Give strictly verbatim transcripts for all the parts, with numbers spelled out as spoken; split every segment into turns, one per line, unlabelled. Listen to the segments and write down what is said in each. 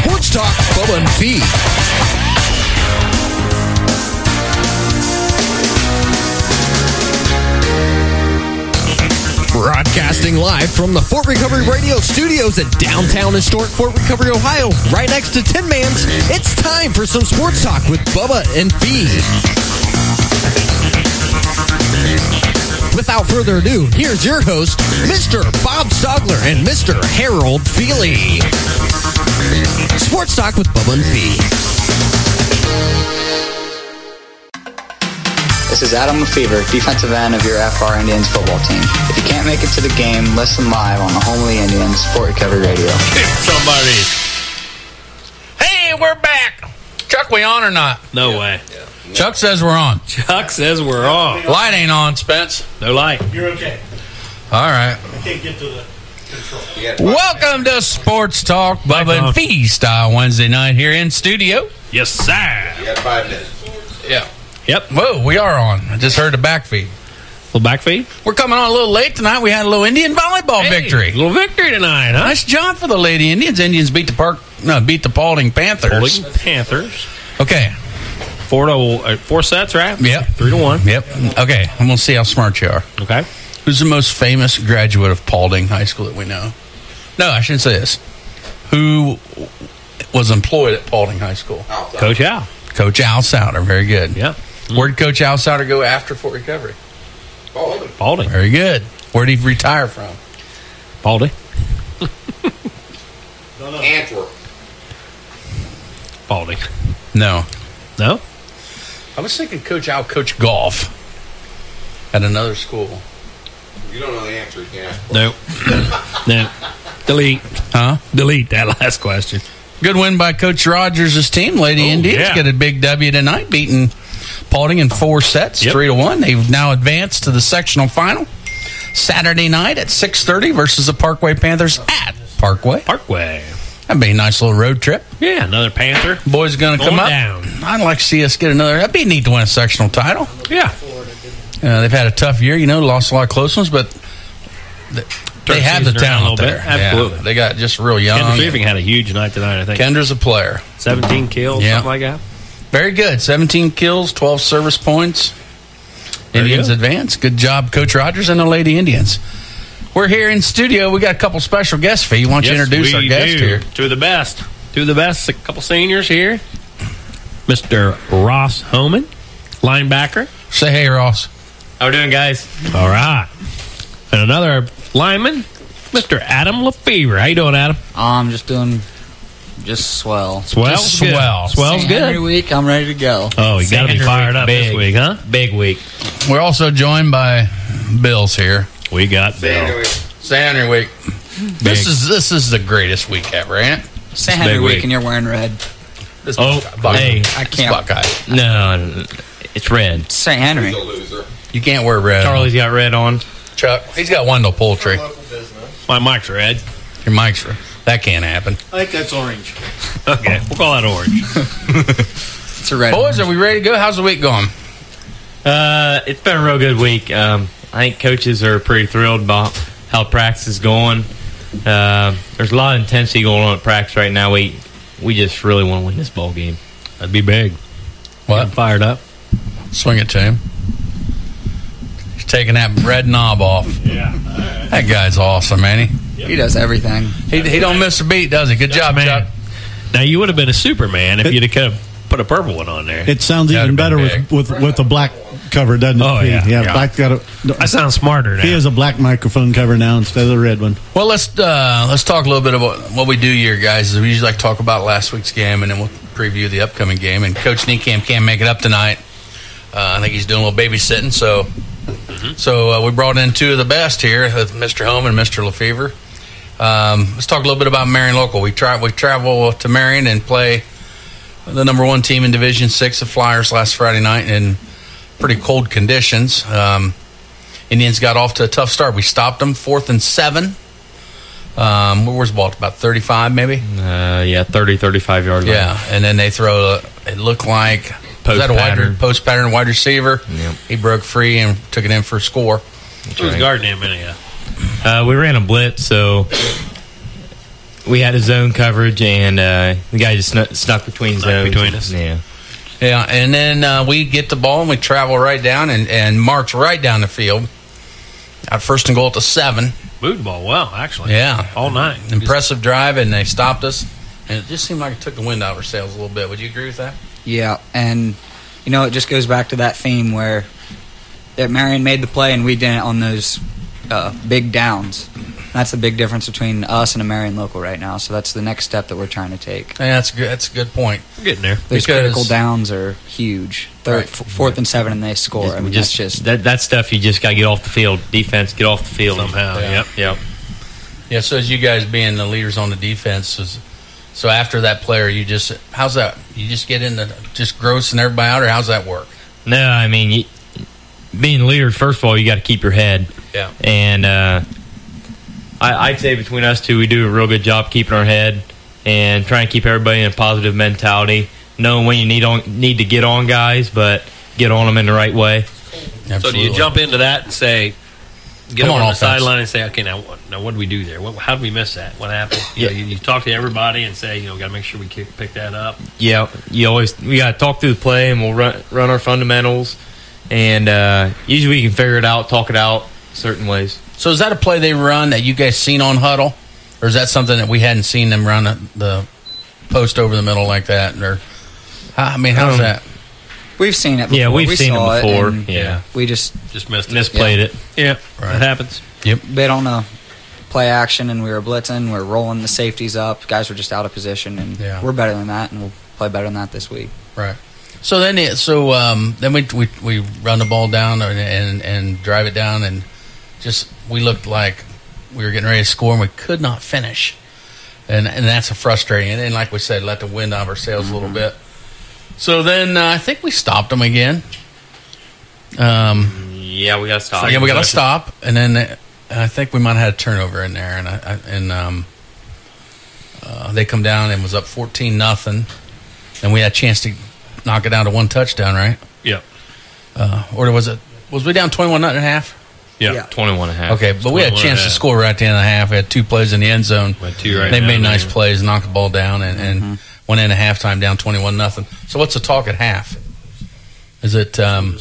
Sports Talk, Bubba and Fee. Broadcasting live from the Fort Recovery Radio Studios at downtown historic Fort Recovery, Ohio, right next to Tin Man's. It's time for some Sports Talk with Bubba and Fee. Without further ado, here's your host, Mister Bob Stogler and Mister Harold Feely. Sports Talk with Bubba and Fee.
This is Adam Lefevre, defensive end of your F R Indians football team. If you can't make it to the game, listen live on the Homely Indians Fort Recovery Radio.
Somebody. Hey, we're back. Chuck, we on or not?
No way.
Yeah. Chuck says we're on.
Chuck says we're on.
Light ain't on, Spence.
No light.
You're okay.
All right.
I can't get to the control.
Welcome to Sports Talk, Bubba and Fee style Wednesday night here in studio.
Yes, sir.
You got five minutes.
Yeah.
Yep.
Whoa, we are on. I just heard the back feed.
Little back feed?
We're coming on a little late tonight. We had a little Indian volleyball
Hey,
victory.
Little victory tonight, huh?
Nice job for the Lady Indians. Indians beat the park. No, beat the Paulding Panthers.
Paulding Panthers.
Okay.
Four to uh, four sets, right?
Yep.
Three to one.
Yep. Okay. I'm gonna see how smart you are.
Okay.
Who's the most famous graduate of Paulding High School that we know? No, I shouldn't say this. Who was employed at Paulding High School?
Coach Al.
Coach Al Souter. Very good.
Yeah.
Where did Coach Al Souter go after Fort Recovery?
Paulding.
Paulding. Very good. Where did he retire from?
Paulding.
Antwerp.
Paulding.
No.
No?
I was thinking Coach Al coached golf at another school.
You don't know the answer, you can't ask.
No. No. Delete.
Huh?
Delete that last question.
Good win by Coach Rogers' team. Lady
Oh,
Indians
yeah.
get a big W tonight, beating Paulding in four sets,
Yep.
three to one. They've now advanced to the sectional final Saturday night at six thirty versus the Parkway Panthers at Parkway.
Parkway.
That'd be a nice little road trip.
Yeah, another Panther.
Boys going to come
Going
up.
down.
I'd like to see us get another. That'd be neat to win a sectional title.
Yeah.
Uh, they've had a tough year, you know, lost a lot of close ones, but they, they have the
season around a
talent
little
there.
bit. Absolutely.
Yeah, they got just real young.
Kendra Sweeping had a huge night tonight, I think.
Kendra's a player.
seventeen kills,
Yeah.
something like that.
Very good. seventeen kills, twelve service points.
Very
Indians
good.
advance. Good job, Coach Rogers and the Lady Indians. We're here in studio. We got a couple special guests for you. Why don't you
Yes,
introduce
we
our guest
do.
here?
Two of the best. Two of the best. A couple seniors here. Mister Ross Homan, linebacker.
Say hey, Ross.
How we doing, guys?
All right. And another lineman, Mister Adam Lefevre. How you doing, Adam?
I'm just doing just swell.
Swell?
Just swell.
Swell's
Saint Henry
good.
week, I'm ready to go.
Oh, you got to be
Saint
fired
Henry
up
big.
this week, huh?
Big week.
We're also joined by Bills here.
We got Bill.
Saint Henry week. This is this is the greatest week ever, ain't it?
Saint Henry
big
week,
week.
and you're wearing red.
This
Oh,
Buckeye.
hey.
I
This
can't.
Buckeye.
No, it's red.
Saint Henry.
He's a loser.
You can't wear red.
Charlie's got red on.
Chuck, he's got Wendell Poultry.
My mic's red.
Your mic's that can't happen.
I think that's orange.
Okay, we'll call that orange.
It's a red.
Boys, are we ready to go? How's the week going?
Uh, it's been a real good week. Um, I think coaches are pretty thrilled about how practice is going. Uh, there's a lot of intensity going on at practice right now. We we just really want to win this ball game.
That'd be big.
What?
Getting fired up.
Swing it to him. He's taking that red knob off.
Yeah.
That guy's awesome, man. He
He does everything.
he, he don't miss a beat, does he? Good job,
man.
Chuck.
Now, you would have been a Superman if you'd have could have put a purple one on there.
It sounds
That'd
even
have
better
been
with, with with the black cover, doesn't it?
Oh,
Fee?
yeah.
yeah.
Yeah.
Black got a.
I sound smarter now.
He has a black microphone cover now instead of the red one.
Well, let's uh, let's talk a little bit about what we do here, guys. We usually like to talk about last week's game, and then we'll preview the upcoming game. And Coach Niekamp can't make it up tonight. Uh, I think he's doing a little babysitting, so so uh, we brought in two of the best here, uh, Mister Home and Mister Lefevre. Um, let's talk a little bit about Marion Local. We try we travel to Marion and play the number one team in Division Six, the Flyers, last Friday night in pretty cold conditions. Um, Indians got off to a tough start. We stopped them fourth and seven. Um, where was the ball? About thirty-five, maybe.
Uh, yeah, thirty, thirty-five yard line.
Yeah, and then they throw. A, it looked like
Post
was that a wide
pattern.
post pattern wide receiver.
Yep.
He broke free and took it in for a score.
Who's guarding him anyhow?
Uh, we ran a blitz, so we had a zone coverage, and uh, the guy just snuck, snuck between
Snuck
zones.
between us.
Yeah.
Yeah, and then uh, we get the ball and we travel right down and, and march right down the field. At first and goal at the seven.
Moved the ball well, actually.
Yeah.
All night.
Impressive drive, and they stopped us. And it just seemed like it took the wind out of our sails a little bit. Would you agree with that?
Yeah, and, you know, it just goes back to that theme where that Marion made the play and we didn't on those uh, big downs. That's the big difference between us and a Marion local right now. So that's the next step that we're trying to take.
Yeah, that's good. That's a good point.
We're getting there.
Those
Because-
critical downs are huge. Third,
Right.
f- fourth and seven, and they score. I mean,
just,
that's just
that that stuff you just got to get off the field. Defense, get off the field
Somehow,
Yeah.
yep.
Yep.
Yeah, so as you guys being the leaders on the defense, is, so after that player, you just, how's that? You just get into just grossing everybody out, or how's that work?
No, I mean, you, being leaders, first of all, you got to keep your head.
Yeah.
And uh, I, I'd say between us two, we do a real good job keeping our head and trying to keep everybody in a positive mentality, knowing when you need on need to get on guys, but get on them in the right way.
So
Absolutely.
do you jump into that and say, get
Come
up
on,
on, the
offense.
sideline and say, okay, now what, now what did we do there? What, how did we miss that? What happened? You, know,
Yeah.
you, you talk to everybody and say, you know, got to make sure we kick, pick that up.
Yeah, you always we got to talk through the play, and we'll run run our fundamentals, and uh, usually we can figure it out, talk it out certain ways.
So is that a play they run that you guys seen on Huddle, or is that something that we hadn't seen them run the, the post over the middle like that? Or how, I mean, how's
Um,
that?
we've seen it before.
Yeah, we've
we
seen
saw
it before.
and
yeah,
we just
Just missed it.
misplayed it.
Yeah,
Right.
that happens.
bit on the play action, and we were blitzing. We were rolling the safeties up. Guys were just out of position, and
Yeah.
we're better than that, and we'll play better than that this week.
Right. So then, it, so um, then we, we we run the ball down and, and and drive it down, and just we looked like we were getting ready to score, and we could not finish, and and that's a frustrating. And then, like we said, let the wind out of our sails a little bit. So then uh, I think we stopped them again. Um,
Yeah, we got to stop.
yeah, we got to stop, and then uh, I think we might have had a turnover in there, and I, I, and um, uh, they come down and was up fourteen nothing, and we had a chance to knock it down to one touchdown, right?
Yeah.
Uh, or was it? Was we down twenty-one nothing and a half?
Yeah.
Yeah.
twenty-one and a half.
Okay, but we had a
twenty-one
chance
and a
to
half.
score right at the end of the half. We had two plays in the end zone.
Went two right
they
down
made nice
there.
plays, knocked the ball down, and, and went into halftime down twenty-one nothing. So what's the talk at half? Is it? Um,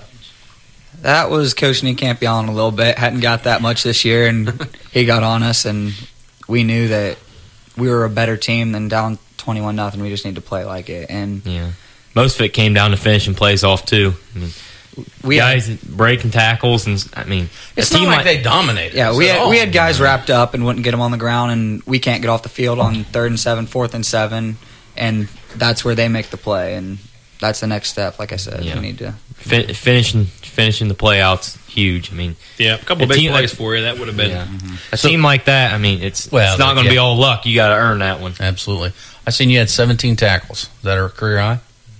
That was Coach Niekamp yelling a little bit. Hadn't got that much this year, and he got on us, and we knew that we were a better team than down twenty-one nothing. We just need to play like it, and
Yeah, most of it came down to finishing plays off too. I mean,
we
guys
had,
breaking tackles, and I mean,
it's
a
not
team
like they dominated.
yeah
us
we
at
had
all.
we had guys wrapped up and wouldn't get them on the ground, and we can't get off the field on third and seven, fourth and seven, and that's where they make the play, and that's the next step. Like I said,
Yeah.
we need to.
fi- finishing finishing the playouts huge. I mean,
Yeah, a couple
A
big
team-
plays for you. That would have been.
yeah. a team like that. I mean, it's
Well,
it's not going to
yeah.
be all luck. You got to earn that one.
Absolutely. I seen you had seventeen tackles. Is that a career high?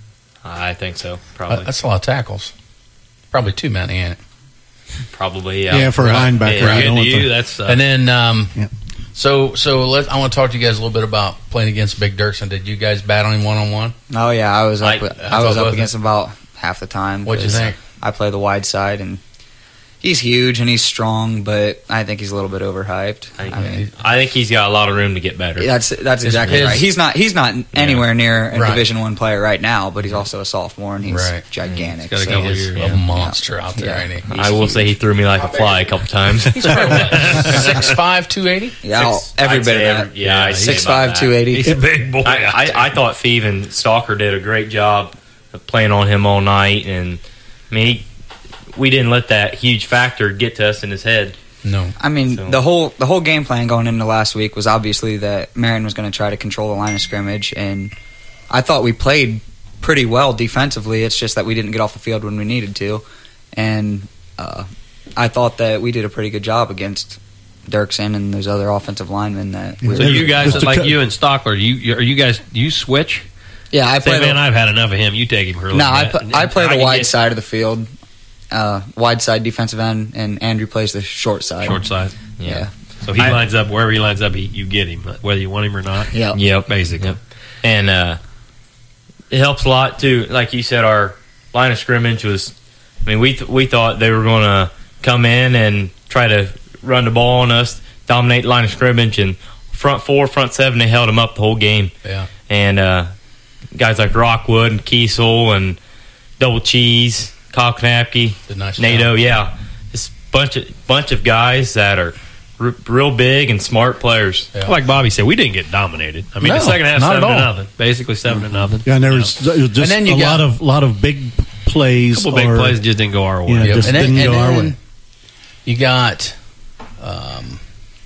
I think so.
Uh,
Probably.
That's a lot of tackles. Probably too many, ain't it?
Probably. Yeah.
Yeah, for a
Right.
linebacker.
Yeah.
I
Good
don't
to
want
you.
to-
That's. Uh,
And then, um,
Yeah.
so so let I want to talk to you guys a little bit about playing against Big Dirksen. Did you guys battle him one on one?
Oh yeah, I was up.
I-
with-
I
I, was
thought
up
both
against him about half the time.
What'd you
'cause
think?
I play the wide side, and he's huge and he's strong, but I think he's a little bit overhyped.
I,
I mean,
I think he's got a lot of room to get better.
that's that's exactly
his-
right. He's not he's not anywhere near a
Right.
Division One player right now, but he's also a sophomore and he's
Right.
gigantic.
He's got a
so-
couple
He's
years.
a
Yeah.
monster out there,
Yeah.
ain't he?
I will say he threw me like a fly a couple times.
Six five, two eighty.
Yeah, I'll-
Six-
every
I'd
bit of
say
that.
every- yeah, I'd say
six
about
five,
that.
two eighty.
He's a big boy.
I, I, I thought Feeve and Stalker did a great job of playing on him all night, and I mean, he, we didn't let that huge factor get to us in his head.
No.
I mean,
So-
the whole the whole game plan going into last week was obviously that Marion was going to try to control the line of scrimmage, and I thought we played pretty well defensively. It's just that we didn't get off the field when we needed to, and uh, I thought that we did a pretty good job against Dirksen and those other offensive linemen. That we
So
were-
you guys,
Just to
like
cut-
you and Stockler, you you- are you guys you switch?
yeah, I
Say,
play.
man,
The,
I've had enough of him. You take him for a little
no, I,
bit.
pl- I play
I
the
can
wide
get-
side of the field, uh, wide side defensive end, and Andrew plays the short side.
Short side.
Yeah.
So he
I-
lines up wherever he lines up. He, you get him, whether you want him or not.
Yeah.
Yep,
Basically.
Yep. And uh, it helps a lot too. Like you said, our line of scrimmage was. I mean, we th- we thought they were going to come in and try to run the ball on us, dominate the line of scrimmage, and front four, front seven, they held them up the whole game.
Yeah.
And uh, guys like Rockwood and Kiesel and Double Cheese, Kyle Knapke,
nice
NATO,
job.
yeah. Just bunch of bunch of guys that are r- real big and smart players.
Yeah.
Like Bobby said, we didn't get dominated. I mean,
No,
the second half,
not
seven
at
to
all.
nothing. Basically, seven to nothing.
Yeah, and there was, there was just
And then you
a
got-
lot of lot of big plays.
A couple big
or-
plays just didn't go our way.
Yeah,
Yep.
just
And then-
didn't
and
go our
then
way.
You got um,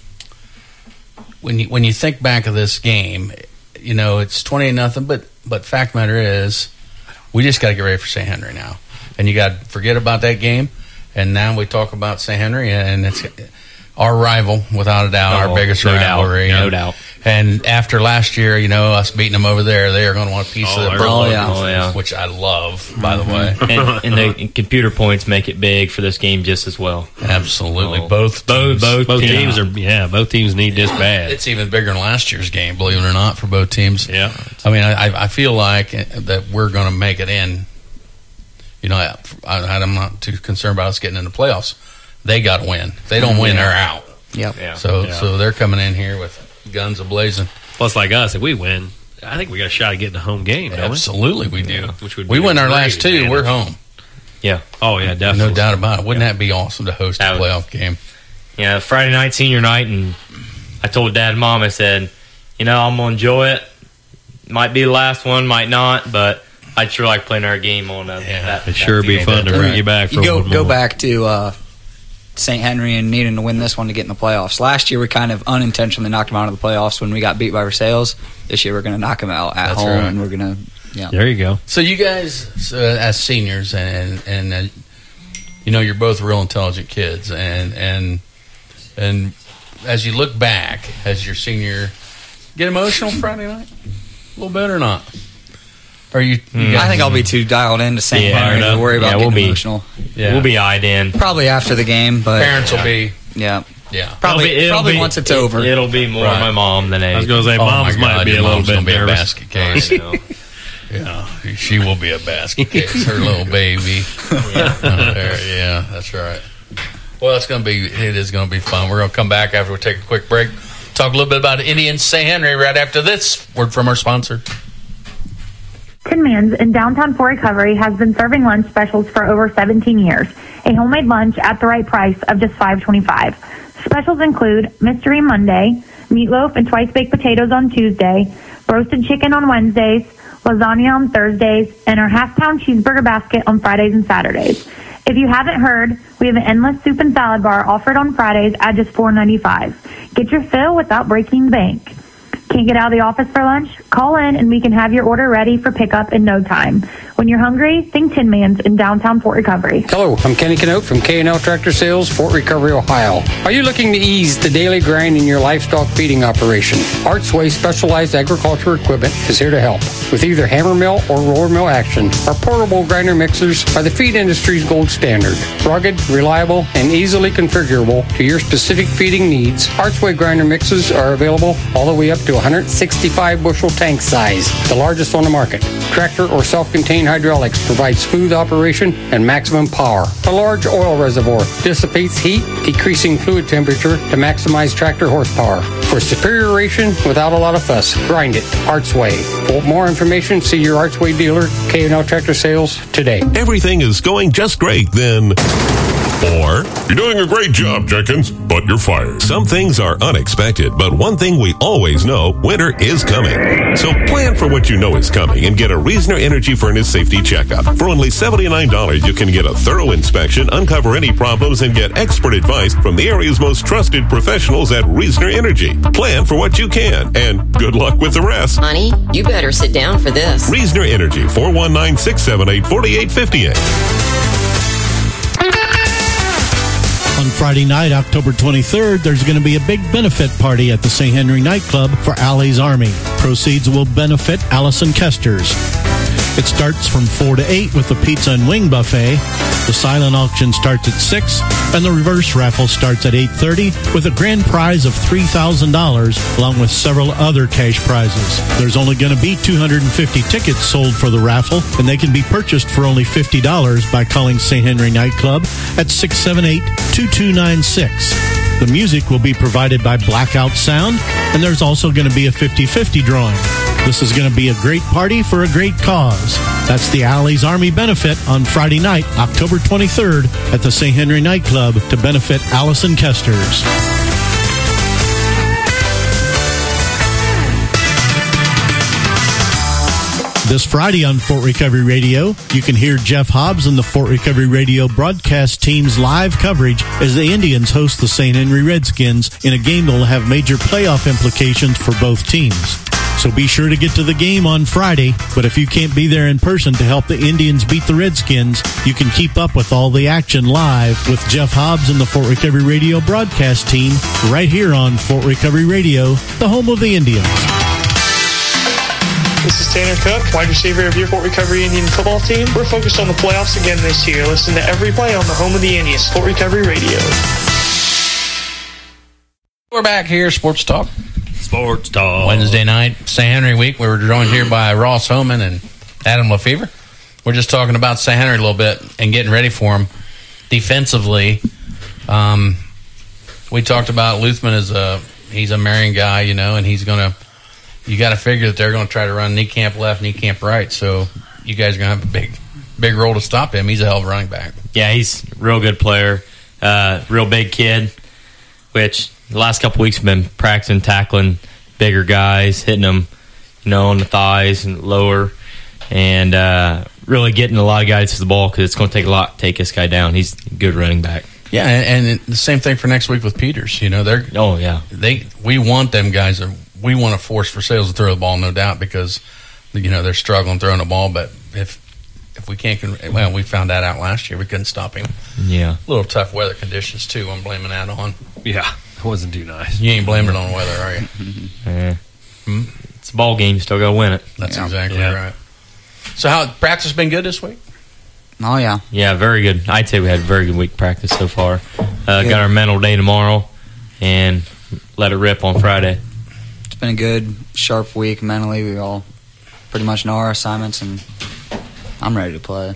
when you when you think back of this game, you know it's twenty nothing. But but fact matter is, we just got to get ready for Saint Henry now, and you got to forget about that game. And now we talk about Saint Henry, and it's our rival without a doubt,
Oh,
our biggest
no doubt,
rivalry.
no
and,
doubt.
And after last year, you know, us beating them over there, they are going to want a piece
Oh,
of the
they're
bird,
gonna want- oh, yeah.
which I love, by the way.
and, and the and computer points make it big for this game just as well.
Absolutely,
Oh.
both
Both-
teams.
both
Both
Yeah.
teams are, yeah, both teams need this bad.
It's even bigger than last year's game, believe it or not, for both teams.
Yeah.
I mean, I, I feel like that we're going to make it in. You know, I, I'm not too concerned about us getting in the playoffs. They got to win. If they don't win, they're out.
Yep.
Yeah.
So,
Yeah.
so they're coming in here with guns a-blazing.
Plus, like us, if we win, I think we got a shot at getting a home game, don't
Absolutely, we do.
Yeah, which would
we
be
win
a
our
great
last two,
advantage.
we're home.
Yeah.
we? Oh, yeah, definitely.
No doubt about it. Wouldn't that be awesome to host
That
a
would-
playoff game?
Yeah, Friday night, senior night, and I told Dad and Mom, I said, you know, I'm going to enjoy it. Might be the last one, might not, but I'd sure like playing our game on uh,
Yeah,
that.
It'd sure
that
be
field.
fun to
Right.
bring you back for
You go
one
go
more.
back to uh, Saint Henry and needing to win this one to get in the playoffs. Last year, we kind of unintentionally knocked them out of the playoffs when we got beat by Versailles. This year, we're going to knock them out at
That's
home,
right.
and we're going to, yeah.
There you go.
So you guys, uh, as seniors, and and uh, you know, you're both real intelligent kids, and and and as you look back as your senior, get emotional Friday night a little bit or not? Are you? you
Mm.
guys-
I think I'll be too dialed into Saint
Yeah,
Henry
fair
to worry
enough.
about
Yeah, we'll
getting
be-
emotional.
Yeah.
We'll be eyed in.
Probably after the game, but
parents will be.
yeah,
Yeah.
probably
It'll be- it'll
probably
be-
once it's
it-
over.
It'll be more
Right.
my mom than
I was
a.
going to say,
Oh,
moms
my
might
God,
be
your
a little
mom's
bit
gonna be a
nervous.
basket case. Yeah, she will be a basket case. Her little baby. Yeah, yeah, that's right. Well, it's going to be. It is going to be fun. We're going to come back after we take a quick break. Talk a little bit about Indians Saint Henry right after this word from our sponsor.
Tin Man's in downtown Fort Recovery has been serving lunch specials for over seventeen years. A homemade lunch at the right price of just five twenty-five. Specials include Mystery Monday, meatloaf and twice baked potatoes on Tuesday, roasted chicken on Wednesdays, lasagna on Thursdays, and our half pound cheeseburger basket on Fridays and Saturdays. If you haven't heard, we have an endless soup and salad bar offered on Fridays at just four ninety-five. Get your fill without breaking the bank. Can't get out of the office for lunch? Call in and we can have your order ready for pickup in no time. When you're hungry, think Tin Man's in downtown Fort Recovery.
Hello, I'm Kenny Canote from K and L Tractor Sales, Fort Recovery, Ohio. Are you looking to ease the daily grind in your livestock feeding operation? Artsway Specialized Agriculture Equipment is here to help. With either hammer mill or roller mill action, our portable grinder mixers are the feed industry's gold standard. Rugged, reliable, and easily configurable to your specific feeding needs, Artsway grinder mixers are available all the way up to one hundred sixty-five bushel tank size, the largest on the market. Tractor or self-contained hydraulics provide smooth operation and maximum power. A large oil reservoir dissipates heat, decreasing fluid temperature to maximize tractor horsepower. For superior ration without a lot of fuss, grind it Artsway. For more information, see your Artsway dealer, K and L Tractor Sales, today.
Everything is going just great, then... Or, you're doing a great job, Jenkins, but you're fired. Some things are unexpected, but one thing we always know, winter is coming. So plan for what you know is coming and get a Reasoner Energy Furnace Safety Checkup. For only seventy-nine dollars, you can get a thorough inspection, uncover any problems, and get expert advice from the area's most trusted professionals at Reasoner Energy. Plan for what you can, and good luck with the rest.
Honey, you better sit down for this.
Reasoner Energy, four one nine, six seven eight, four eight five eight.
On Friday night, October twenty-third, there's going to be a big benefit party at the Saint Henry Nightclub for Allie's Army. Proceeds will benefit Allison Kesters. It starts from four to eight with the pizza and wing buffet. The silent auction starts at six, and the reverse raffle starts at eight thirty with a grand prize of three thousand dollars, along with several other cash prizes. There's only going to be two hundred fifty tickets sold for the raffle, and they can be purchased for only fifty dollars by calling Saint Henry Nightclub at six seven eight, two two nine six. The music will be provided by Blackout Sound, and there's also going to be a fifty-fifty drawing. This is going to be a great party for a great cause. That's the Alley's Army benefit on Friday night, October twenty-third, at the Saint Henry Nightclub to benefit Allison Kesters. This Friday on Fort Recovery Radio, you can hear Jeff Hobbs and the Fort Recovery Radio broadcast team's live coverage as the Indians host the Saint Henry Redskins in a game that will have major playoff implications for both teams. So be sure to get to the game on Friday, but if you can't be there in person to help the Indians beat the Redskins, you can keep up with all the action live with Jeff Hobbs and the Fort Recovery Radio broadcast team right here on Fort Recovery Radio, the home of the Indians.
This is Tanner Cook, wide receiver of your Fort Recovery Indian football team. We're focused on the playoffs again this year. Listen to every play on the home of the Indians, Fort Recovery Radio.
We're back here, Sports Talk.
Sports Talk.
Wednesday night, Saint Henry week. We were joined here by Ross Homan and Adam Lefevre. We're just talking about Saint Henry a little bit and getting ready for them defensively. Um, we talked about Luthman as a he's a Marion guy, you know, and he's going to. You got to figure that they're going to try to run knee camp left, knee camp right. So you guys are going to have a big, big role to stop him. He's a hell of a running back.
Yeah, he's a real good player, uh, real big kid. Which the last couple weeks have been practicing tackling bigger guys, hitting them, you know, on the thighs and lower, and uh, really getting a lot of guys to the ball because it's going to take a lot to take this guy down. He's a good running back.
Yeah, and, and the same thing for next week with Peters. You know, they're
oh yeah,
they we want them guys. To, we want to force for sales to throw the ball, no doubt, because you know they're struggling throwing the ball. But if if we can't, well, we found that out last year. We couldn't stop him.
Yeah,
a little tough weather conditions too. I'm blaming that on.
Yeah, it wasn't too nice.
You ain't blaming it on weather, are you?
Yeah. Hmm? It's a ball game. You still got to win it.
That's
yeah.
exactly
yeah.
right. So, how practice been good this week?
Oh yeah,
yeah, very good. I'd say we had a very good week practice so far. Uh, got our mental day tomorrow, and let it rip on Friday.
It's been a good, sharp week mentally. We all pretty much know our assignments, and I'm ready to play.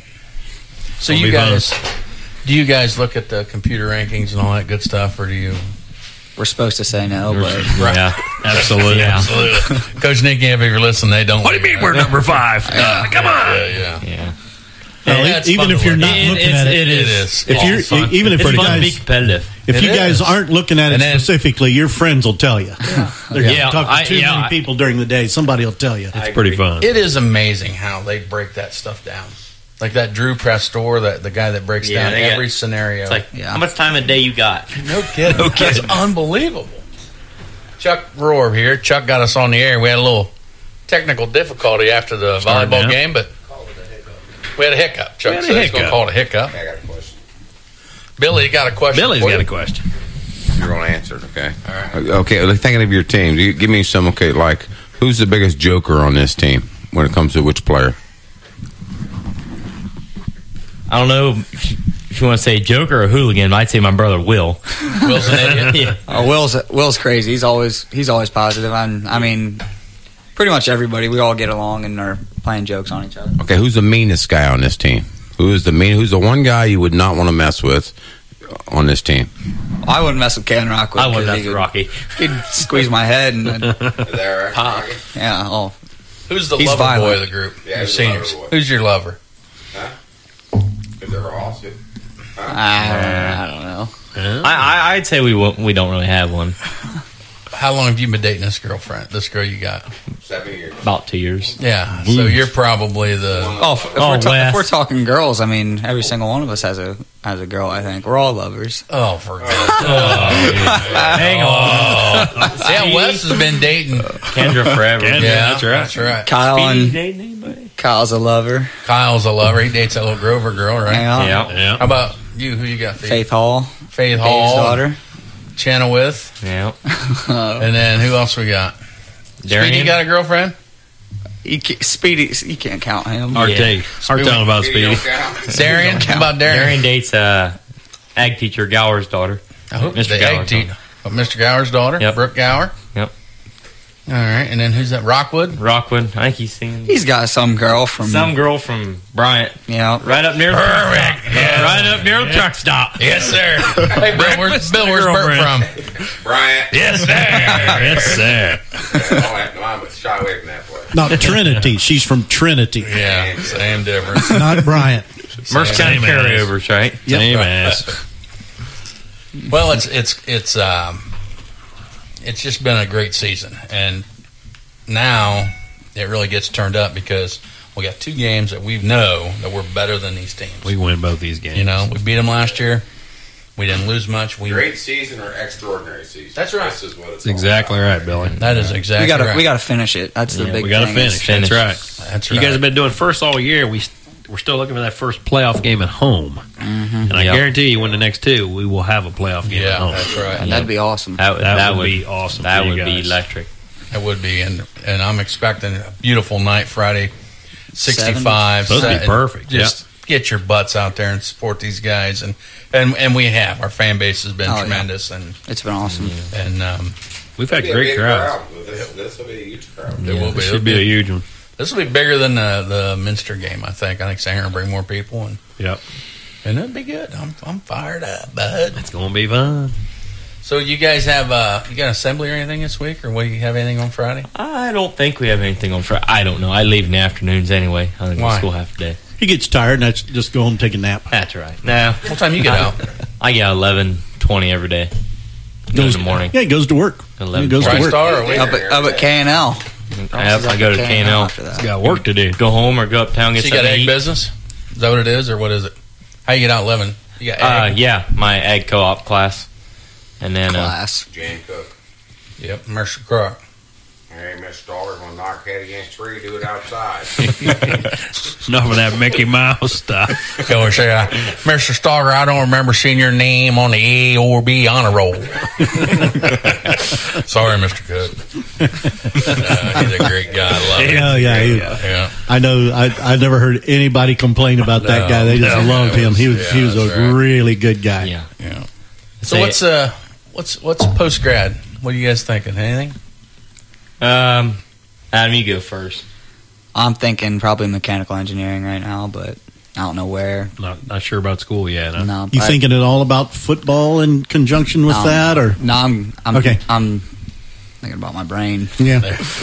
So you guys, do you guys look at the computer rankings and all that good stuff, or do you?
We're supposed to say no, but
yeah, absolutely,
yeah. absolutely. Coach Nicky, if you're listening, they don't.
What do you mean we're number five? Uh, come on,
yeah, yeah.
yeah.
Well, yeah, even if you're not
it,
looking
it's,
at it,
it is.
It is.
If you're
fun.
even if
it's
you
fun
guys
to be competitive.
If
It
you guys
is.
aren't looking at it
And then-
specifically, your friends will tell you. Yeah. They're
Yeah,
talking
I-
to too
yeah,
many
I-
people during the day. Somebody will tell you.
It's pretty fun.
It is amazing how they break that stuff down. Like that Drew Pastor, that the guy that breaks
Yeah,
down
they got-
every scenario.
It's like,
Yeah.
how much time a day you got?
no kidding. No kidding. It's unbelievable. Chuck Rohr here. Chuck got us on the air. We had a little technical difficulty after the
Starting
volleyball
out.
game, but we had a hiccup. Chuck
We had a
said he's going to
hiccup.
call it a hiccup.
I got a question.
Billy, you got a question?
Billy's
for
got
you?
a question.
You're going to answer it, okay?
All right.
Okay, like, thinking of your team, you give me some, okay, like, who's the biggest joker on this team when it comes to which player?
I don't know if you, if you want to say joker or hooligan. I'd say my brother Will.
Will's an idiot.
yeah.
Oh, Will's Will's crazy. He's always he's always positive. I'm, I mean, pretty much everybody. We all get along and are playing jokes on each other.
Okay, who's the meanest guy on this team? Who is the mean? Who's the one guy you would not want to mess with on this team?
I wouldn't mess with Ken Rockwood.
I wouldn't
'cause
mess
he
with
could-
Rocky.
He'd squeeze my head and then,
Pop.
yeah. Oh,
Who's the
He's
lover
violent.
boy of the group?
Yeah,
your
he's a
seniors.
lover boy.
Who's your lover?
Is there Ross?
I, I don't know.
I, I, I'd say we won't, we don't really have one.
How long have you been dating this girlfriend? This girl you got?
Seven years.
About two years.
Yeah. So you're probably the.
Oh, if, if,
Oh,
we're ta-
Wes.
if we're talking girls, I mean, every single one of us has a has a girl. I think we're all lovers.
Oh, for God's sake.
Hang on.
Yeah, Wes has been dating.
Kendra forever.
Kendra.
Yeah,
that's right.
That's right.
Kyle
Speedy
and
dating anybody?
Kyle's a lover.
Kyle's a lover. He dates that little Grover girl, right?
Yeah.
Yeah.
Yeah.
How about you? Who you got? Faith,
Faith Hall,
Faith
Dave's
Hall,
daughter.
Chenoweth,
Yeah.
and then who else we got? Speedy
Darian?
got a girlfriend?
You can't, Speedy, you can't count him.
Hard
Yeah.
take. Hard telling about Speedy.
Darian? How about Darian?
Darian dates uh, ag teacher Gower's daughter.
I hope
Mister
the egg
Gower's
tea.
daughter.
Oh, Mister Gower's daughter?
Yep.
Brooke Gower?
Yep.
All right, and then who's that? Rockwood?
Rockwood. I think he's seen.
He's got some girl from
some girl from Bryant.
Yeah,
right up near.
Perfect.
Yeah, right up near the truck stop.
Yes, sir. Hey, Bill, where's, Bill, where's Bert from?
Bryant.
Yes, sir.
Yes, sir.
No, I'm shy away from that place.
Not Trinity. She's from Trinity.
Yeah, same difference.
Not Bryant.
Mercer County carryovers, right?
Yep.
Same ass.
Well, it's it's it's um, it's just been a great season, and now it really gets turned up because we got two games that we know that we're better than these teams.
We win both these games.
You know, we beat them last year. We didn't lose much. We
Great season or extraordinary season.
That's right.
This is what it's
That's exactly
all about.
right, Billy.
That is exactly
we gotta
right.
we gotta finish it. That's the
Yeah,
big.
we got to
thing
finish.
is
That's right.
That's
You
right.
guys have been doing first all year. We we're still looking for that first playoff game at home,
Mm-hmm.
and I
Yep.
guarantee you, when the next two, we will have a playoff game
Yeah,
at home.
that's right.
And that'd be awesome.
That,
That,
that
would,
would
be awesome.
That
for you
would be
guys.
electric.
It would be, and and I'm expecting a beautiful night Friday, sixty-five.
Supposed to be
and
perfect,
Just get your butts out there and support these guys, and and, and we have. Our fan base has been
Oh, yeah.
tremendous, and
It's been awesome.
and um,
We've had
It'll be a
great
big
crowds.
crowd. This, this will be a huge crowd.
it will be.
This
It'll
should be a huge one.
This will be bigger than the the Minster game. I think. I think Sanger will bring more people, and
Yep,
and it'll be good. I'm I'm fired up, bud.
it's going to be fun.
So you guys have uh, you got assembly or anything this week, or what? Do you have anything on Friday?
I don't think we have anything on Friday. I don't know. I leave in the afternoons anyway. I think
Why?
we school half a day.
He gets tired, and I just go home and take a nap.
That's right. Now,
What time you get out?
I get out eleven twenty every day. Goes in the morning.
Yeah, he goes to work.
eleven
He goes to
Bright
work.
Star or we?
Up at, up at K and L.
I, I go to K and L.
after that.
Got work to do.
Go home or go uptown get
So you got
something to
egg
eat.
business? Is that what it is, or what is it? How you get out eleven? You got
Uh,
egg?
yeah, my ag co-op class, and then uh,
Class.
Jane Cook.
Yep, Mercer Crook.
Hey, Mister Dollar, gonna knock head against tree, do it outside.
Enough of that Mickey Mouse stuff.
Go and say, uh, Mister Stalker, I don't remember seeing your name on the A or B honor roll. Sorry, Mister Cook. Uh, he's a great guy. I love him.
Yeah, yeah, he-
Yeah.
I know. I I never heard anybody complain about that
No,
guy. They just
no,
loved
no,
him. He was
yeah,
he was a
that's right.
really good guy.
yeah.
Yeah. So
Say-
what's uh what's what's post grad? What are you guys thinking? Anything?
Um, Adam, you go first.
I'm thinking probably mechanical engineering right now, but I don't know where.
Not not sure about school yet. Huh?
No,
You
I-
thinking it all about football in conjunction with
no,
that, or
no? I'm I'm
Okay.
I'm thinking about my brain.
yeah?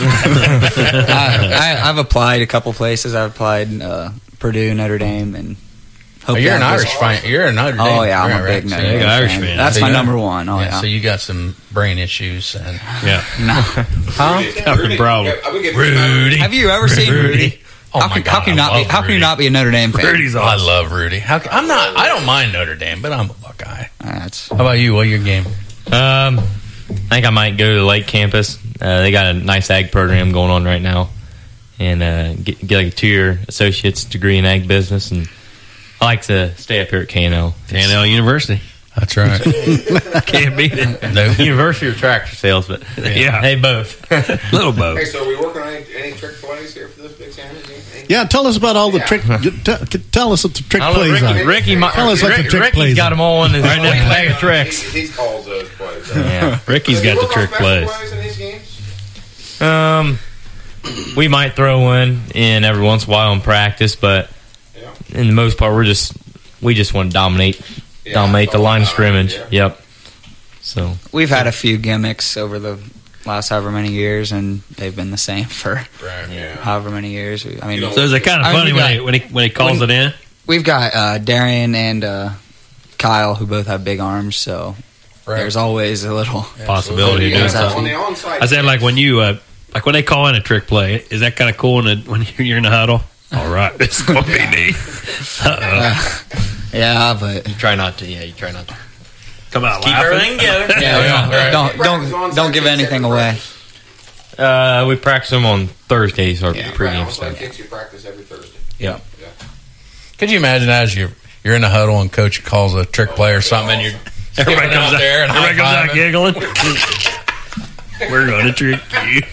I, I, I've applied a couple places. I've applied uh, Purdue, Notre Dame, and
Oh, you're an
I
Irish
just-
fan. You're a Notre Dame.
Oh yeah, I'm
fan,
a
right?
big
So
Notre
you
Dame
got-
Irish
fan.
fan.
That's
So
my
you got-
number one. Oh
yeah,
yeah.
So you got some brain issues and
Yeah,
no.
huh?
Got a problem.
I would get
Rudy.
Have you ever seen Rudy?
Oh
how
my
can,
God,
how can you
I
not be?
love
How can you
Rudy.
not be a Notre Dame fan?
Rudy's
I
awesome.
love Rudy. How, ca- I'm not. I don't mind Notre Dame, but I'm a Buckeye.
That's
How about you? What your game?
Um, I think I might go to the Lake campus. Uh, they got a nice ag program going on right now, and uh, get, get like a two-year associate's degree in ag business. And I like to stay up here at K and L.
K and L University.
That's right.
Can't beat it.
No.
University or tractor sales, but
Yeah.
hey, both.
Little boat.
Hey, so are we working on any, any trick plays here for this big San Jose?
Yeah, tell us about all the
Yeah.
trick. T- tell us what the trick
I don't know,
plays
Ricky,
are.
Ricky, might-
Tell us what the
Rick-
trick
Ricky's
plays
got
are.
them all in his
Right
right
next
bag of
He,
tricks.
he calls those plays.
Yeah.
Ricky's
Do they
got the
work on
trick
special
plays.
plays in these games?
Um, we might throw one in every once in a while in practice, but
Yeah.
in the most part, we're just we just want to dominate,
Yeah,
dominate
that's
the
all
line of
about it,
scrimmage.
yeah.
Yep. So
we've had a few gimmicks over the last however many years, and they've been the same for
Right.
Yeah.
however many years. I mean,
You know,
So is it kind of
I mean,
funny
we
when,
got-
he, when he when he calls
when-
it in?
we've got uh, Darian and uh, Kyle, who both have big arms, so
Right.
there's always a little
Possibility of
Yeah,
doing
Exactly.
on
something.
the onside
I said
kick.
like when you uh, like when they call in a trick play. Is that kind of cool when, it, when you're in the huddle? All right, this is gonna be neat. Uh-oh.
Yeah, but
try not to. Yeah, you try not to
Come out
keep
laughing.
everything together.
yeah, we don't,
right.
don't
Practice
don't
onside
don't give
kicks
anything
every
away.
practice.
Uh, we practice them on Thursdays or
Yeah, right,
pregame
onside
stuff.
kicks you practice every Thursday.
Yeah.
Yeah.
Could you imagine as you you're in the huddle and coach calls a trick play or something, and you're
Everybody
skipping
comes
out
out
there and
Everybody comes out
high-fiving?
giggling. We're going to trick you.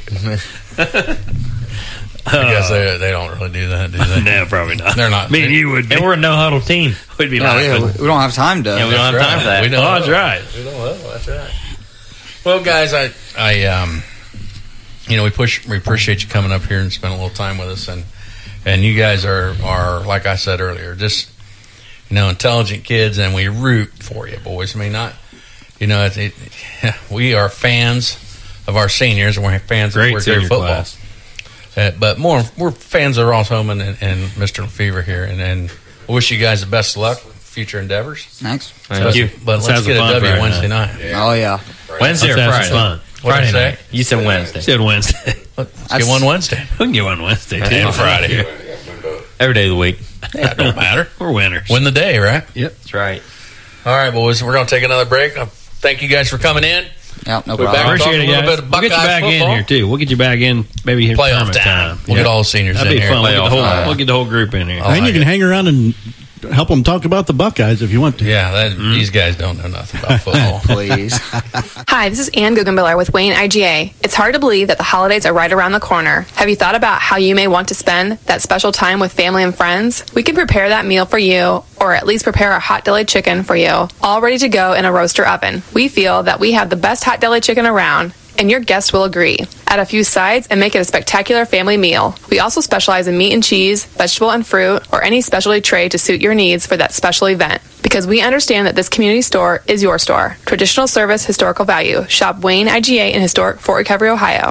I guess they they don't really do that, do they?
No, probably not.
They're not.
Me and you would be.
And we're a no huddle team.
We'd be
Yeah,
laughing.
we, we don't have time to.
Yeah, we don't have
That's
time
right.
for that.
We don't.
Oh, that's right.
We don't know. That's right. Well, guys, I I um you know, we push, we appreciate you coming up here and spending a little time with us, and and you guys are are like I said earlier, just you know, intelligent kids, and we root for you, boys. I mean, not you know, it, it, we are fans of our seniors, and we're fans
Great
of our football.
class.
Uh, but more, we're fans of Ross Holman and, and Mister Lefevre here, and, and we wish you guys the best of luck with future endeavors.
Thanks.
Thank you.
But let's get a W Wednesday night.
Oh, yeah.
Wednesday or
Let's have
Friday?
some fun.
Friday
say?
night. You said Wednesday.
Said Wednesday.
Let's get one Wednesday.
We can get one Wednesday, too.
And Friday.
Every day of the week.
Yeah, it don't matter.
We're winners.
Win the day, right?
Yep.
That's right.
All right, boys. We're going to take another break. Uh, Thank you guys for coming in.
Yeah, no
We're
problem.
back to
Appreciate
talk
it,
a little
guys.
bit of
We'll get you
Buckeye
back
football.
in here, too. We'll get you back in maybe here
Playoff
tournament
time.
time.
We'll
Yeah.
get all the seniors
That'd
in
be
here.
fun. We'll get, the
Playoff
whole,
time.
we'll get the whole group in here.
Oh,
and you can hang around and help them talk about the Buckeyes if you want to.
Yeah, that, mm. these guys don't know nothing about football.
Please.
Hi, this is Ann Guggenbiller with Wayne I G A. It's hard to believe that the holidays are right around the corner. Have you thought about how you may want to spend that special time with family and friends? We can prepare that meal for you, or at least prepare a hot deli chicken for you, all ready to go in a roaster oven. We feel that we have the best hot deli chicken around, and your guests will agree. Add a few sides and make it a spectacular family meal. We also specialize in meat and cheese, vegetable and fruit, or any specialty tray to suit your needs for that special event. Because we understand that this community store is your store. Traditional service, historical value. Shop Wayne I G A in historic Fort Recovery, Ohio.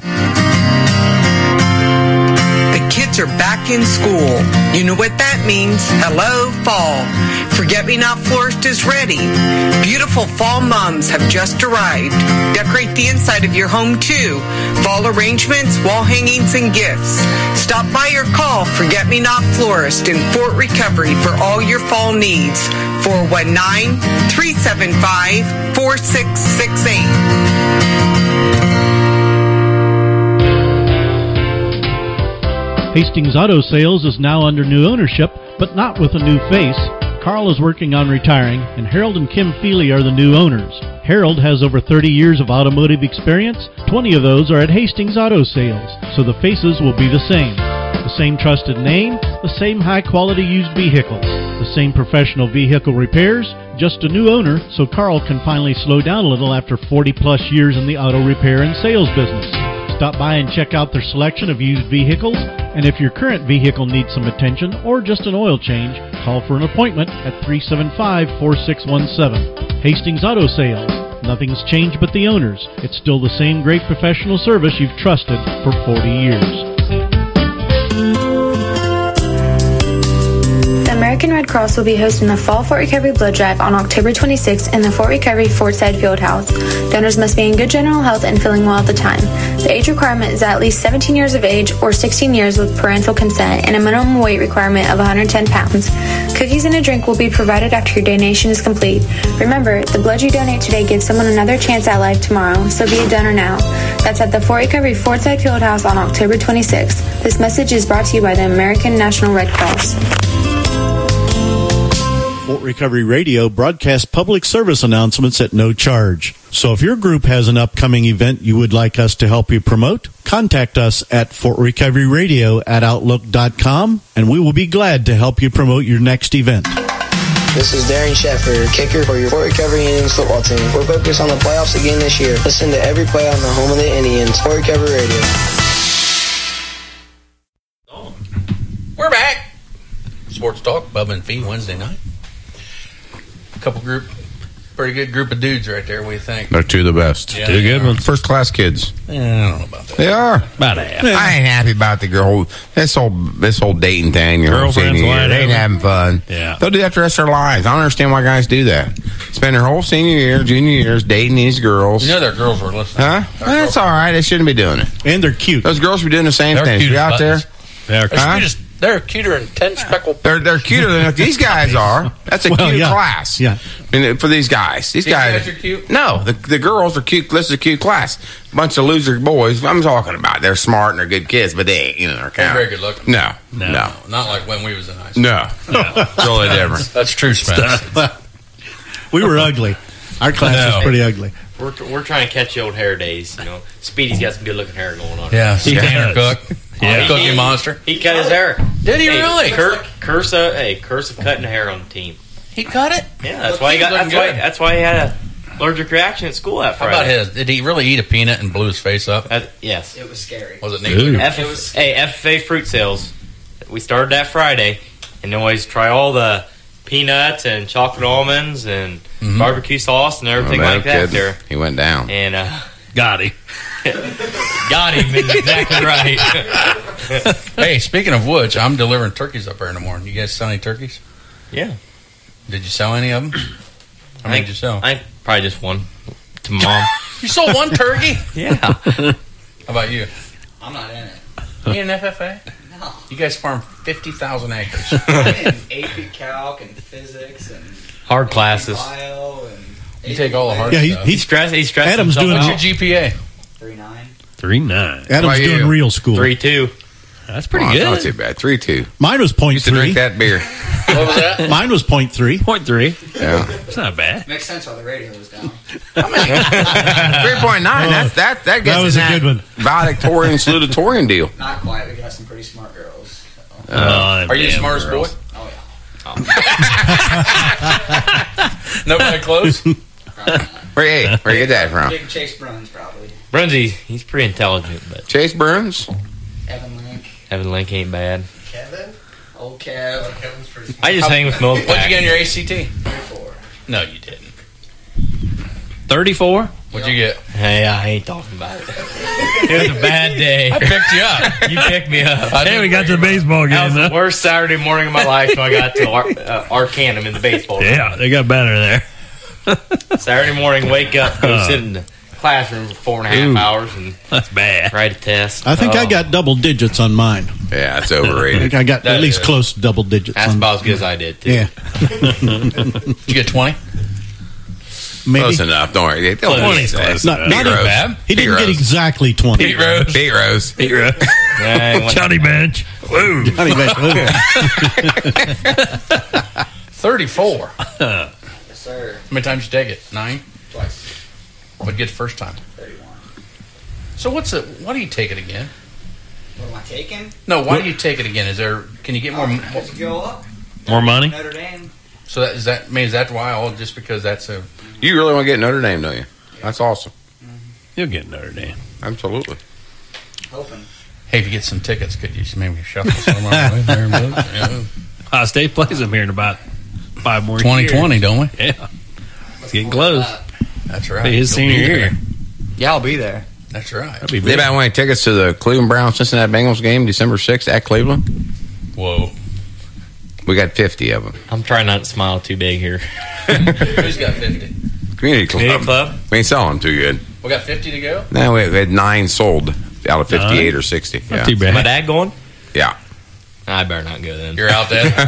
The kids are back in school. You know what that means. Hello, fall. Forget-Me-Not Florist is ready. Beautiful fall mums have just arrived. Decorate the inside of your home, too. Fall arrangements, wall hangings, and gifts. Stop by or call Forget-Me-Not Florist in Fort Recovery for all your fall needs. four one nine, three seven five, four six six eight.
Hastings Auto Sales is now under new ownership, but not with a new face. Carl is working on retiring, and Harold and Kim Feely are the new owners. Harold has over thirty years of automotive experience. twenty of those are at Hastings Auto Sales, so the faces will be the same. The same trusted name, the same high-quality used vehicles, the same professional vehicle repairs, just a new owner, so Carl can finally slow down a little after forty-plus years in the auto repair and sales business. Stop by and check out their selection of used vehicles, and if your current vehicle needs some attention or just an oil change, call for an appointment at three seven five, four six one seven. Hastings Auto Sales. Nothing's changed but the owners. It's still the same great professional service you've trusted for forty years.
The American Red Cross will be hosting the Fall Fort Recovery Blood Drive on October twenty-sixth in the Fort Recovery Fortside Fieldhouse. Donors must be in good general health and feeling well at the time. The age requirement is at least seventeen years of age or sixteen years with parental consent and a minimum weight requirement of one hundred ten pounds. Cookies and a drink will be provided after your donation is complete. Remember, the blood you donate today gives someone another chance at life tomorrow, so be a donor now. That's at the Fort Recovery Fortside Fieldhouse on October twenty-sixth. This message is brought to you by the American National Red Cross.
Fort Recovery Radio broadcasts public service announcements at no charge. So if your group has an upcoming event you would like us to help you promote, contact us at fort recovery radio at outlook dot com, and we will be glad to help you promote your next event.
This is Darian Sheffer, kicker for your Fort Recovery Indians football team. We're focused on the playoffs again this year. Listen to every play on the home of the Indians, Fort Recovery Radio.
We're back. Sports Talk, Bubba and Fee, Wednesday night. Couple group, pretty good group of dudes right there. What do you think?
They're two of the best.
Yeah, Two good
ones. First class kids.
Yeah, I don't know about that.
They are.
About half.
I ain't happy about the girl. This whole this whole dating thing. Your whole
Girlfriends,
senior year.
wide
They ain't
open.
having fun.
Yeah.
They'll do that the rest of their lives. I don't understand why guys do that. Spend their whole senior year, junior years dating these girls.
You know their girls were listening.
Huh? That's all right. They shouldn't be doing it.
And they're cute.
Those girls be doing the same
They're
thing.
cute
You
as
out there?
buttons.
They're
They're,
Huh?
cute as- they're cuter than ten speckled.
They're they're cuter than these guys are. That's a
Well,
cute
yeah.
class.
Yeah.
I mean, for these guys, these,
These
guys,
guys are cute?
No, the the girls are cute. This is a cute class. Bunch of loser boys. I'm talking about. They're smart and they're good kids, but they ain't. You know, they're
They're
kind
very good looking.
No, no,
No.
no,
Not like when we was in high school.
no. Totally different.
That's true, Spence.
We were ugly. Our class
No.
was pretty ugly.
We're, we're trying to catch the old hair days. You know, Speedy's got some good looking hair going on.
Yeah,
He
Tanner
does.
Cook.
Yeah.
Cookie Monster.
He cut his hair.
Did he
Hey,
really?
Cur- curse of hey, curse of cutting hair on the team.
He cut it?
Yeah, that's why he got.
Looking
That's why.
good.
That's why he had a allergic reaction at school that
How
Friday.
about his? Did he really eat a peanut and blew his face up?
Uh, yes.
It was scary.
Was it neat?
F- it was, hey, F F A fruit sales. We started that Friday, and always try all the peanuts and chocolate almonds and
Mhm.
barbecue sauce and everything
Oh, man,
like that
kid.
there.
He went down.
And uh,
got him.
got him is exactly right.
Hey, speaking of which, I'm delivering turkeys up there in the morning. You guys sell any turkeys?
Yeah.
Did you sell any of them? How many did you sell?
I probably just one to mom.
You sold one turkey?
Yeah.
How about you?
I'm not in it.
You in F F A?
No.
You guys farm fifty thousand acres.
I'm in A P Calc and physics and
Hard classes.
bio and
You take all the hard
Yeah, he-
stuff.
he's-
Stress, he's stressing
Adam's
himself
doing-
out.
What's your G P A?
three nine.
Three nine.
Adam's
about
doing
you?
real school.
Three two.
That's pretty
Oh,
good.
Not too bad. Three two.
Mine was point
Used to
three.
drink that beer.
What was that?
Mine was point three.
Point three.
Yeah.
It's not bad.
Makes sense why the radio was down.
Three point nine. That's that. That gets
That was
in
a good one.
valedictorian, salutatorian deal.
Not quite. We got some pretty smart girls. So.
Uh,
Are you the
damn
smartest
girls.
boy?
Oh yeah.
Nobody close?
Where, hey, where you get that from?
Big Chase Bruns probably.
Brunsy, he's pretty intelligent, but
Chase Burns.
Evan Link.
Evan Link ain't bad.
Kevin. Old Kev. Kevin's pretty smart.
I just hang with Milk.
What'd you get on your A C T?
Four.
No, you didn't.
Thirty-four.
What'd you get?
Hey, I ain't talking about it. It was a bad day.
I picked you up.
You picked me up.
I
Hey, we
didn't
got to the baseball
That
game.
was
Huh?
the worst Saturday morning of my life when I got to Ar- uh, Arcanum in the baseball game.
Yeah, they got better there.
Saturday morning, wake up, go
Uh.
sit in the classroom for four and a half
Ooh.
hours and
That's bad.
write a test.
I think I
Oh,
got double digits on mine.
Yeah, it's
I
overrated.
think I got
That
at least
is.
close to double digits.
That's
on,
about as good as I did, too.
yeah.
Did you get twenty?
Maybe.
Close enough. Don't worry. Don't
Twenty's
worry.
close
Not,
enough.
not
Pete
even-
Rose.
he didn't
Pete
get
Rose.
exactly twenty.
Pete Rose.
Pete Rose.
Pete Rose.
Yeah,
Johnny Bench. Woo.
Johnny Bench.
thirty-four. How
Yes, sir.
many times you take it? Nine?
Twice.
What'd you get the first time?
thirty-one.
So what's it? Why do you take it again?
What am I taking?
No, why do you take it again? Is there? Can you get more?
Oh,
more
just go up.
More money?
Notre Dame.
so that is that? I mean, is that why? All just because that's a?
You really want to get Notre Dame, don't you? That's awesome.
You'll get Notre Dame.
Absolutely.
Hoping.
Hey, if you get some tickets, could you maybe shuffle some on the way there? Yeah.
Ohio State plays them here in about five more
twenty twenty,
years.
don't we?
Yeah. It's getting close.
That's right.
Be his
You'll
senior
be there.
year.
Yeah, I'll be there.
That's right.
That'd be
They
big.
about winning tickets to the Cleveland Browns Cincinnati Bengals game December sixth at Cleveland.
Whoa.
We got fifty of them.
I'm trying not to smile too big here.
Who's got fifty?
Community Club.
Community Club?
We ain't selling them too good.
We got fifty to go.
No, we we had nine sold out of fifty-eight
Nine?
or sixty.
Not
Yeah.
too bad.
My dad going?
Yeah.
I better not go then.
You're out there.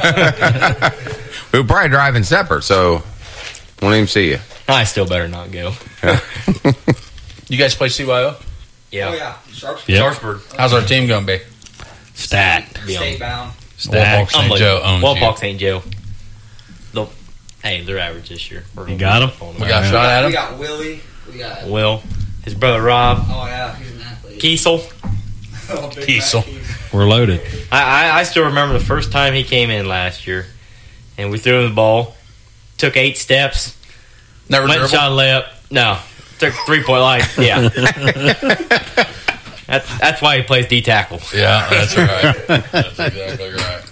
We'll probably drive in separate, so won't even see you.
I still better not go.
You guys play C Y O?
Yeah.
Oh yeah. Sharps.
Yep.
Sharpsburg.
How's our team going to be?
Stacked.
Be on-
State bound.
Walpole Saint Joe owns you.
Walpole Saint Joe. They'll, hey, they're average this year. We're
You
gonna
got
be
'em?
up on
We got a shot at
We
him.
got Willie. We got.
Will, his brother Rob,
Oh yeah, he's an athlete.
Kiesel.
Oh, big
Kiesel.
fat Kiesel.
We're loaded.
I, I, I still remember the first time he came in last year, and we threw him the ball, took eight steps,
Never
went and
dribble?
shot a layup. No, took three point line. Yeah, that's that's why he plays D tackle.
Yeah, that's right. That's exactly right.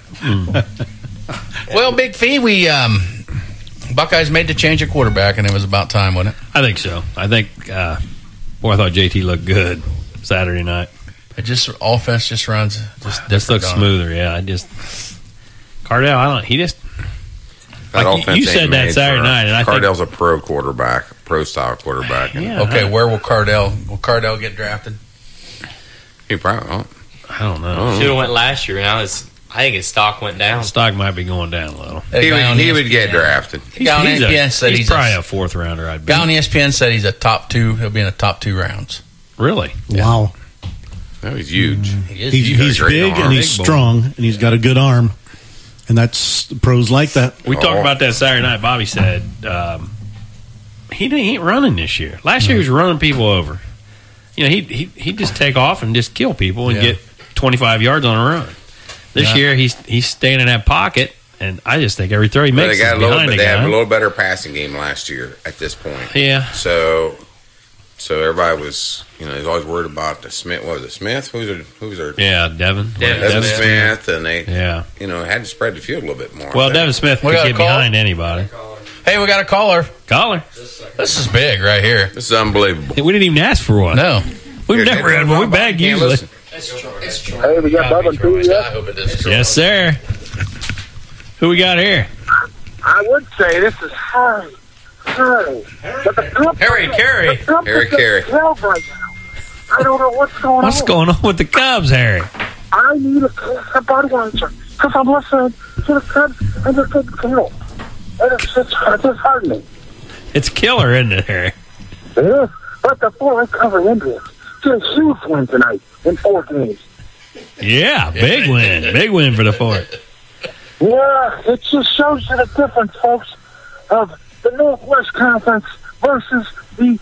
Well, Big Fee, we um, Buckeyes made the change at quarterback, and it was about time, wasn't it?
I think so. I think, uh, boy, I thought J T looked good Saturday night.
It just offense just runs just
This
different,
looks
don't it?
smoother, yeah. I just Cardell, I don't. He just
That
like you-
offense
you
ain't
said that
made
Saturday
for-
night, and I think
Cardell's a pro quarterback, pro style quarterback. and
Yeah.
Okay, where will Cardell will Cardell get drafted?
He probably won't.
I don't know.
Should have went last year. Now his, I think his stock went down.
Stock might be going down a little.
He would, he would get drafted.
The guy on
He's
E S P N
a-
said
he's
he's,
probably
a,
a fourth rounder. I'd
guy on
bet.
E S P N said he's a top two. He'll be in the top two rounds.
Really?
Wow.
No, he's huge.
He is
He's,
huge.
he's
great
big
arm.
and he's
Big boy.
strong and he's got a good arm. And that's the pros like that.
We
Oh.
talked about that Saturday night. Bobby said um, he didn't- he ain't running this year. Last year he was running people over. You know, he he he just take off and just kill people and
Yeah.
get twenty-five yards on a run. This
Yeah.
year he's he's staying in that pocket and I just think every throw he
But
makes
they got
is
a little,
behind
but
a
they
guy.
had a little better passing game last year at this point.
Yeah.
So, so everybody was, you know, they was always worried about the Smith. What was it, Smith? Who's their, who's their
Yeah, Devin.
Devin,
Devin
Smith, and they,
Yeah.
you know, had to spread the field a little bit more.
Well,
I think.
Devin Smith
We
could
got a
get
call?
behind anybody.
Hey, we got a caller.
Caller.
This is big right here.
This is unbelievable.
We didn't even ask for one.
No.
We've
Here,
never
take
had
one
one. We
off.
bag
Can't
usually.
listen.
Hey, we got Bubba and Pete yet?
I hope it is.
Yes, sir. Who we got here?
I would say this is Harry. Harry. But the Cubs-
Harry Carey.
the Cubs
Harry
are just
Carey.
twelve right now. I don't know what's going
What's
on.
going on with the Cubs, Harry?
I need a case of Budweiser because I'm listening to the Cubs and they're getting killed. And it's just, it's just hurting me.
It's killer, isn't it, Harry?
Yeah. But the four recovery Indians get a huge win tonight in four games.
Yeah, big win. Big win for the Fort.
Yeah, it just shows you the difference, folks, of the Northwest Conference versus the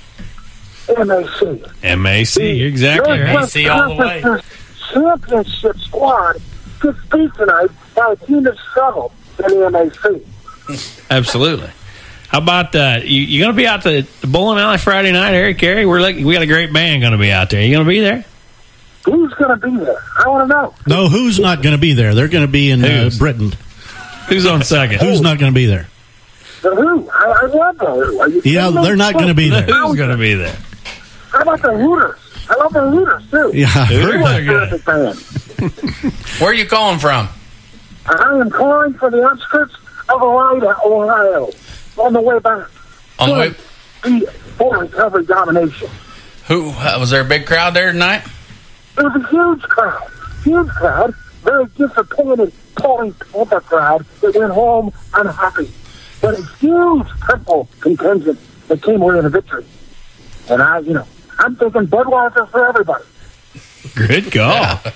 M A C.
M A C, you're exactly right.
Northwest Conference's championship squad gets beat tonight by a team that struggled in the M A C.
Absolutely. How about uh, you? You going to be out to the bowling alley Friday night, Harry Carey? We're like, we got a great band going to be out there. You going to be there?
Who's going to be there? I want to know.
No, who's not going to be there? They're going to be in uh,
Who's?
Britain.
Who's on second?
Who's not going to be there?
The Who? I, I love the Who. Are you
Yeah,
kidding me?
they're not going to be there.
Who's going to be there?
How about the Hooters? I love the Hooters, too.
Yeah, I heard
They're
that.
a terrific band.
Where are you calling from?
I am calling for the outskirts of Orida, Ohio, on the way back.
On the way.
The Fort Recovery domination.
Who uh, was there? A big crowd there tonight?
It was a huge crowd. Huge crowd. Very disappointed, Paulie Panther crowd that went home unhappy. But a huge Temple contingent that came away with a victory. And I, you know, I'm thinking Budweiser for everybody.
Good call.
Yeah,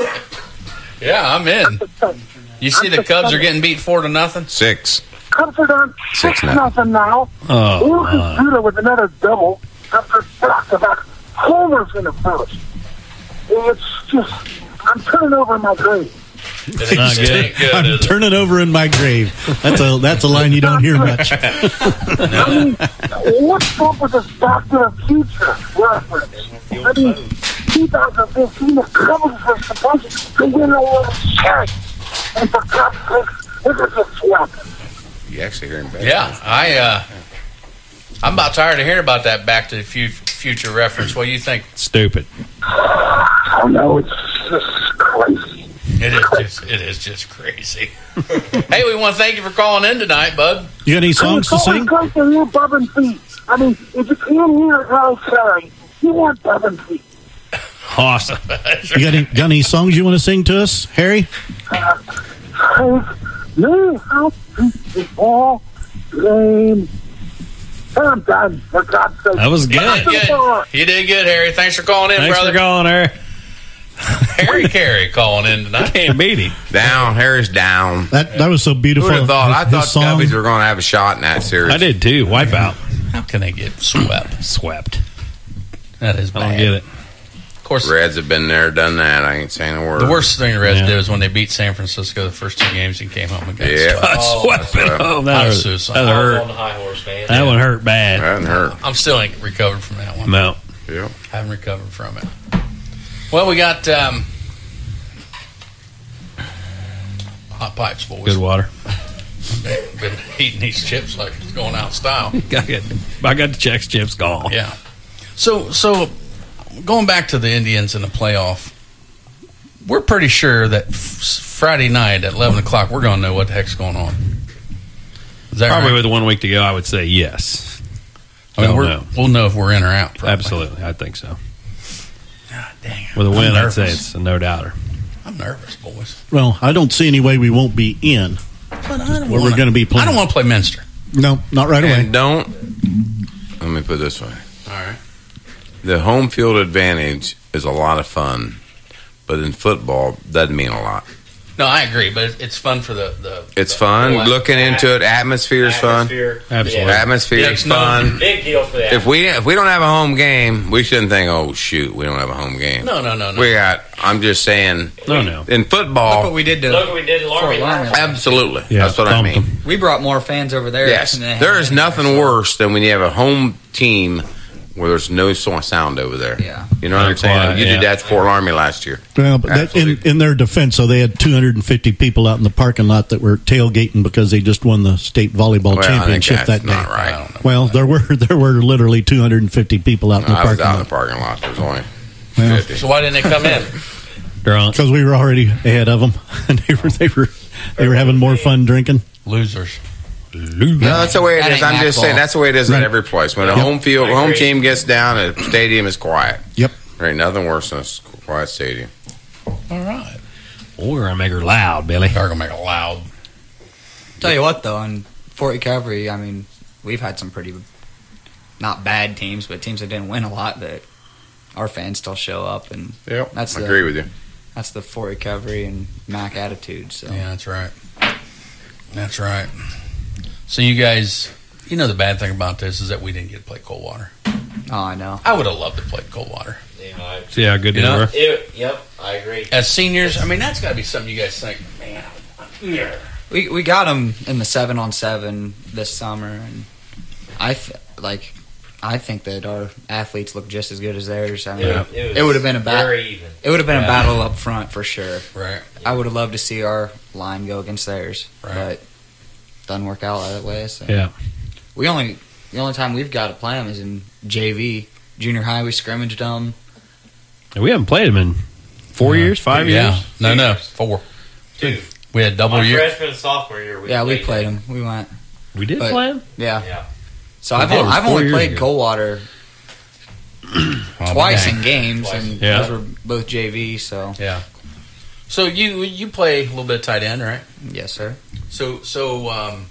yeah I'm in. You see the Cubs are getting beat four to nothing?
Six.
Cubs are down
Six
six
now.
nothing now.
Oh,
Lucas
my.
Judah with another double after back-to-back homers in the first. It's just, I'm turning over in my grave.
It
not
ain't- it
good.
ain't good,
I'm
is it?
turning over in my grave. That's a that's a line you don't hear much.
I mean, what's up with this Back to the Future reference? I mean, twenty fifteen, the Cubs were supposed to win a World Series. And for God's sake, look at this weapon.
You actually hear him better.
Yeah, I. Uh, I'm about tired of hearing about that Back to the Fu- Future reference. What do you think?
Stupid.
Oh, no, it's just crazy.
It is just. It is just crazy. Hey, we want to thank you for calling in tonight, bud.
You got any songs to sing?
Come to you, Bub and Pete. I mean, if you can't hear Harry Carey, you want Bub and Pete.
Awesome.
You got any, got any songs you want to sing to us, Harry?
Uh, take me out to the ball game. I'm done, for God's sake.
That was good.
You did good. You did good, Harry. Thanks for calling in,
Thanks
brother.
for calling, Harry.
Harry Carey calling in tonight.
Can't beat him.
Down. Harry's down.
That that was so
Who
beautiful.
would have thought? I
His-
thought
his
the
song.
Cubbies were going to have a shot in that series.
I did too. Wipeout.
How can they get swept?
Swept.
That is
I
bad.
don't get it.
Of course,
Reds have been there, done that. I ain't saying a word.
the worst thing the Reds
Yeah.
did was when they beat San Francisco the first two games and came home and got
Yeah.
swept.
Oh, swept.
right.
Oh,
I
that
was
hurt.
suicidal.
That
I was
hurt.
on the high horse, man.
That one hurt bad.
That didn't hurt.
I'm still ain't recovered from that one.
No.
Yeah.
Haven't recovered from it. Well, we got um, hot pipes, boys.
Good water.
Been, been eating these chips like it's going out of style.
Got it. I got the Chex chips gone.
Yeah. So, so going back to the Indians in the playoff, we're pretty sure that f- Friday night at eleven o'clock, we're going to know what the heck's going on. Is that
Probably
right?
with one week to go, I would say yes.
I mean,
Don't
we're,
know.
we'll know if we're in or out. Probably.
Absolutely, I think so.
God dang it.
With a
I'm
win, I'd
nervous.
say it's a no doubter.
I'm nervous, boys.
Well, I don't see any way we won't be in.
But I don't
Where we're
wanna-
going to be playing.
I don't want to play Minster.
No, not right away.
And don't. Let me put it this way.
All right.
The home field advantage is a lot of fun, but in football, doesn't mean a lot.
No, I agree, but it- it's fun for the. the
It's
the
fun
whole
looking into it. Atmosphere is fun.
Atmosphere.
Absolutely.
Atmosphere
Yeah,
is
it's no-
fun.
Big deal for that.
If we if we don't have a home game, we shouldn't think, oh shoot, we don't have a home game.
No, no, no, no.
We got. I'm just saying.
No, no.
In
Look
football,
what we did to
Look what we did to
Fort
Laramie.
Laramie.
absolutely.
Yeah,
That's what I
thumped
mean.
them.
We brought more fans over there.
Yes,
than they had
there is
in there,
nothing
so-
worse than when you have a home team where there's no so- sound over there.
Yeah.
You know what I'm
Very
saying?
quiet,
you
yeah.
did that to Fort Laramie last year.
Well, but that, in, in their defense, so they had two hundred fifty people out in the parking lot that were tailgating because they just won the state volleyball
Well, I think
championship
that's
that day.
not right.
Well, there were there were literally two hundred fifty people out in the
I was
parking
out in
lot.
the parking lot. There was only
Well,
fifty.
So why didn't they come in?
Drunk.
because we were already ahead of them, and they were they were they were having more fun drinking.
Losers.
No, that's the way it
That
is.
ain't
I'm just
Mac
saying
ball.
that's the way it is
Right.
at every place. When a
Yep.
home field,
I
home
agree.
team gets down, a stadium is quiet.
Yep.
There ain't nothing worse than a s- quiet stadium.
All right.
We're going to make her loud, Billy.
They're gonna make it loud.
Tell you what, though, in Fort Recovery, I mean, we've had some pretty not bad teams, but teams that didn't win a lot. That our fans still show up, and
Yep,
that's
I
the,
agree with you.
That's the Fort Recovery and Mac attitude. So
Yeah, that's right. That's right. So you guys, you know the bad thing about this is that we didn't get to play Coldwater.
oh, I know.
I would have loved to play Coldwater.
Yeah, I-
See how good
You
they
know?
were?
It- yep, I agree.
As seniors, I mean, that's got to be something you guys think, man. Yeah.
We we got them in the seven on seven this summer, and I th- like. I think that our athletes look just as good as theirs. I mean,
Yeah.
it,
It was
would have been a battle.
very even.
It would have been
Yeah.
a battle up front for sure.
Right.
I would have loved to see our line go against theirs,
Right.
but doesn't work out that way. So
Yeah.
we only the only time we've got to play them is in J V, junior high. We scrimmaged them.
And we haven't played them in four years, five
yeah.
years?
No, no, four.
Two.
We had double
My
year.
freshman and sophomore year. We
yeah, we
played
played
them.
them. We went.
We did
But-
play them?
Yeah.
Yeah.
So
I
I've
thought it
only,
was
I've
four
only
years
played
ago.
Coldwater
Oh,
twice
dang.
in games,
Twice.
and
Yeah.
those were both J V. So
Yeah. So you you play a little bit of tight end, right?
yes, sir.
So so um,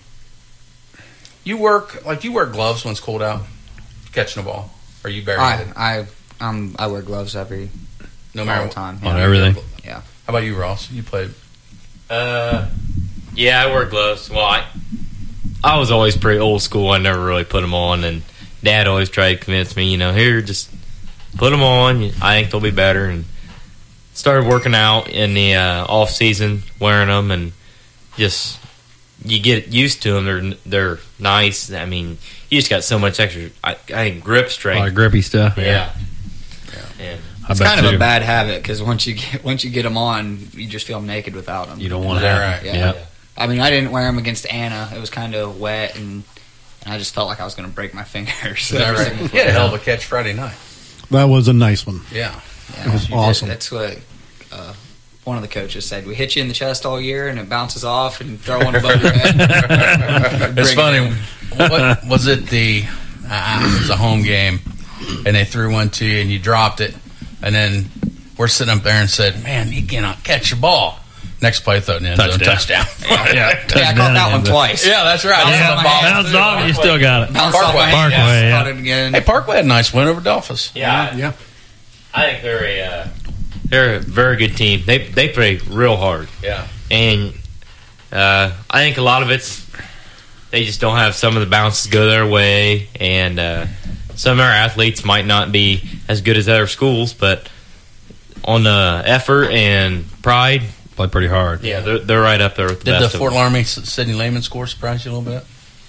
you work like you wear gloves when it's cold out, catching the ball, or you bury
I
it?
I um I wear gloves every
No
all
matter
the
what.
time.
On
Yeah.
everything?
Yeah.
How about you, Ross? You played.
Uh, yeah, I wear gloves. Well, I, I was always pretty old school. I never really put them on, and Dad always tried to convince me, you know, here, just put them on. I think they'll be better. And started working out in the uh, off season, wearing them, and just you get used to them. They're they're nice. I mean, you just got so much extra. I, I think grip
A
strength.
lot of grippy stuff.
Yeah. And
I
It's
bet
kind of
too.
a bad habit because once you get once you get them on, you just feel naked without them.
You don't want
Is
to
that
have
right?
Yeah.
Yep.
I mean, I didn't wear them against Anna. It was kind of wet, and, and I just felt like I was going to break my fingers.
Is that right? You had a hell of a catch Friday night.
That was a nice one.
Yeah.
Yeah,
It was
you
awesome.
did. That's what uh, one of the coaches said. We hit you in the chest all year, and it bounces off and throw one above your head.
It's
Bring
funny.
it
What was it? The uh, it was a home game, and they threw one to you, and you dropped it, and then we're sitting up there and said, "Man, he cannot catch a ball." Next play, throw it in the end zone,
Touchdown.
touchdown.
Yeah,
Yeah, I caught that one twice.
Yeah, that's right.
Bounced
Yeah,
off my
ball-
hands.
Bounced off, you still got it.
Bounced off my
Parkway.
hands,
Parkway, yeah.
caught it again.
Hey, Parkway had a nice win over Dolphus.
Yeah,
Yeah.
I think they're a uh, they're a very good team. They they play real hard,
Yeah.
and uh, I think a lot of it's they just don't have some of the bounces go their way, and uh, some of our athletes might not be as good as other schools, but on the effort and pride,
Play pretty hard.
yeah, they're, they're right up there with the
Did the
best of
Fort
them.
Laramie Sidney Lehman score surprise you a little bit?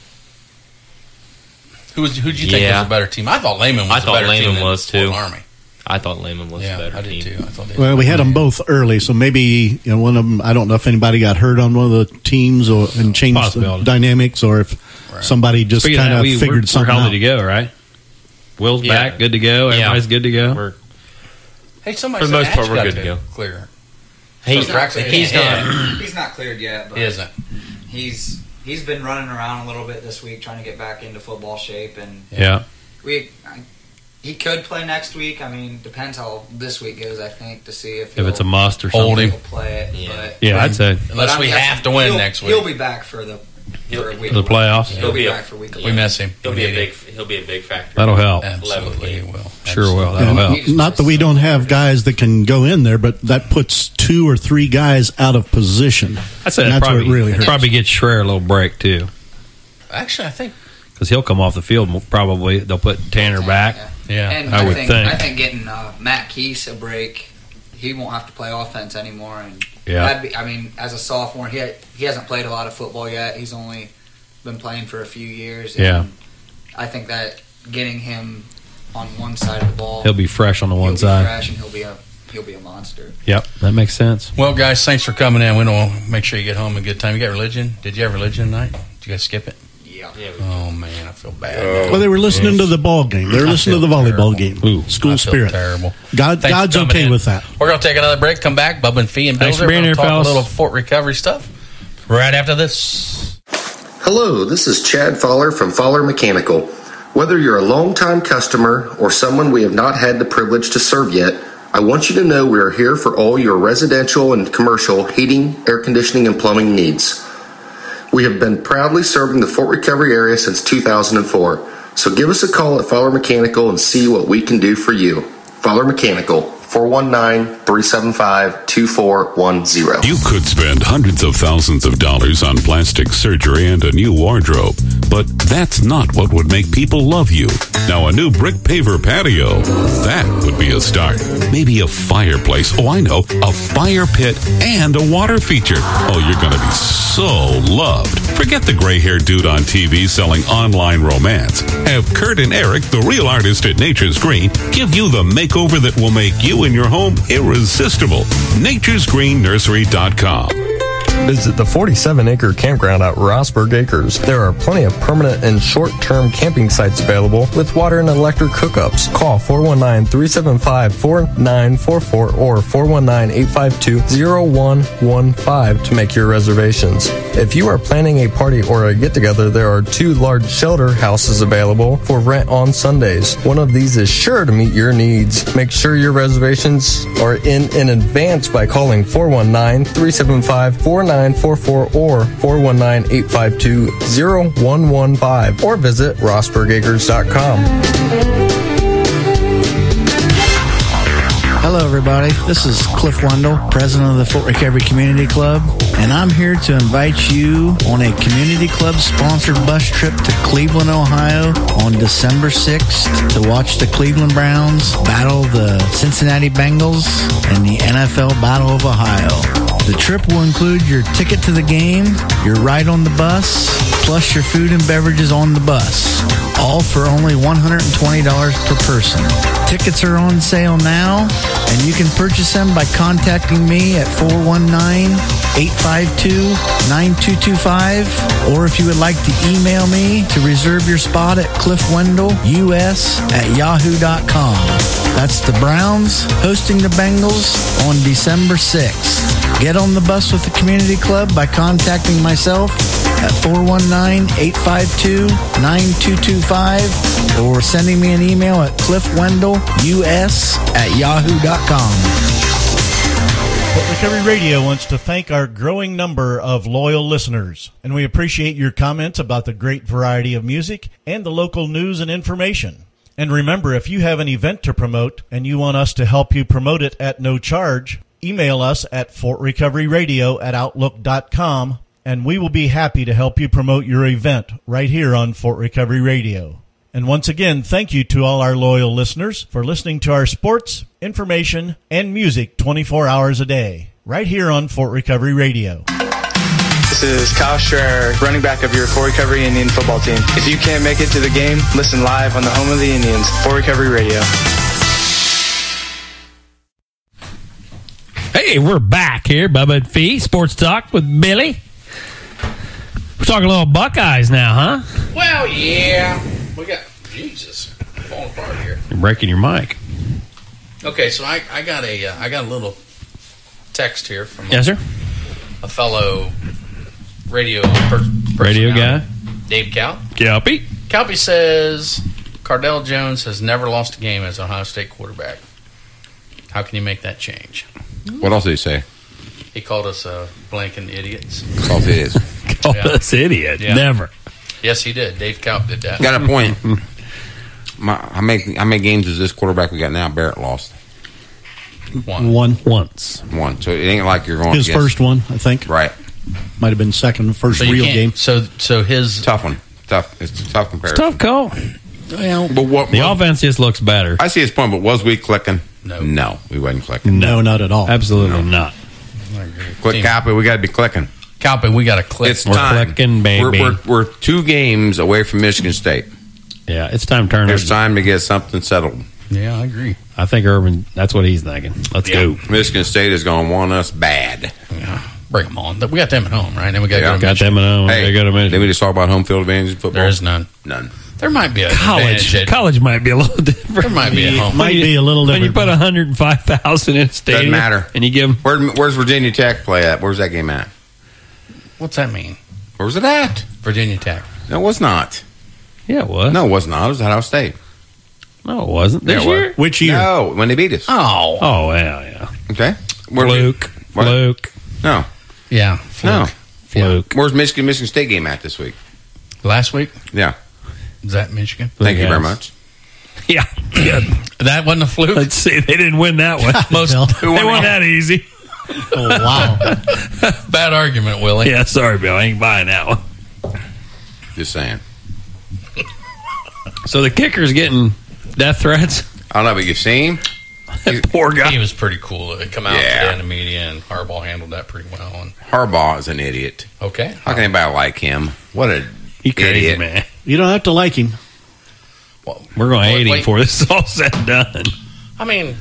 Who was? Who did you think
Yeah.
was a better team? I thought Lehman was
I
a
thought
better team
Lehman
than
was
Fort
too.
Laramie.
I thought Lehman was
Yeah,
a better
I did
team.
too. I thought they
Well, we had them both early, so maybe you know one of them. I don't know if anybody got hurt on one of the teams or and changed the
Possibility.
dynamics, or if
Right.
somebody just
Speaking
kind
that,
of
we,
figured
we're,
something
we're
out.
healthy to go, right? Will's
Yeah.
back, good to go.
Yeah.
Everybody's good to go.
We're,
Hey, somebody
For the
said
most part,
Hatch
we're
got
good to
to
go.
clear.
he's
So
not,
Braxton
he's
can't
not.
hit.
He's not cleared yet, but
He isn't.
he's he's been running around a little bit this week trying to get back into football shape, and
Yeah.
we I, he could play next week. I mean, depends how this week goes. I think to see if
If it's a
he'll-
must or
Hold
something.
him.
he'll play it.
Yeah.
But,
Yeah, I'd say.
but
Unless
I'm
we
guessing
have to win
he'll-
next week.
he'll be back for the for a week.
For the playoffs?
He'll,
He'll
be
be
back
a-
for week
We
eleven.
miss him.
He'll
We
be a
need
big.
him.
He'll be a big factor.
That'll help.
Absolutely he will.
Sure will. That'll
And
help.
not that we don't have guys that can go in there, but that puts two or three guys out of position.
I'd say
And
that
that's
probably,
what really hurts.
probably gets Schreier a little break, too.
Actually, I think.
Because he'll come off the field, probably. They'll put Tanner back.
Yeah,
And
I
I,
would
think,
think.
I think getting uh, Matt Keese a break, he won't have to play offense anymore. And
Yeah.
that'd be, I mean, as a sophomore, he ha- he hasn't played a lot of football yet. He's only been playing for a few years. And
Yeah.
I think that getting him on one side of the ball,
He'll be fresh on the one
he'll be
side.
fresh and he'll be a he'll be a monster.
Yep, that makes sense.
Well, guys, thanks for coming in. We don't make sure you get home a good time. You got religion? Did you have religion tonight? Did you guys skip it?
Yeah.
Oh man, I feel bad.
Well, they were listening to the ball game. They were
I
listening to the
feel
volleyball
terrible.
game. School
I feel
spirit.
terrible.
God,
Thanks for
God's
coming
okay
in.
with that.
We're going to take another break, come back. Bubba and Fee and
Thanks
Bills
for
are
being
going to
here,
talk
fellas.
a little Fort Recovery stuff right after this.
Hello, this is Chad Fowler from Fowler Mechanical. Whether you're a longtime customer or someone we have not had the privilege to serve yet, I want you to know we are here for all your residential and commercial heating, air conditioning, and plumbing needs. We have been proudly serving the Fort Recovery area since two thousand four, so give us a call at Fowler Mechanical and see what we can do for you. Fowler Mechanical, four one nine, three seven five, two four one zero.
You could spend hundreds of thousands of dollars on plastic surgery and a new wardrobe, but that's not what would make people love you. Now, a new brick paver patio, that would be a start. Maybe a fireplace. Oh, I know, a fire pit and a water feature. Oh, you're going to be so loved. Forget the gray-haired dude on T V selling online romance. Have Kurt and Eric, the real artist at Nature's Green, give you the makeover that will make you and your home irresistible. nature's green nursery dot com.
Visit the forty-seven acre campground at Rossburg Acres. There are plenty of permanent and short-term camping sites available with water and electric hookups. Call four one nine, three seven five, four nine four four or four one nine, eight five two, zero one one five to make your reservations. If you are planning a party or a get-together, there are two large shelter houses available for rent on Sundays. One of these is sure to meet your needs. Make sure your reservations are in in advance by calling four one nine, three seven five, four nine four four or four one nine, eight five two, zero one one five or visit rossburg acres dot com.
Hello, everybody. This is Cliff Wendell, president of the Fort Recovery Community Club, and I'm here to invite you on a Community Club sponsored bus trip to Cleveland, Ohio on December sixth to watch the Cleveland Browns battle the Cincinnati Bengals in the N F L Battle of Ohio. The trip will include your ticket to the game, your ride on the bus, plus your food and beverages on the bus, all for only one hundred twenty dollars per person. Tickets are on sale now, and you can purchase them by contacting me at four one nine, eight five two, nine two two five, or if you would like to email me to reserve your spot at cliffwendellus at yahoo dot com. That's the Browns hosting the Bengals on December sixth. Get on the bus with the community club by contacting myself at four one nine, eight five two, nine two two five or sending me an email at cliffwendellus at yahoo dot com.
Fort Recovery Radio wants to thank our growing number of loyal listeners, and we appreciate your comments about the great variety of music and the local news and information. And remember, if you have an event to promote and you want us to help you promote it at no charge, email us at fort recovery radio at outlook dot com, and we will be happy to help you promote your event right here on Fort Recovery Radio. And once again, thank you to all our loyal listeners for listening to our sports, information, and music twenty-four hours a day, right here on Fort Recovery Radio.
This is Kyle Schreier, running back of your Fort Recovery Indian football team. If you can't make it to the game, listen live on the home of the Indians, Fort Recovery Radio.
Hey, we're back here, Bubba and Fee, Sports Talk with Billy. We're talking a little Buckeyes now, huh?
Well, yeah. We got, Jesus, falling apart here.
You're breaking your mic.
Okay, so I, I got a uh, I got a little text here from
Yes,
a,
sir.
a fellow radio per-
Radio
personality,
guy.
Dave Cal.
Calpy.
Calpy says Cardell Jones has never lost a game as an Ohio State quarterback. How can you make that change?
What else did he say?
He called us uh, blanking idiots.
Called idiots.
Oh,
Yeah.
this idiot.
Yeah.
Never.
Yes, he did. Dave Kaup did that.
Got a point. My, how many how many games is this quarterback we got now? Barrett lost
One.
One.
Once.
one, so it ain't like you're going
His
against-
first one, I think.
right?
Might have been second, first
So you
real
can't-
game.
So, so his
Tough one, tough. It's a tough
It's
comparison.
a tough call.
well,
But what
The
what-
offense just looks better.
I see his point, but was we clicking?
No.
no, we wasn't clicking.
No, not at all.
Absolutely not.
Click copy. We got to be clicking.
Kaup, we got to click.
It's
We're
time.
clicking, baby.
We're, we're, we're two games away from Michigan State.
Yeah, it's time to turn
There's
it.
time to get something settled.
Yeah, I agree.
I think Urban, that's what he's thinking. Let's
Yeah.
go.
Michigan State is going to want us bad.
Yeah. Bring them on. We got them at home, right? Then we got
Yeah.
to go to
Got
Michigan.
them at home.
Hey,
They got to
then we just talk about home field advantage in football.
There is none.
None.
There might be a
College.
advantage at-
College might be a little different.
There might be a home.
Might be a little
When you
different.
put one hundred five thousand in a stadium.
Doesn't matter.
And you give them.
Where, where's Virginia Tech play at? Where's that game at?
What's that mean?
Where's it at?
Virginia Tech.
No, it was not.
Yeah, it was.
No, it was not. It was at Ohio State.
No, it wasn't. This
Yeah, it was.
year?
Which year?
No, when they beat us.
Oh.
Oh, yeah, yeah.
Okay. Where we-
Fluke.
what?
Fluke.
No.
Yeah.
No.
Fluke.
Where's Michigan Michigan State game at this week?
Last week?
Yeah.
Is that Michigan?
Thank you very
Yes.
much.
Yeah. Good.
That wasn't a fluke?
Let's see. They didn't win that one.
Most,
Bill.
They won that easy.
Oh, wow.
bad argument, Willie.
Yeah, sorry, Bill. I ain't buying that one.
Just saying.
So the kicker's getting death threats.
I don't know, but you seen him?
That poor guy.
He was pretty cool to come out
Yeah.
today in the media, and Harbaugh handled that pretty well. And
Harbaugh is an idiot.
okay.
How can anybody like him? What a
He crazy,
idiot.
man.
You don't have to like him.
Well,
We're going to hate him
wait.
before this is all said and done.
I mean,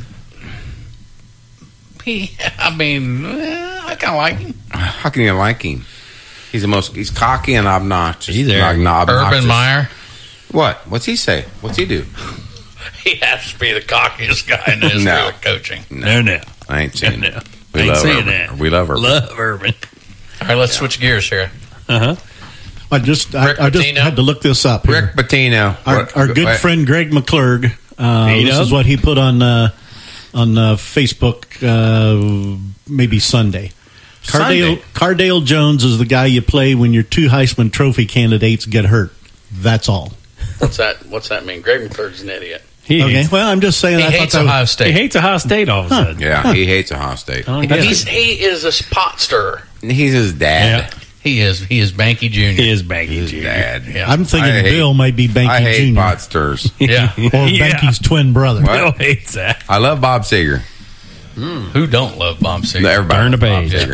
he. I mean, eh, I kind of like him.
How can you like him? He's the most. He's cocky and obnoxious.
He's there.
Obno- obnoxious.
Urban Meyer.
What? What's he say? What's he do?
He has to be the cockiest guy in the history
No.
of coaching.
No, no.
I ain't seen
No,
it.
no.
We
Ain't
love
saying
Urban.
that.
We love Urban.
Love Urban.
All right, let's switch gears here.
Uh-huh.
I just I,
Rick
I just
Pitino?
had to look this up. Here.
Rick Pitino.
Our,
What-
our good
what-
friend Greg McClurg. Uh,
He
this
knows.
is what he put on uh, on uh, Facebook uh, maybe Sunday. Cardale,
Sunday?
Cardale Jones is the guy you play when your two Heisman Trophy candidates get hurt. That's all.
What's that? What's that mean? Greg McClurg's an idiot.
He
Okay.
hates,
Well, I'm just saying.
He
I
hates
thought that
Ohio
was,
State.
he hates Ohio State all of a sudden.
Yeah, he hates Ohio State.
I don't get
He's,
it.
he is a pot stirrer.
He's his dad.
Yeah.
He is. He is Banky Junior
He is Banky
His
Junior
dad.
Yeah.
I'm thinking
I hate-
Bill might be Banky
I hate
Junior
pot stirs.
Yeah.
or
Yeah.
Banky's twin brother.
What?
Bill hates that.
I love Bob Seger.
Who don't love Bob Seger?
No, everybody
Turn the
loves Bob
page.
Seger.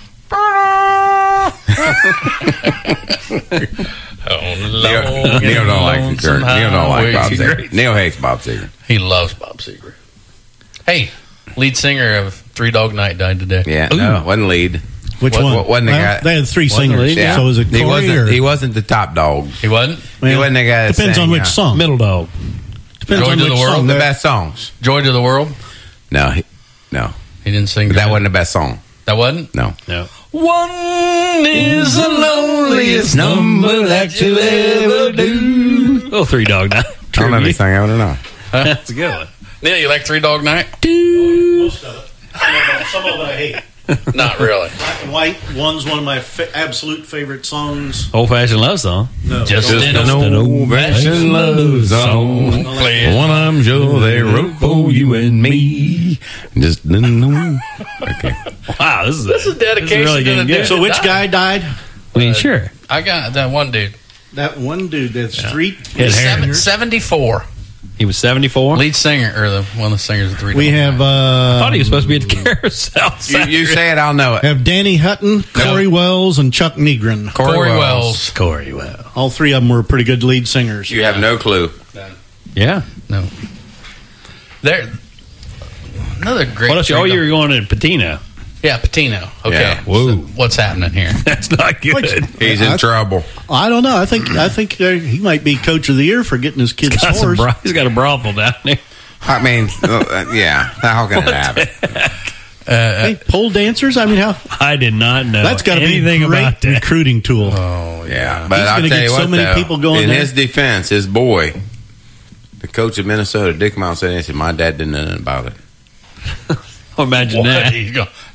Oh,
Neil,
Lord,
Neil don't like
lonesome
Seger. Neil don't like Bob
highway.
Seger. Neil hates Bob Seger.
He loves Bob Seger. Hey, lead singer of Three Dog Night died today.
Yeah,
Ooh.
no, wasn't lead.
Which
What-
one?
what- wasn't the
Well,
guy-
they had three
Wasn't
singers.
lead,
Yeah.
So is it
he
Corey
wasn't.
or
He wasn't the top dog.
He wasn't?
Well,
he wasn't the guy. That
depends
sang,
on which
uh,
song.
Middle dog.
Depends
Joy
on
to
which
the World?
song.
The
There-
best songs.
Joy to the World?
No, he, no,
He didn't sing
that
Joy-
wasn't the best song.
That wasn't?
No.
No.
One is the loneliest
number that you'll ever do.
Little three dog night.
I don't know if he sang out or not.
That's a good one.
Neil, you like Three Dog Night?
Most of it. Some of it, some of it I hate.
Not really.
Black and White. One's one of my fa- absolute favorite songs.
Old fashioned love song.
No,
Just
don't-
an
An old-fashioned love song.
Play
One I'm sure they wrote for you and me. Just no. Okay.
Wow, this is,
This is dedication
really
to the
getting
dude.
good.
So which
died.
guy died?
I mean, sure.
I got that one dude.
That one dude. That street.
Ed
Seven,
Harris.
seventy-four.
He was seventy-four.
Lead singer, or the one of the singers of Three
We
Dog
have.
Night.
Uh,
I thought he was supposed to be at the carousel.
You, you say it, I'll know it.
Have Danny Hutton, Corey Wells, and Chuck Negron.
Corey,
Corey
Wells.
Wells.
Corey Wells.
All three of them were pretty good lead singers.
You have no clue.
Yeah.
No. There. Another great.
What else?
Three
Oh,
Dog-
you were going to Patino.
Yeah, Patino. Okay.
Yeah.
Whoa.
So what's happening here?
That's not good.
Which-
He's in
I-
trouble.
I don't know. I think I think uh, he might be coach of the year for getting his kids
Got some
scores.
bro- he's got a brothel down there.
I mean, uh, yeah. How can it happen?
Hey, pole dancers. I mean, how
I did not know
that's got to be a
anything
great
about that.
recruiting tool.
Oh
Yeah, but
He's
I'll
gonna
tell
get
you
so
what,
many
though,
people going
in
there.
his defense, his boy, the coach of Minnesota, Dick Mount, said, he said, my dad didn't know nothing about it.
Imagine
What?
that.
He's go-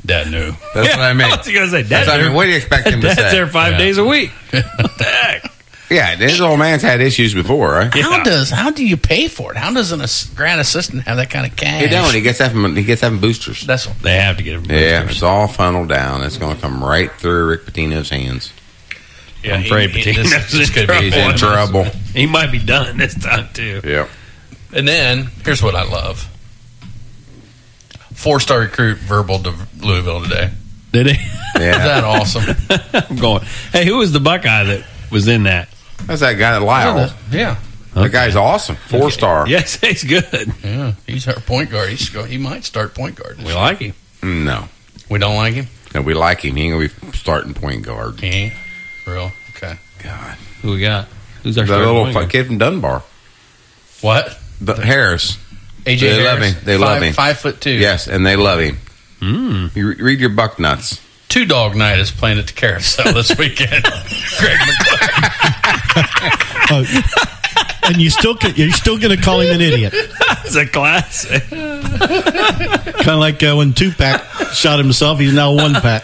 Dad knew.
That's
Yeah,
what I mean.
I was going to say,
That's
Dad's
what I mean.
there-
What do you expect him to
Dad's
say?
there five
Yeah.
days a week. What the heck?
Yeah, his old man's had issues before, right?
How does how do you pay for it? How does an ass- grad assistant have that kind of cash?
He don't. He gets that from he gets that from boosters.
That's what
they have to get him.
Yeah, it's all funneled down. It's going to come right through Rick Pitino's hands.
Yeah,
I'm
he-
afraid
he-
Patino's
this- this
in
could be-
trouble.
He's in trouble.
He might be done this time, too.
Yeah.
And then here's what I love: four-star recruit verbal to Louisville today.
Did he?
Yeah.
Is that awesome?
I'm going, hey, who was the Buckeye that was in that?
That's that guy, Lyle.
Yeah.
That guy's awesome. Four star.
Yes, he's good.
Yeah, he's our point guard. He's go, he might start point guard.
We like him.
No.
We don't like him?
No, we like him. He ain't going to be starting point guard.
He ain't? Real? Okay.
God.
Who we got? Who's our
The
starting
little
point
fu-
guard?
kid from Dunbar.
What?
The, Harris.
A J
They love
Harris?
him. They
five,
love him.
Five foot two.
Yes, and they love him.
Mm.
You re- read your buck nuts.
Two Dog Night is playing at the Carousel this weekend. Greg McClure.
Uh, and you still can, you're still going to call him an idiot.
That's a classic.
Kind of like uh, when Tupac shot himself. He's now one pack.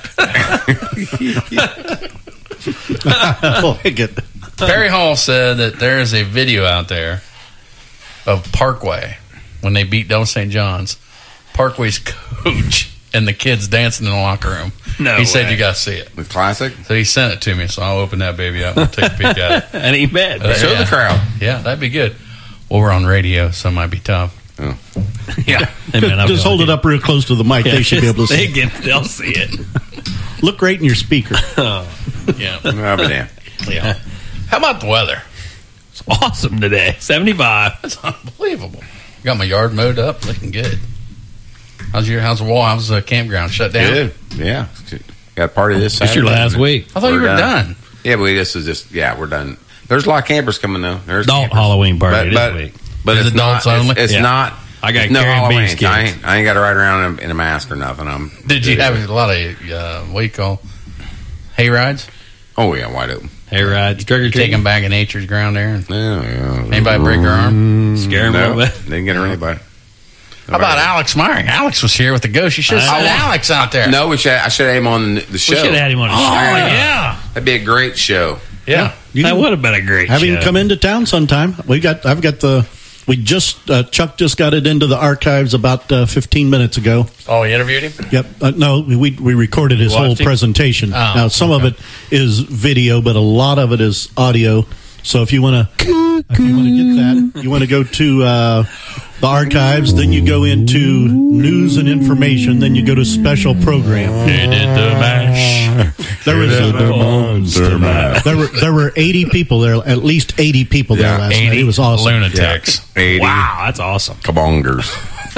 I like it.
Perry Hall said that there is a video out there of Parkway when they beat Del Saint John's. Parkway's coach and the kids dancing in the locker room.
No
he said
way.
you got to see it.
The classic?
So he sent it to me, so I'll open that baby up and take a peek at it.
And he bet.
Uh,
Show
yeah.
the crowd.
Yeah, that'd be good. Well, we're on radio, so it might be tough.
Oh.
Yeah. Hey, man, I'll
Just
be
hold
like
it up real close to the mic. They should be able to
They
see.
get, they'll see it.
Look right in your speaker.
Oh,
Yeah.
Oh, but damn.
Yeah. How about the weather?
it's awesome today. seventy-five.
That's unbelievable. Got my yard mowed up, looking good. How's your how's the wall? How's the campground shut down?
Good. Yeah. Got a party this
It's
Saturday.
your last week.
I thought you
We're
were done.
Yeah, but we, this is just, yeah, we're done. There's a lot of campers coming, though. There's
Adult
campers.
Halloween party
but,
this
but,
week.
But
Is
it's
it adults
not,
only?
It's, it's
Yeah.
not.
I got
it's no
Karen
Halloween.
Beans kids.
I ain't, I ain't got to ride around in, in a mask or nothing. I'm,
Did you have a lot of uh, what do you call hay rides?
Oh, yeah, wide open.
Hey, rides, trick or
Take
treat.
them back in nature's ground there. And
Yeah, yeah.
anybody break their arm?
Scare him a
No,
little bit.
didn't get anybody.
How about Alex Meyer? Alex was here with the ghost. You should have
I
seen
want-
Alex out there.
No, we should. I should have him on the, the show.
We should have had him on the
Oh,
show.
yeah.
That'd be a great show.
Yeah.
You
That
can
would have been a great
have
show.
him come into town sometime. We got. I've got the. We just uh, Chuck just got it into the archives about uh, fifteen minutes ago.
Oh, you interviewed him?
Yep. Uh, no, we we recorded his
You watched
whole
him?
presentation.
Oh,
now some of it is video, but a lot of it is audio. So if you want to, if you want to get that, you want to go to uh, the archives. Then you go into news and information. Then you go to special program.
They did the mash.
There was
They did the
a,
monster mash.
there were there were eighty people there. At least eighty people there
Yeah,
last night.
eighty
It was awesome.
lunatics.
eighty
Wow, that's awesome.
kabongers.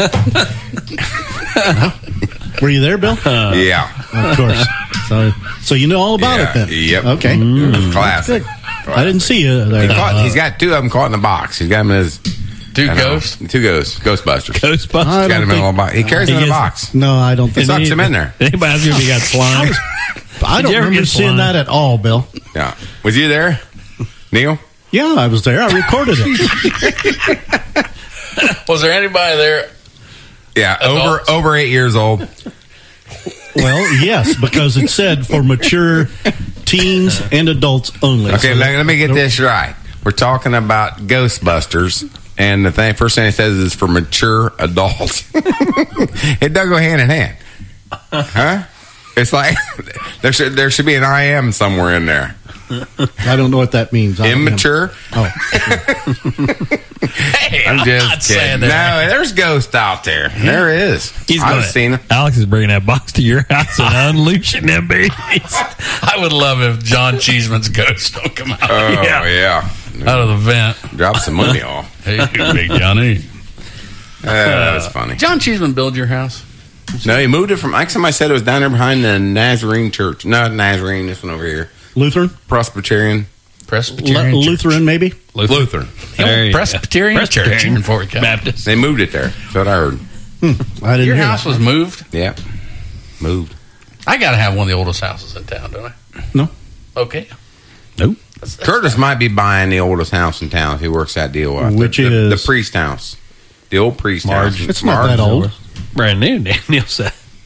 Were you there, Bill?
Yeah.
Of course. So, so you know all about
Yeah,
it then.
yep.
Okay.
Mm, classic.
I didn't see you there.
He caught, he's got two of them caught in the box. He's got them in his
Two
I don't know,
ghosts?
Two ghosts. Ghostbusters.
Ghostbusters.
I
He's got
don't
them in a
think-
little box. He carries them in a box.
No, I don't
He
think.
sucks them in there.
Anybody else if you got slime?
I
Did
don't
you ever
remember
get
seeing
slime?
that at all, Bill.
Yeah. Was you there, Neil?
Yeah, I was there. I recorded it.
Was there anybody there?
Yeah.
Adults?
Over over eight years old.
Well, yes, because it said for mature teens and adults only.
Okay,
So
let, let me get this right. We're talking about Ghostbusters, and the thing, first thing it says is for mature adults. It does go hand in hand, huh? It's like there should there should be an I am somewhere in there.
I don't know what that means. I don't
Immature.
Oh,
Hey,
I'm
not
just
saying
kidding.
that.
No, there's ghosts out there. There is.
He's
I've
gonna,
seen them.
Alex is bringing that box to your house and unleashing them babies.
I would love if John Cheeseman's ghost don't come out.
Oh
yeah.
yeah.
Out of the vent.
Drop some money off.
Hey, Big Johnny.
Uh, that was funny.
John Cheeseman build your house?
No, he moved it from. Like somebody said, it was down there behind the Nazarene Church. Not Nazarene. This one over here.
Lutheran,
Presbyterian.
Presbyterian.
Lu-
Church.
Lutheran, maybe.
Lutheran.
The old
There you go.
Presbyterian, Church in Fort County.
Baptist.
They moved it there. That's what I heard.
I didn't
Your
hear
house
that.
was moved?
Yeah. Moved.
I got to have one of the oldest houses in town, don't I?
No.
Okay.
Nope.
That's, that's
Curtis might be buying the oldest house in town if he works that deal out.
Which
the, the,
is?
the priest house. The old priest
Marge.
house.
It's not that old.
Brand new, Daniel said.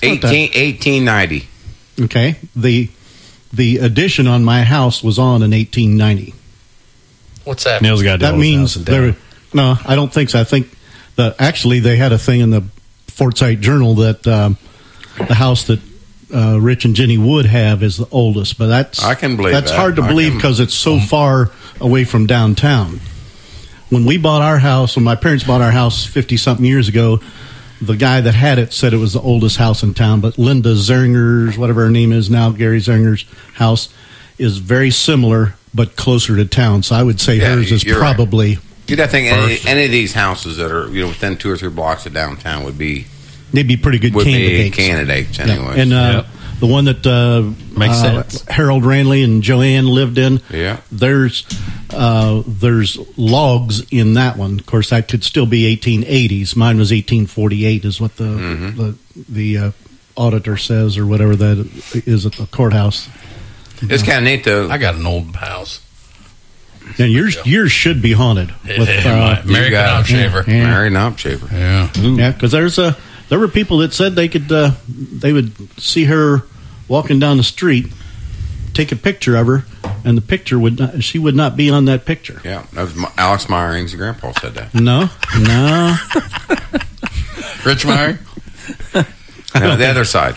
eighteen, eighteen ninety.
Okay. The the addition on my house was on in eighteen ninety.
What's that?
Neil's got
That means there. No, I don't think so. I think that actually they had a thing in the Fort Sight Journal that um, the house that uh, Rich and Jenny Wood have is the oldest, but that's
I can believe
that's
that.
hard to
I
believe
can-
because it's so far away from downtown. When we bought our house, when my parents bought our house fifty something years ago, the guy that had it said it was the oldest house in town. But Linda Zeringer's, whatever her name is now, Gary Zeringer's house, is very similar but closer to town. So I would say
Yeah,
hers is
you're right.
probably.
You'd have to think any, any of these houses that are you know within two or three blocks of downtown would be
They'd be pretty good
would
candidates.
be candidates
Yeah.
anyway.
And uh, the one that uh,
Makes
uh,
sense.
Harold Ranley and Joanne lived in,
Yeah.
there's uh, there's logs in that one. Of course, that could still be eighteen eighties. Mine was eighteen forty-eight, is what the
Mhm.
the, the uh, auditor says, or whatever that is at the courthouse.
It's kind of neat though.
I got an old house.
And yours yours should be haunted with uh,
Mary Knopshaver.
Yeah.
Mary Knopshaver.
Yeah.
Yeah, because there's a there were people that said they could uh, they would see her walking down the street, take a picture of her, and the picture would not, she would not be on that picture.
Yeah, that was my, Alex Meyer's grandpa said that.
No, no.
Rich Meyer?
No, the other side.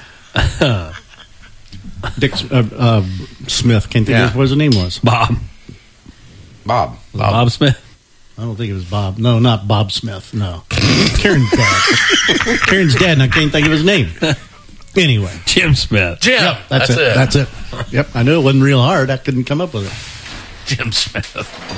Dick uh, uh, Smith. Can't think
Yeah.
of what his name was.
Bob.
Bob.
Bob, Bob Smith.
I don't think it was Bob. No, not Bob Smith. No, Karen's dad. Karen's dad, and I can't think of his name. Anyway,
Jim Smith.
Jim.
Yep, that's,
That's
it.
it.
That's it. Yep, I knew it wasn't real hard. I couldn't come up with it.
Jim Smith.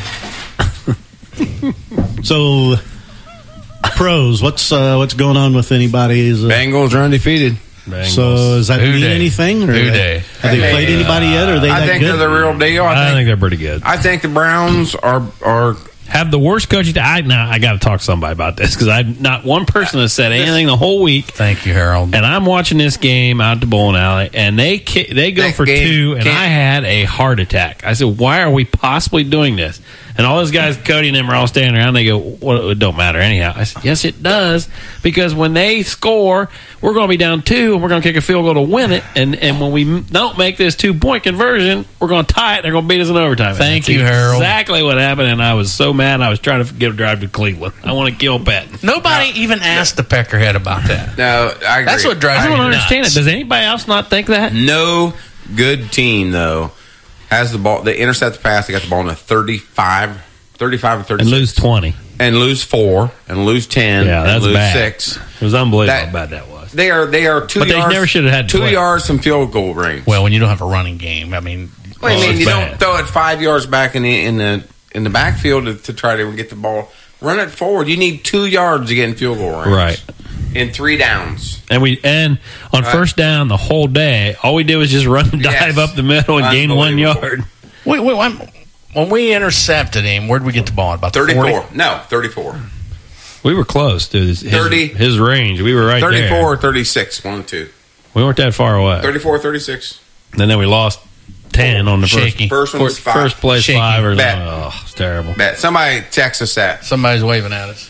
So, pros. What's uh, what's going on with anybody's? Uh,
Bengals are undefeated.
So, does that
Who
mean
day?
anything? Or
Who day?
Have they played anybody yet? Or are they
I
that
think
good?
they're the real deal. I,
I
think,
think they're pretty good.
I think the Browns are are
Have the worst coaching. I now I got to talk to somebody about this because I not one person has said anything the whole week.
Thank you, Harold.
And I'm watching this game out to bowling alley, and they ki- they go
That
for
game
two, and
can't-
I had a heart attack. I said, "Why are we possibly doing this?" And all those guys, Cody and them, are all standing around. They go, "Well, it don't matter anyhow." I said, "Yes, it does, because when they score, we're going to be down two, and we're going to kick a field goal to win it. And and when we m- don't make this two point conversion, we're going to tie it. They're going to beat us in overtime."
Thank
And
you,
that's
Harold.
Exactly what happened, and I was so mad. I was trying to get a drive to Cleveland. I want to kill Pat.
Nobody even asked the Peckerhead about that.
no. I agree.
That's what drives
I
me
don't
nuts.
understand it. Does anybody else not think that?
No good team though has the ball. They intercept the pass. They got the ball in a thirty-five, thirty-five or
And
thirty-six,
lose twenty.
and lose four, and lose ten,
Yeah,
and
that's
lose
bad.
six.
It was unbelievable
That-
how bad that was.
They are they are two
But they
yards.
never should have had
two
twelve.
yards from field goal range.
Well, when you don't have a running game, I mean,
Well, I
Oh,
mean,
it's
you
bad.
don't throw it five yards back in the in the in the backfield to, to try to get the ball. Run it forward. You need two yards to get in field goal range.
Right.
In three downs.
And we and on
Right.
first down the whole day, all we did was just run and dive
Yes.
up the middle and gain one
Unbelievable.
yard.
wait, wait, when, when we intercepted him, where'd we get the ball? About
Thirty-four.
forty?
No, thirty-four.
We were close to his, his,
thirty.
his range. We were right
Thirty-four
there.
or thirty-six. One, two.
We weren't that far away.
Thirty-four, thirty-six.
And then we lost ten on the
Shaky.
first
First one was five.
first place
Shaky.
five or
Bet.
oh, it's terrible.
Bet. Somebody text us that.
Somebody's waving at us.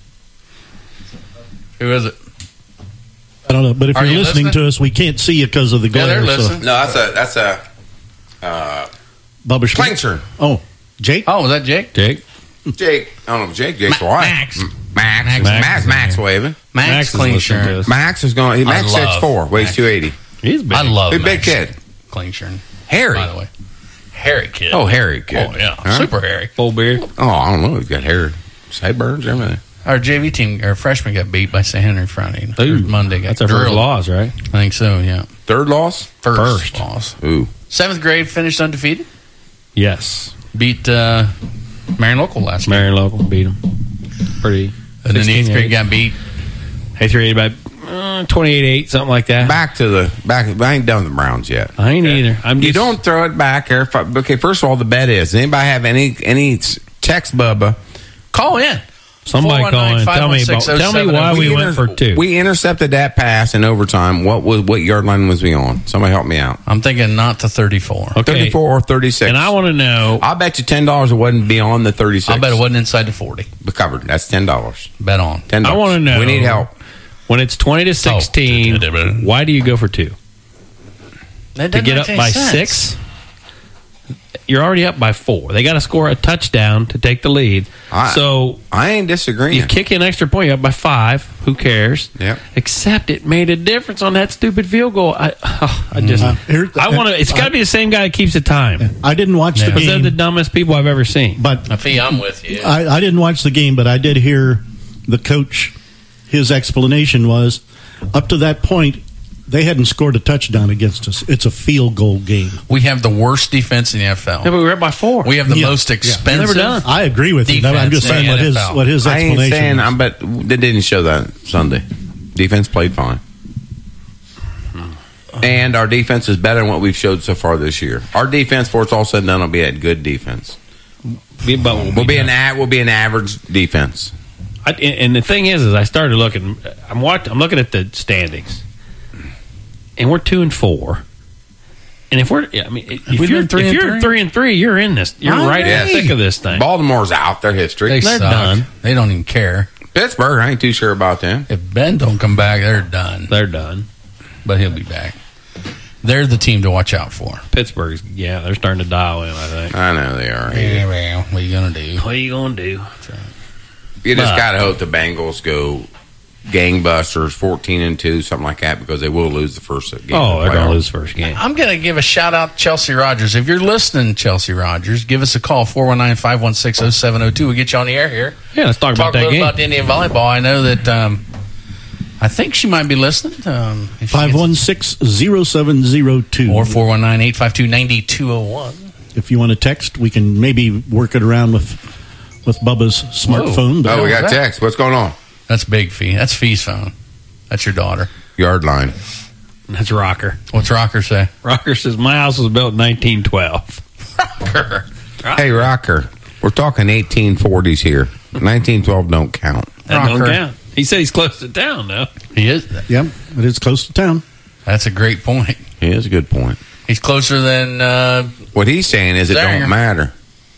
Who is it?
I don't know, but if
Are
you're
you
listening,
listening?
to us, we can't see you because of the
Yeah,
glare.
they're
so-
listening.
No, that's a that's a uh,
Bubba Schmidt.
Klingshire.
Oh, Jake.
Oh, was that Jake?
Jake.
Jake. I don't know if Jake. Jake's
Ma-
wife.
Max.
M- Max.
Max.
Max.
Max.
Max, waving.
Max,
Max is
Clean
listening to
Shirt.
us.
Max is going. Max
I
six
love
four, weighs
Max.
two eighty.
He's big.
I love
Big, big
Max
kid.
Clean Shirt.
Harry.
By the way. Harry kid.
Oh, Harry kid.
Oh, yeah.
Huh?
Super Harry.
Full beard.
Oh, I don't know. He's got hair, sideburns, everything.
Our J V team, our freshman got beat by Saint Henry Friday.
Ooh,
Or Monday got
That's our first
drilled.
loss, right?
I think so, yeah.
Third loss.
First,
First.
loss.
Ooh.
Seventh grade finished undefeated.
Yes.
Beat uh, Marion Local last night.
Marion Local beat him. Pretty.
And then the eighth grade got beat.
Eighth grade by uh, twenty-eight eight, something like that.
Back to the back. I ain't done with the Browns yet.
I ain't either. I'm
You
just,
don't throw it back there. Okay, first of all, the bet is. Does anybody have any any text Bubba?
Call in.
Somebody call in. Tell me about, tell me why we, went for two.
We intercepted that pass in overtime. What was what yard line was we on? Somebody help me out.
I'm thinking not to thirty-four.
Okay.
thirty-four or thirty-six.
And I want to know.
I'll bet you ten dollars it wasn't beyond the thirty-six.
I bet it wasn't inside the forty.
But covered. That's ten dollars.
Bet on.
Ten
I
dollars.
want to know.
We need help.
When it's twenty to sixteen, oh. why do you go for two?
That
to get up by
sense.
six, you're already up by four. They got to score a touchdown to take the lead.
I,
so
I ain't disagreeing.
You kick in an extra point, you're up by five. Who cares?
Yeah.
Except it made a difference on that stupid field goal. I, oh, I just, uh, here, I want to. It's got to be the same guy that keeps the time.
I didn't watch
yeah.
the game.
Because they're the dumbest people I've ever seen.
But
Afi, I'm with you.
I, I didn't watch the game, but I did hear the coach. His explanation was, up to that point, they hadn't scored a touchdown against us. It's a field goal game.
We have the worst defense in the N F L.
Yeah, but we were up by four.
We have the
yeah.
most expensive.
Never done.
I agree with you. I'm just saying what his what his explanation.
I ain't saying.
was.
I bet they didn't show that Sunday. Defense played fine, and our defense is better than what we've showed so far this year. Our defense, before it's all said and done, will be a good defense.
We, but we'll,
we'll
be,
be an a, we'll be an average defense.
I, and the thing is, is I started looking. I'm watching. I'm looking at the standings, and we're two and four. And if we're, I mean, if
We've
you're,
been three
if
and
you're
three?
three and three, you're in this. You're
All
right, in the
right.
thick of this thing.
Baltimore's out. Their history.
They
They're
suck.
done.
They don't even care.
Pittsburgh, I ain't too sure about them.
If Ben don't come back, they're done.
They're done.
But he'll be back. They're the team to watch out for.
Pittsburgh's, yeah, they're starting to dial in. I think.
I know they are.
Yeah, well, what are you gonna do?
What are you gonna do?
You just
But-
got to hope the Bengals go gangbusters, fourteen and two, something like that, because they will lose the first game.
Oh,
of the
they're gonna
playoffs.
lose the first game.
I'm going to give a shout out to Chelsea Rogers. If you're listening, Chelsea Rogers, give us a call, four one nine, five one six, oh seven oh two. We'll get you on the air here.
Yeah, let's talk,
Talk
about
a
that
little
game.
about the Indian volleyball. I know that um, I think she might be listening. Um, if she
five one six, oh seven oh two.
gets- or four one nine, eight five two, nine two oh one.
If you want to text, we can maybe work it around with with Bubba's smartphone.
Oh, we got
that?
text. What's going on?
That's Big Fee. That's Fee's phone. That's your daughter.
Yard line.
That's Rocker.
What's Rocker say?
Rocker says my house was built in nineteen twelve.
Rocker.
Hey, Rocker. We're talking eighteen forties here. nineteen twelve don't count.
That don't
Rocker.
count. He said he's close to town though.
He is.
Yep, it is close to town.
That's a great point.
He is a good point.
He's closer than. Uh,
What he's saying is it
Zanger.
don't matter.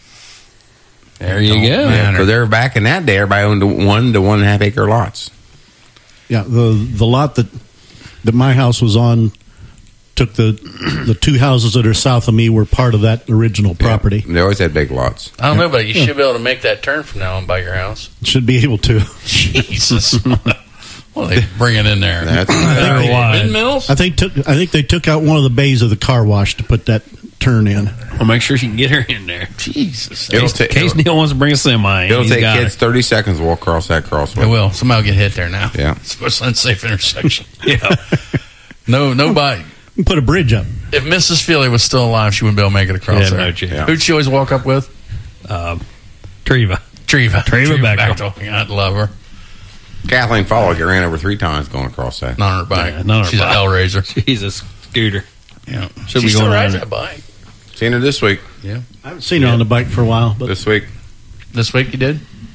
there
you
don't
go.
matter.
Because they're back in that day, everybody owned one to one and a half acre lots.
Yeah, the the lot that that my house was on took the the two houses that are south of me were part of that original property.
They always had big lots.
I don't know, but you should be able to make that turn from now on by your house.
Should be able to.
Jesus. Well, they bring it in there.
That's
They're wide.
Windmills?
I think took I think they took out one of the bays of the car wash to put that turn in.
I'll make sure she can get her in there.
Jesus.
It'll
In
ta-
case
it'll-
Neil wants to bring a semi.
It'll
he's
take
got
kids
her.
thirty seconds to walk across that crossway.
It will. Somebody will get hit there now.
Yeah.
It's supposed to be an unsafe intersection.
Yeah.
No, nobody.
Put a bridge up.
If Missus Feely was still alive, she wouldn't be able to make it across
Yeah,
there.
no chance.
Who'd she always walk up with?
Um, Treva.
Treva.
Treva Bechtel.
Bechtel. I'd love her.
Kathleen Follick ran over three times going across that.
Not on her bike.
Yeah, not on her
She's
bike.
a Hellraiser.
She's a scooter.
Yeah.
Should
she
be
still
going
rides
around
that bike.
Seen her this week.
Yeah.
I haven't seen her on the bike for a while, but
This week.
This week you did?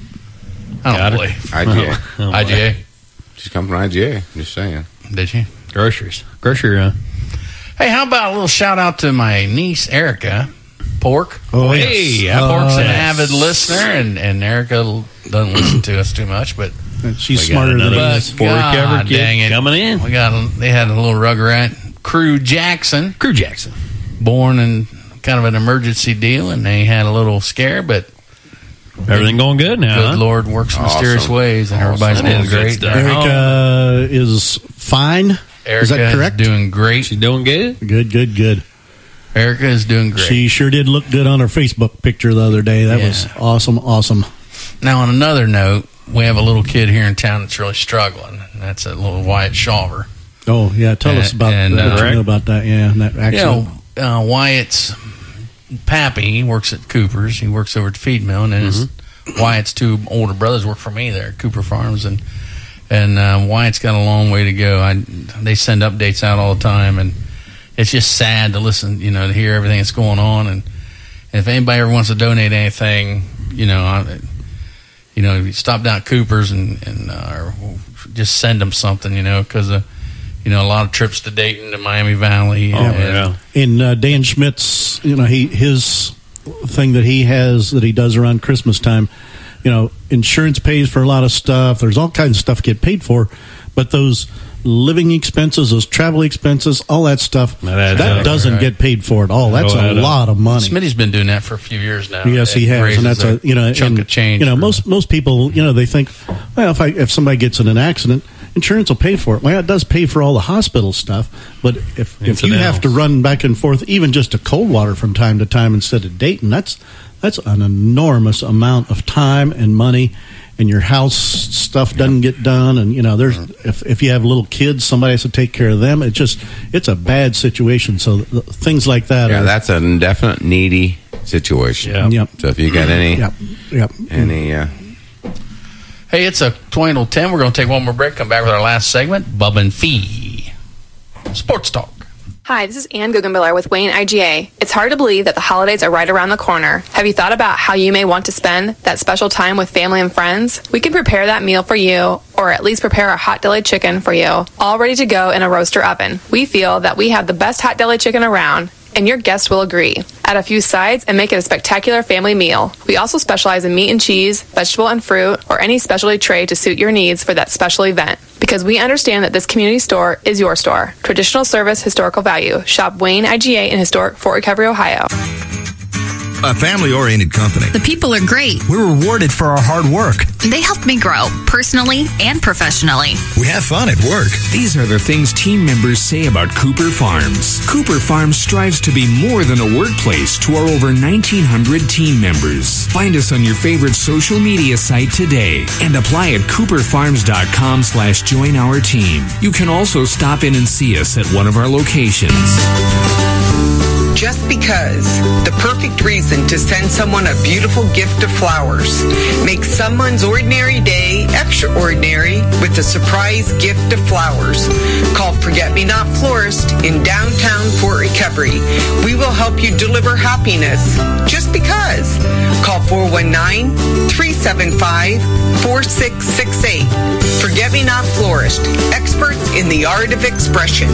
I
Got
don't
her.
believe.
I G A.
Oh,
I G A.
She's coming from I G A. Just saying.
Did you?
Groceries. Grocery run.
Hey, how about a little shout out to my niece, Erica Pork?
oh
Hey,
yes.
uh,
Pork's
Oh,
an
yes.
avid listener, and, and Erica doesn't listen to us too much, but
She's
We got
smarter than
another
he
But
is.
Four
God
recovered kid
dang it.
coming in.
we got a, they had a little rugrat, Crew Jackson,
Crew Jackson.
born in kind of an emergency deal, and they had a little scare, but
Everything going good now.
good
huh?
Lord works in mysterious
Awesome.
ways, and everybody's
Awesome.
doing
That is good
great.
stuff.
They're home.
Erica is fine.
Erica
is that correct?
doing great.
She doing good?
Good, good, good.
Erica is doing great.
She sure did look good on her Facebook picture the other day. That
Yeah.
was awesome, awesome.
Now, on another note, we have a little kid here in town that's really struggling. And that's a little Wyatt Shaver.
Oh yeah, tell
And-
us about
and,
that.
uh,
What you know about that? Yeah, that
You
accident.
know, uh, Wyatt's pappy, he works at Cooper's. He works over at the feed mill, and his Wyatt's two older brothers work for me there at Cooper Farms, and and uh, Wyatt's got a long way to go. I they send updates out all the time, and it's just sad to listen, you know, to hear everything that's going on. And, and if anybody ever wants to donate anything, you know, I, you know, if you stop down at Cooper's and and uh, or just send them something, you know, because uh, you know, a lot of trips to Dayton to Miami Valley.
Oh,
and,
yeah.
In uh, Dan Schmidt's, you know, he his thing that he has that he does around Christmas time, you know, insurance pays for a lot of stuff. There's all kinds of stuff get paid for, but those living expenses, those travel expenses, all that stuff, that, that doesn't right. get paid for at all. That's a lot of money.
Smitty's been doing that for a few years now.
Yes, he has, and that's a you know
chunk
and,
of change.
You know, most most people, you know, they think, well, if I if somebody gets in an accident, insurance will pay for it. Well, it does pay for all the hospital stuff, but if if you have to run back and forth, even just to Coldwater from time to time instead of Dayton, that's that's an enormous amount of time and money. And your house stuff doesn't get done, and you know there's if if you have little kids, somebody has to take care of them. It just it's a bad situation. So th- things like that.
Yeah,
are,
that's a definite needy situation.
Yeah. Yep.
So if you got any,
yep, yep.
any. Uh,
hey, it's a twenty to ten. We're going to take one more break. Come back with our last segment, Bub and Fee Sports Talk.
Hi, this is Ann Guggenbiller with Wayne I G A. It's hard to believe that the holidays are right around the corner. Have you thought about how you may want to spend that special time with family and friends? We can prepare that meal for you, or at least prepare a hot deli chicken for you, all ready to go in a roaster oven. We feel that we have the best hot deli chicken around, and your guests will agree. Add a few sides and make it a spectacular family meal. We also specialize in meat and cheese, vegetable and fruit, or any specialty tray to suit your needs for that special event. Because we understand that this community store is your store. Traditional service, historical value. Shop Wayne I G A in historic Fort Recovery, Ohio.
A family-oriented company.
The people are great.
We're rewarded for our hard work.
They helped me grow, personally and professionally.
We have fun at work.
These are the things team members say about Cooper Farms. Cooper Farms strives to be more than a workplace to our over nineteen hundred team members. Find us on your favorite social media site today and apply at cooperfarms.com slash join our team. You can also stop in and see us at one of our locations.
Just because. The perfect reason to send someone a beautiful gift of flowers. Make someone's ordinary day extraordinary with a surprise gift of flowers. Call Forget Me Not Florist in downtown Fort Recovery. We will help you deliver happiness. Just because. Call four one nine, three seven five, four six six eight. Forget Me Not Florist. Experts in the art of expression.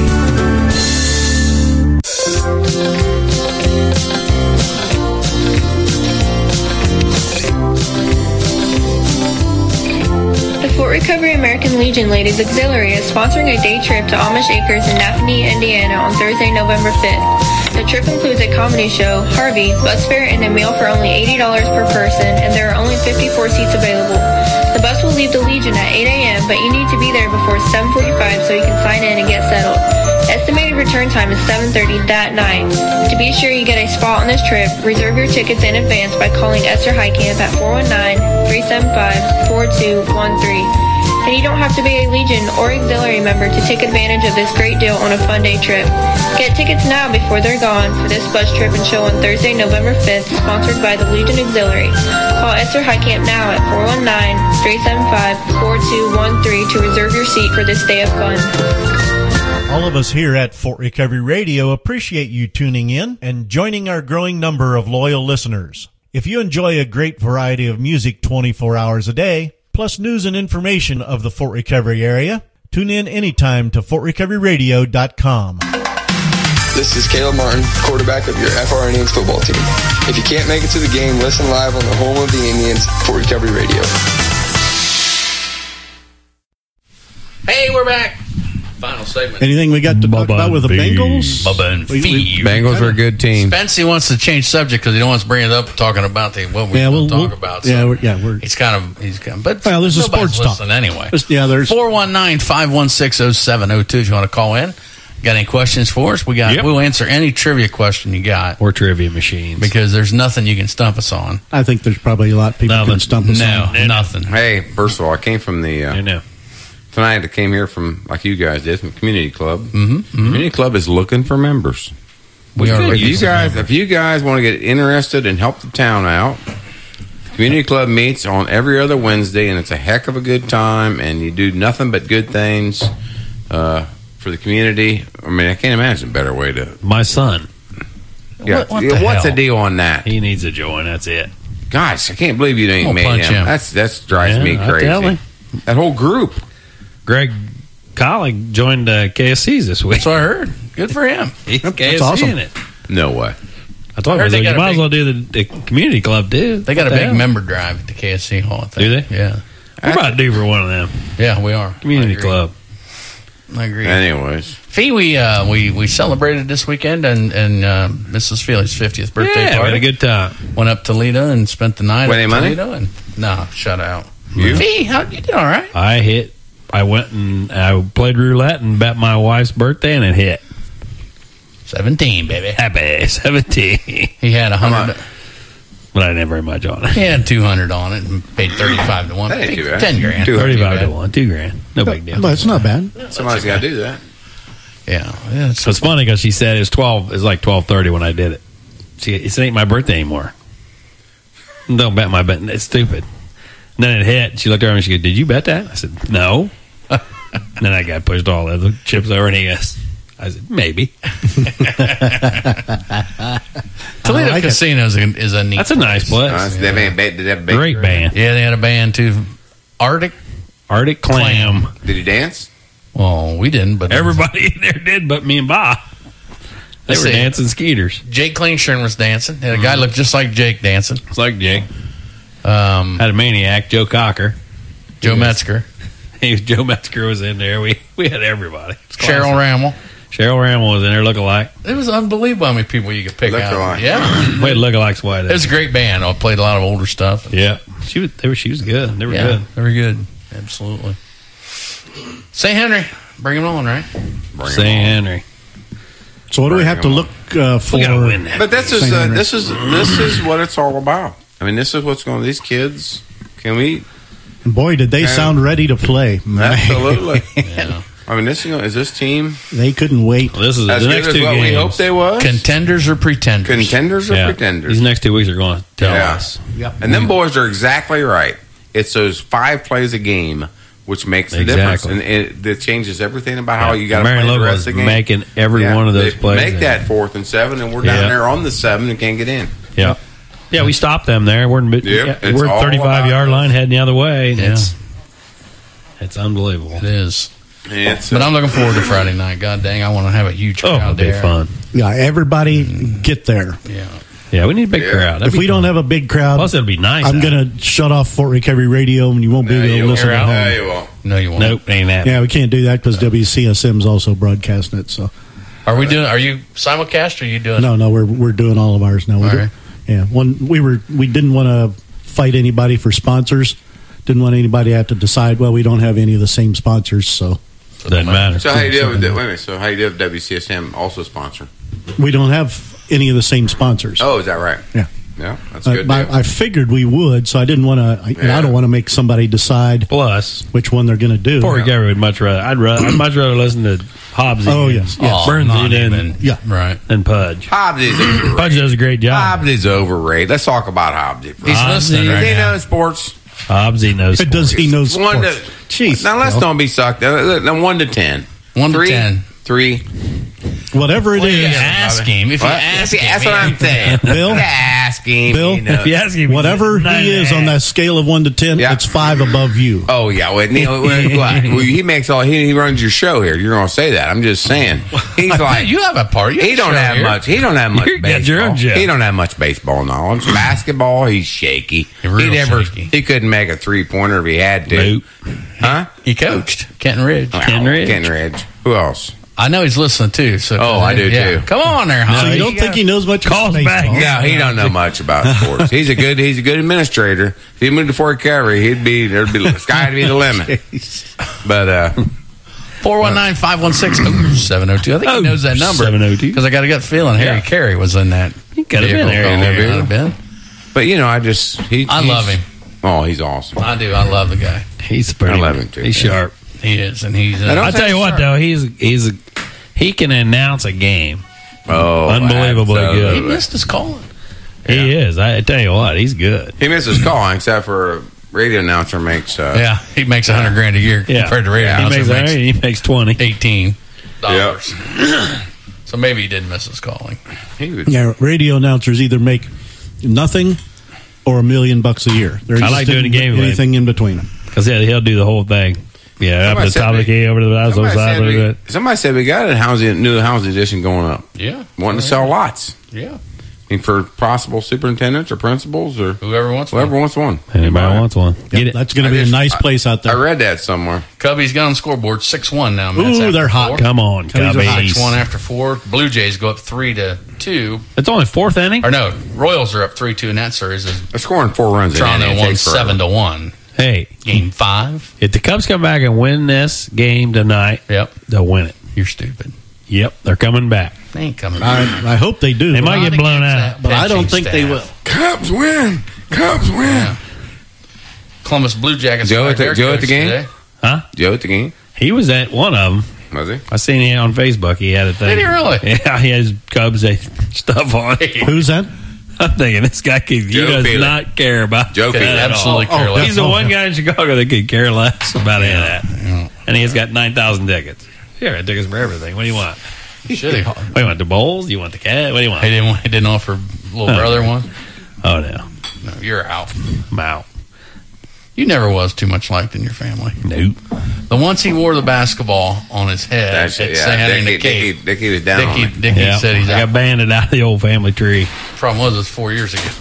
The Fort Recovery American Legion Ladies Auxiliary is sponsoring a day trip to Amish Acres in Napanee, Indiana on Thursday, November fifth. The trip includes a comedy show, Harvey, bus fare, and a meal for only eighty dollars per person, and there are only fifty-four seats available. The bus will leave the Legion at eight a.m., but you need to be there before seven forty-five so you can sign in and get settled. Estimated return time is seven thirty that night. To be sure you get a spot on this trip, reserve your tickets in advance by calling Esther Heitkamp at four one nine, three seven five, four two one three. And you don't have to be a Legion or Auxiliary member to take advantage of this great deal on a fun day trip. Get tickets now before they're gone for this bus trip and show on Thursday, November fifth, sponsored by the Legion Auxiliary. Call Esther Heitkamp now at four one nine, three seven five, four two one three to reserve your seat for this day of fun.
All of us here at Fort Recovery Radio appreciate you tuning in and joining our growing number of loyal listeners. If you enjoy a great variety of music twenty-four hours a day, plus news and information of the Fort Recovery area, tune in anytime to fort recovery radio dot com.
This is Caleb Martin, quarterback of your F R Indians football team. If you can't make it to the game, listen live on the home of the Indians, Fort Recovery Radio.
Hey, we're back. Final segment.
Anything we got to talk about with the Bengals?
Bubba and
We- we-
Fee.
Bengals are a good team.
Spency wants to change subject because he don't want to bring it up talking about the what we
Yeah,
yeah,
we'll-
talk
we'll-
about.
yeah, we're- yeah, we're-
he's kind of he's kind of, but
Well, this is
nobody's
sports talk.
listening anyway.
Just- yeah, there's
four one nine, five one six, oh seven oh two if you want to call in. Got any questions for us? We got.
Yep.
We'll answer any trivia question you got.
Or trivia machines.
Because there's nothing you can stump us on.
I think there's probably a lot of people
Nothing.
can stump us
No,
on.
nothing.
Hey, first of all, I came from the uh,
I know.
tonight. I came here from like you guys did from Community Club.
Mm-hmm, mm-hmm.
Community Club is looking for members.
We are
If
looking
you
for
guys,
members.
if you guys want to get interested and help the town out, Community Club meets on every other Wednesday, and it's a heck of a good time. And you do nothing but good things uh, for the community. I mean, I can't imagine a better way to.
My son.
Yeah,
What- what
yeah,
the
what's
hell?
the deal on that?
He needs a join. That's it.
Gosh, I can't believe you didn't
I'll
make
punch
him.
him.
That's that's drives
Yeah,
me
I
crazy.
tell him.
That whole group.
Greg Collig joined uh, K S C's this week.
That's what I heard. Good for him.
He's
That's
K S C
awesome.
in it.
No way.
I told
I heard
him,
they
you
got a
might
big-
as well do the, the community club, too.
They got
What
a
the
big
hell?
member drive at the K S C Hall. I think.
Do they?
Yeah.
We're about due for one of them.
Yeah, we are.
Community
I agree.
club.
I agree.
Anyways,
Fee, we uh, we we celebrated this weekend and and uh, Missus Feely's fiftieth birthday
Yeah, we
party.
had a good time.
Went up to Toledo and spent the night
Win
at
any money?
Toledo. And no, shut out.
You?
Fee, how you did all right?
I hit. I went and I played roulette and bet my wife's birthday, and it hit.
Seventeen, baby.
Happy seventeen.
He had a hundred.
But I didn't have very much on it.
He had two hundred on it and paid thirty-five to one.
That ain't too bad.
Ten grand.
Thirty-five to one, two grand. No big deal.
But it's not bad.
somebody's got to do that.
Yeah, yeah. It's,
So it's funny because she said it was twelve. It was like twelve thirty when I did it. She, it ain't my birthday anymore. Don't bet my bet. It's stupid. And then it hit. She looked over and she goes, "Did you bet that?" I said, "No." And then that guy pushed all the other chips over and he goes, I said, "Maybe."
Toledo
like it.
Casino is a, is a neat.
That's a nice place.
Nice. They have a- did they have a big-
Great band.
Yeah, they had a band too. Arctic.
Arctic Clam.
Did he dance?
Well, we didn't, but
Everybody in there did but me and Bob. They
Let's
were
see.
dancing skeeters.
Jake Klingshirn was dancing. Had a guy looked just like Jake dancing.
It's like Jake.
Um,
Had a maniac, Joe Cocker.
Joe Metzger.
He was, Joe Metzger was in there. We we had everybody. It was
Cheryl
classic.
Rammel.
Cheryl Rammel was in there looking like.
It was unbelievable how many people you could pick
Look
out.
alike.
Yeah.
Wait, looking like White.
It was a great band. I played a lot of older stuff.
Yeah. She was they were she was good. They were
Yeah,
good.
they were good. Absolutely. Saint Henry. Bring him on, right?
Saint Henry.
So what do we have to look uh, for?
We gotta win that.
But this is
Saint
uh,
Henry?
this is this is what it's all about. I mean, this is what's going on. These kids, can we?
And boy, did they
Man.
sound ready to play. Man.
Absolutely.
Yeah.
I mean, this is this team
They couldn't wait.
Well, this is
as
the
good
next
as
two
what
games.
we hoped they was?
Contenders or pretenders?
Contenders or
Yeah.
pretenders?
These next two weeks are going to tell
Yeah.
us.
And them boys are exactly right. It's those five plays a game which makes the difference,
Exactly.
and it, it changes everything about how
Yeah.
you got to
Marion
play the
Lowe
rest
was
of the game.
making every one of those
they
plays
Make
in.
that fourth and seven, and we're down
Yeah.
there on the seven and can't get in.
Yeah. Yeah, we stopped them there. We're in mid,
Yeah,
yeah,
it's
we're
all
thirty-five
about
yard
us.
line heading the other way. And
Yeah.
It's it's unbelievable.
It is.
It's,
But I'm looking forward to Friday night. God dang, I want to have a huge
Oh,
crowd
it'll be
there.
fun.
Yeah, everybody get there.
Yeah.
Yeah, we need a big
Yeah.
crowd. That'd
If
be
we don't
fun.
have a big crowd,
Plus, it'll be nice.
I'm
out.
going to shut off Fort Recovery Radio, and you won't be
No,
able
you
to listen
won't.
at home.
No, you won't.
No, you won't.
Nope, ain't that.
Yeah, we can't do that because W C S M's also broadcasting it. So
Are we doing? Are you simulcast? Or are you doing?
no, no, we're we're doing all of ours now. We
All
do-
right.
Yeah, one we were we didn't want to fight anybody for sponsors. Didn't want anybody to have to decide. Well, we don't have any of the same sponsors, so
Doesn't matter.
So how you do with wait a minute? So how you do with W C S M also sponsor?
we don't have any of the same sponsors.
Oh, is that right?
Yeah.
Yeah, that's
I,
good.
I,
deal.
I figured we would, so I didn't want to. And
Yeah.
I don't want to make somebody decide
Plus,
which one they're going to do.
Fort Recovery would much rather. I'd rather. I'd much rather listen to Hobbsy.
Oh,
and
yes, yes.
Burnsy
not
than
even.
Yeah.
Right.
than Pudge.
Hobbs is overrated.
Pudge does a great job.
Hobbs is overrated. Let's talk about Hobbs.
He's
Hobbsy.
listening right
He
now.
knows sports.
Hobbsy knows.
But does he know sports?
One to,
Jeez,
now let's
Bill.
don't be sucked. Uh, Now one to ten.
One to
Three,
ten.
Three.
Whatever it
Well, you
is,
ask him. If you
What?
ask him,
That's what I'm saying.
Bill?
Ask him.
Bill?
He knows.
If you ask him,
whatever
he's
he is on that scale of one to ten,
Yeah.
it's five above you.
Oh yeah, well, Neil, well, well, he makes all he, he runs your show here. You're gonna say that? I'm just saying. He's like
you have a part. You
he
have a
don't
show
have
here.
much. He don't have much
You got
baseball.
your own show.
He don't have much baseball knowledge. Basketball, he's shaky.
Real
he never.
shaky.
He couldn't make a three pointer if he had to.
Nope.
Huh?
He coached Kenton Ridge.
Wow,
Ridge.
Kenton Ridge. Who else?
I know he's listening too. So
Oh, I do,
yeah.
too.
Come on there,
So
Holly.
you don't think he knows much about
Calls back.
baseball?
No, he don't know much about sports. He's a good. He's a good administrator. If he moved to Fort Recovery, he'd be there'd be the sky to be the limit. But uh,
four one nine, five one six, seven oh two. I think he
Oh,
knows that number.
seven oh two.
Because I got a gut feeling Harry
Yeah.
Carey was in that.
He could have been
vehicle.
there.
in that
He
vehicle.
might have been.
but you know, I just he.
I
he's-
love him.
Oh, he's awesome.
I do. I love the guy.
He's pretty.
I love him, too.
He's sharp.
He is, and he's.
I
Uh,
don't
I tell you what, though, he's he's a, he can announce a game.
Oh,
Unbelievably
absolutely.
good.
he missed his calling.
He is. I, I tell you what, he's good.
He misses calling, except for a radio announcer makes. Uh,
Yeah, he makes a hundred grand a year
Yeah,
compared to radio.
he
announcer
makes,
makes
he makes twenty.
eighteen dollars. So maybe he did miss his calling.
He would,
Yeah, radio announcers either make nothing or a million bucks a year. There
I
just
like doing
isn't
the game,
anything in between.
Because yeah, he'll do the whole thing. Yeah, up
Somebody
to the top
said
of the key, over to the other
somebody,
side,
said
over
we,
to
somebody said we got a housing new housing edition going up.
Yeah,
Wanting to sell lots.
Yeah,
And for possible superintendents or principals or
whoever wants
whoever
one.
wants one.
Anybody wants one.
Get it. That's going to be a nice place out there.
I read that somewhere.
Cubbies got on the scoreboard six one now.
Ooh,
Mets after
they're hot.
four.
Come on, Cubbies.
six one after four. Blue Jays go up three to two.
It's only fourth inning?
Or no, Royals are up three two in that series.
They're scoring four runs.
Toronto
in
won
it
seven to one.
Hey,
game five.
If the Cubs come back and win this game tonight,
yep,
they'll win it.
You're stupid.
Yep, they're coming back.
They ain't coming
I,
back.
I hope they do.
They might get blown out,
but I don't think they will.
Cubs win. Cubs win.
Yeah. Columbus Blue Jackets.
Joe at the,
their
Joe at the
coach
game?
today.
Huh?
Joe at the game?
He was at one of them.
Was he?
I seen it on Facebook. He had a thing.
Did he really?
Yeah, he has Cubs stuff on.
Who's that?
I'm thinking this guy could, he
Joe
does
Feely.
not care about
Joe
that
Feely.
at
Absolutely
all.
care less.
He's the one guy in Chicago that could care less about any of that.
Yeah.
And he has got nine thousand tickets. Yeah, tickets for everything. What do you want?
Should he?
What do you want? The Bowls? You want the cat? What do you want?
He didn't. He didn't offer little
Oh.
brother one.
Oh, no.
No, you're out.
I'm out.
You never was too much liked in your family.
Nope.
The once he wore the basketball on his head
That's
at
it,
Saint
yeah.
Henry in the
Dickie,
Cape.
Dickie, Dickie was down on
Dickie,
it.
Dickie
Yeah.
said he's
I
out.
got banded out of the old family tree.
Problem was, it was four years ago.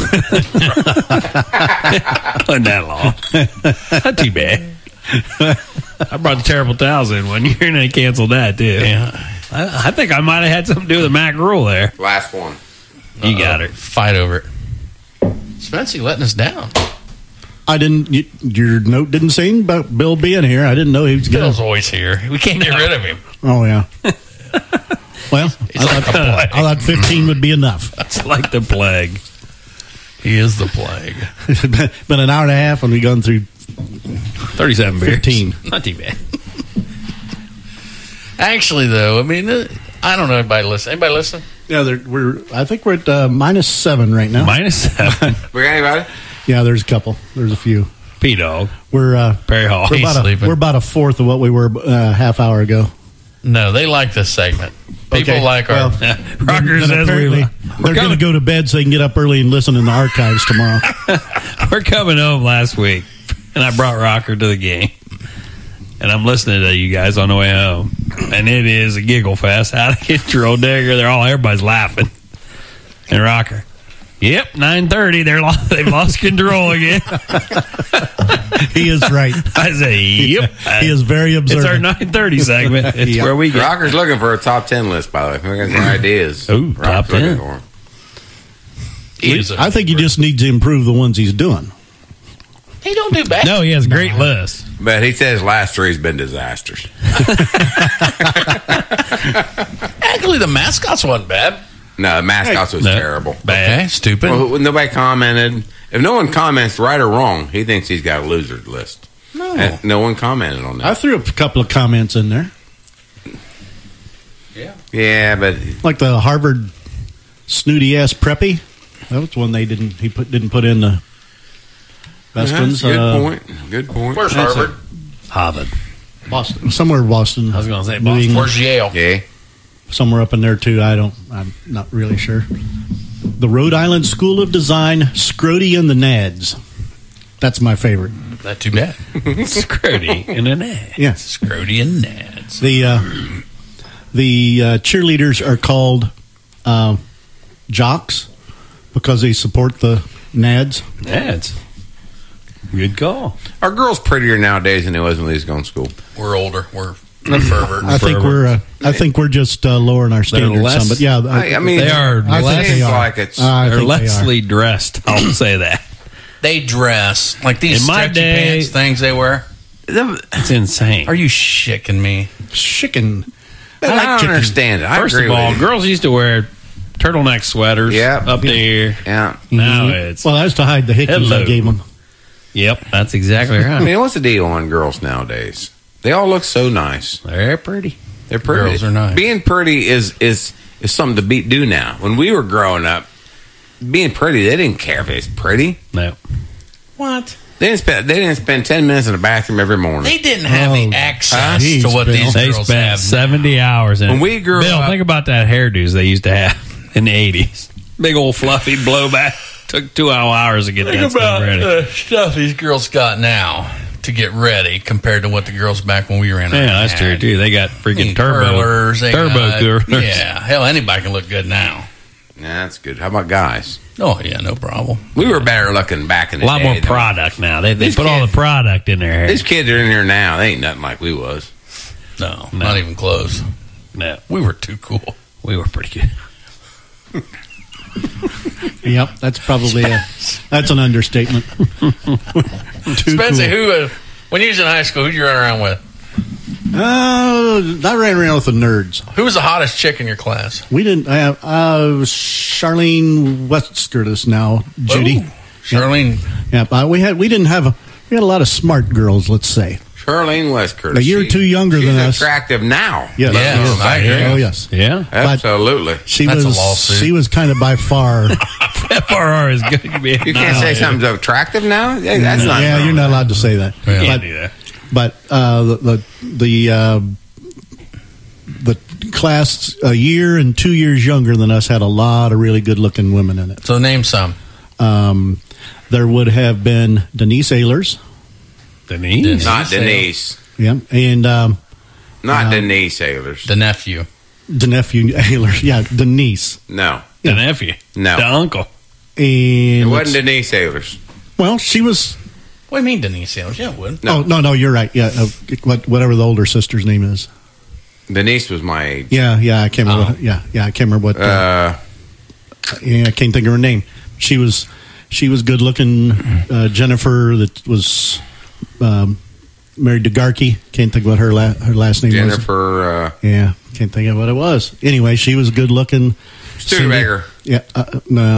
Wasn't that long. Not too bad. I brought the terrible towels in one year and they canceled that too.
Yeah.
I, I think I might have had something to do with the Mac rule there.
Last one.
You got it.
Fight over it. Spency letting us down.
I didn't. You, your note didn't say anything about Bill being here. I didn't know he was going.
Bill's always here. We can't get rid of him.
Oh yeah. Well,
He's
I,
like
thought,
a plague.
I thought fifteen would be enough.
It's like the plague.
He is the plague.
It's been, been an hour and a half, and we've gone through
thirty-seven beers.
fifteen.
Not too bad.
Actually, though, I mean, uh, I don't know anybody listen. Anybody listen?
Yeah, there- we're. I think we're at uh, minus seven right now.
Minus seven.
We got anybody?
Yeah, there's a couple. There's a few.
P-Dog.
We're uh,
Perry Hall.
we're
He's
about, a,
sleeping.
we're about a fourth of what we were uh, half hour ago.
No, they like this segment. People
Okay,
like our.
well,
Rocker
then
says
apparently
we,
they're
we're,
going to
coming,
go to bed so they can get up early and listen in the archives tomorrow.
we're coming home last week, and I brought Rocker to the game. And I'm listening to you guys on the way home. And it is a giggle fest. Out of control, Digger. They're all, everybody's laughing. And Rocker. Yep, nine thirty. They're lo- they've lost control again.
He is right.
I say, yep.
He is very
It's our
observant.
nine thirty segment. It's
Yep.
where we get.
Rocker's looking for a top ten list, by the way. We got some ideas.
Ooh,
Rocker's
top
looking
ten.
for 'em.
He, is a-
I think he just needs to improve the ones he's doing.
he don't do bad.
No, he has a great list.
But he says last three's been disasters.
Actually, the mascots wasn't bad.
No, the mascots was
No.
terrible.
Bad.
Okay, stupid.
Well, nobody commented. If no one comments right or wrong, he thinks he's got a loser list.
No.
And no one commented on
I
that.
threw a couple of comments in there,
Yeah.
Yeah, but
like the Harvard snooty ass preppy. That was one they didn't. He put didn't put in the best ones.
good
uh,
point. Good point.
Where's
That's
Harvard?
Harvard.
Boston, somewhere in Boston.
I was going to say
New
Boston.
England,
Where's Yale?
Yeah.
somewhere up in there too. I don't. I'm not really sure. The Rhode Island School of Design, Scrody and the Nads. That's my favorite.
Not too bad.
Scrody and an ad.
Yeah.
Scrody and Nads.
The uh, the uh, cheerleaders are called uh, jocks because they support the Nads.
Nads. Good call.
Are girls prettier nowadays than they was when they was going to school?
We're older. We're pervert.
I think we're uh, I think we're just uh, lowering our standards
less-
some, but yeah,
I, I mean,
They are
I think
less,
they are.
like it's.
I
they're
think they are.
lessly dressed. I'll say that.
They dress like these
In my
stretchy
day-
pants things they wear.
It's insane.
Are you shicking me?
chicken.
But I,
like
don't
chicken.
understand it. I
First
agree
of all,
with you.
girls used to wear turtleneck sweaters
Yeah.
up there.
Yeah.
Now
Mhm.
it's
Well, that's to hide the hickeys
Hello.
I gave them.
yep, that's exactly
I
right.
mean, what's the deal on girls nowadays? They all look so nice.
They're pretty.
They're pretty.
Girls are nice.
Being pretty is is is something to be do now. When we were growing up, being pretty, they didn't care if it's pretty.
No.
What?
They didn't spend they didn't spend ten minutes in the bathroom every morning.
They didn't have
Oh,
the access
geez,
to what
Bill.
these
They
girls
spent
have.
seventy hours in
When
it.
we grew
Bill,
up-
think about that hairdos they used to have in the eighties. Big old fluffy blowback. Took two hours to get
Think
that stuff
about
ready.
the stuff these girls got now to get ready compared to what the girls back when we were in.
Yeah,
our
that's true
had.
too. They got
I
freaking
mean,
turbo
curlers, they
turbo
got-
curlers.
Yeah, hell, anybody can look good now.
Nah, that's good. How about guys?
Oh, yeah, no problem.
We were better looking back in the
A lot
day.
more
than-
product now. They they
These
put all
kids-
the product in their hair.
These kids are in here now. They ain't nothing like we was.
No, not even close.
No.
We were too cool.
We were pretty good.
Yep, that's probably a that's an understatement. Too
Spencer,
cool.
who, uh, when you was in high school, who'd you run around with?
Uh, I ran around with the nerds.
Who was the hottest chick in your class?
We didn't have uh, Charlene Westskirtis now, Judy.
Ooh, Charlene.
Yeah, uh, we had we didn't have a we had a lot of smart girls. Let's say
Charlene Westcurtis.
a year or two younger
She's
than us.
attractive now.
Yes,
Let's
yes,
move back
I
here.
agree. Oh yes,
Yeah.
But
Absolutely.
she
That's a
was
lawsuit.
she was kind of by far.
F R R is good. You
You can't say something's attractive now? Yeah, that's not
yeah,
normal.
you're not allowed to say that.
Yeah.
But,
Can't do that.
but uh, the the the, uh, the class a year and two years younger than us had a lot of really good looking women in it.
So name some.
Um, there would have been Denise Ehlers.
Denise?
Not Denise.
Yeah, and um,
Not
Um,
Denise Ehlers.
The nephew.
the nephew Ehlers. Yeah, Denise.
No.
The nephew.
No.
The uncle.
And
It wasn't Denise Ehlers.
well, she was.
What do you mean Denise Ehlers? Yeah, it would.
No, oh, no, no. You're right. Yeah, uh, what, whatever the older sister's name is.
Denise was my age.
Yeah, yeah. I can't remember.
Oh.
What, yeah, yeah. I can't remember what. Uh,
Uh,
yeah, I can't think of her name. She was. She was good looking. Uh, Jennifer, that was um, married to Garkey. Can't think what her la- her last name was.
Jennifer. Uh,
Yeah, can't think of what it was. Anyway, she was good looking.
Studebaker.
Yeah, uh, no.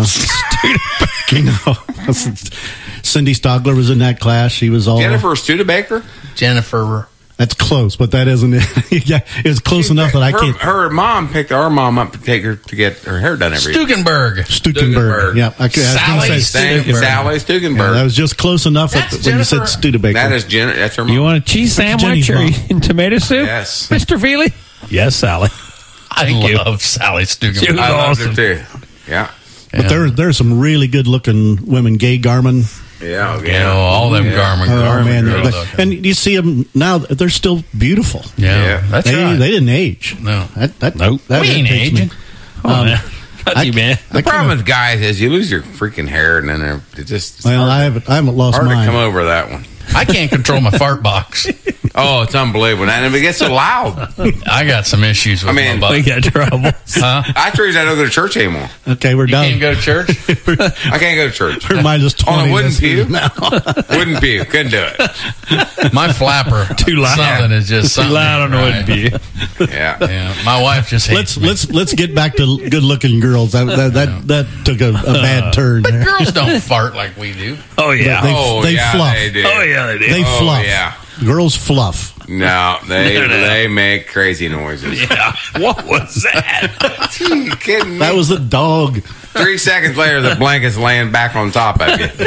no. Cindy Stogler was in that class. She was all
Jennifer Studebaker?
Jennifer.
That's close, but that isn't it. Yeah, it was close enough that I
her,
can't.
Her mom picked our mom up to take her to get her hair done every
Stukenberg.
Stukenberg. Yeah, I, could, I was
Sally
gonna say
Stukenberg. Sally Stukenberg.
Yeah, that was just close enough that
That's
when you said
Jennifer-
Studebaker.
That is Jen. That's her mom.
You want a cheese
That's
sandwich
Jenny's
or
mom.
tomato soup?
Yes.
Mister Feely? Yes, Sally.
I
Thank
love Sally
She was
Stukenberg.
I loved
awesome.
her too. Yeah.
But there, there are some really good looking women. Gay Garmin.
Yeah.
You know, all them Garmin
Oh
Garmin
man,
girls
but-
out there.
and you see them now; they're still beautiful.
Yeah,
Yeah.
that's
they,
right.
they didn't age.
No.
that, that,
Nope.
that
We ain't
irritates me.
aging.
Oh,
Um,
man. Not
I-
you, man.
The
I
problem
kinda-
with guys is you lose your freaking hair and then they're- it just it's
Well,
hard,
I haven't, I haven't lost
hard to
mine.
come over that one.
I can't control my fart box.
Oh, it's unbelievable. And it gets so loud.
I got some issues with
I mean,
my
We
butt.
got trouble.
Huh?
I actually don't go to church anymore.
Okay, we're
You
done.
can't go to church?
I can't go to church.
We're minus
On
twenty.
a wooden
this
pew?
week now.
Wooden pew. Couldn't do it.
My flapper.
Too loud.
Something is just
Too
something.
loud on the
right.
wooden view.
Yeah.
Yeah, my wife just
let's
hates me.
let's let's get back to good looking girls. That that that, that took a, a bad turn.
But
there.
girls don't fart like we do.
Oh, yeah.
They,
Oh,
they
yeah,
fluff.
they do.
Oh, yeah, they do.
They
Oh,
fluff.
yeah.
Girls fluff.
No, they
No, no.
they make crazy noises.
Yeah. What was that?
You kidding me?
That was a dog.
Three seconds later, the blanket's laying back on top of you.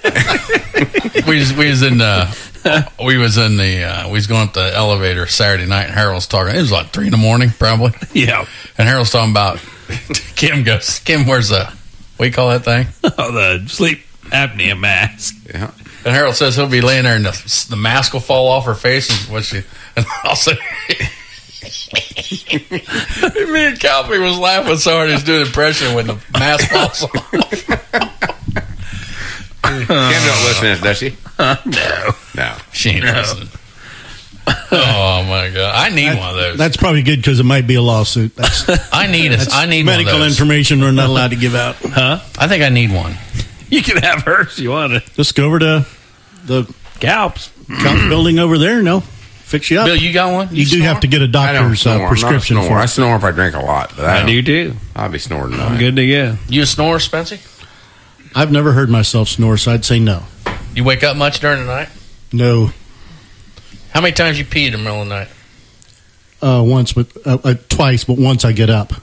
we was, we was in the we was in the uh, we was going up the elevator Saturday night, and Harold's talking. It was like three in the morning, probably.
Yeah.
And Harold's talking about Kim goes. Kim, where's the what do you call that thing?
Oh, the sleep apnea mask.
Yeah.
And Harold says he'll be laying there, and the, the mask will fall off her face, and what she and I'll say. Me and Calvin was laughing so hard he was doing an impression when the mask falls off.
Kim don't listen to this, does she?
No.
No.
She ain't listening. Oh my god! I need
That-
one of those.
That's probably good because it might be a lawsuit. That's,
I need it.
that's
I need
medical
one of those.
information we're not allowed to give out.
Huh? I think I need one.
You can have hers if you want it.
Just go over to the
Galps.
Galp building over there and they'll fix you up.
Bill, you got one?
You, do
snore?
have to get a
I don't
doctor's
snore.
uh,
I'm not a
prescription
snorer.
for
I
it.
snore if I drink a lot. But I,
I
don't.
do too.
I'll be snoring
I'm
tonight.
good to go.
You a snorer, Spencer?
I've never heard myself snore, so I'd say no.
You wake up much during the night?
No.
How many times you pee in the middle of the night?
Uh, once, but uh, uh, twice, but once I get up.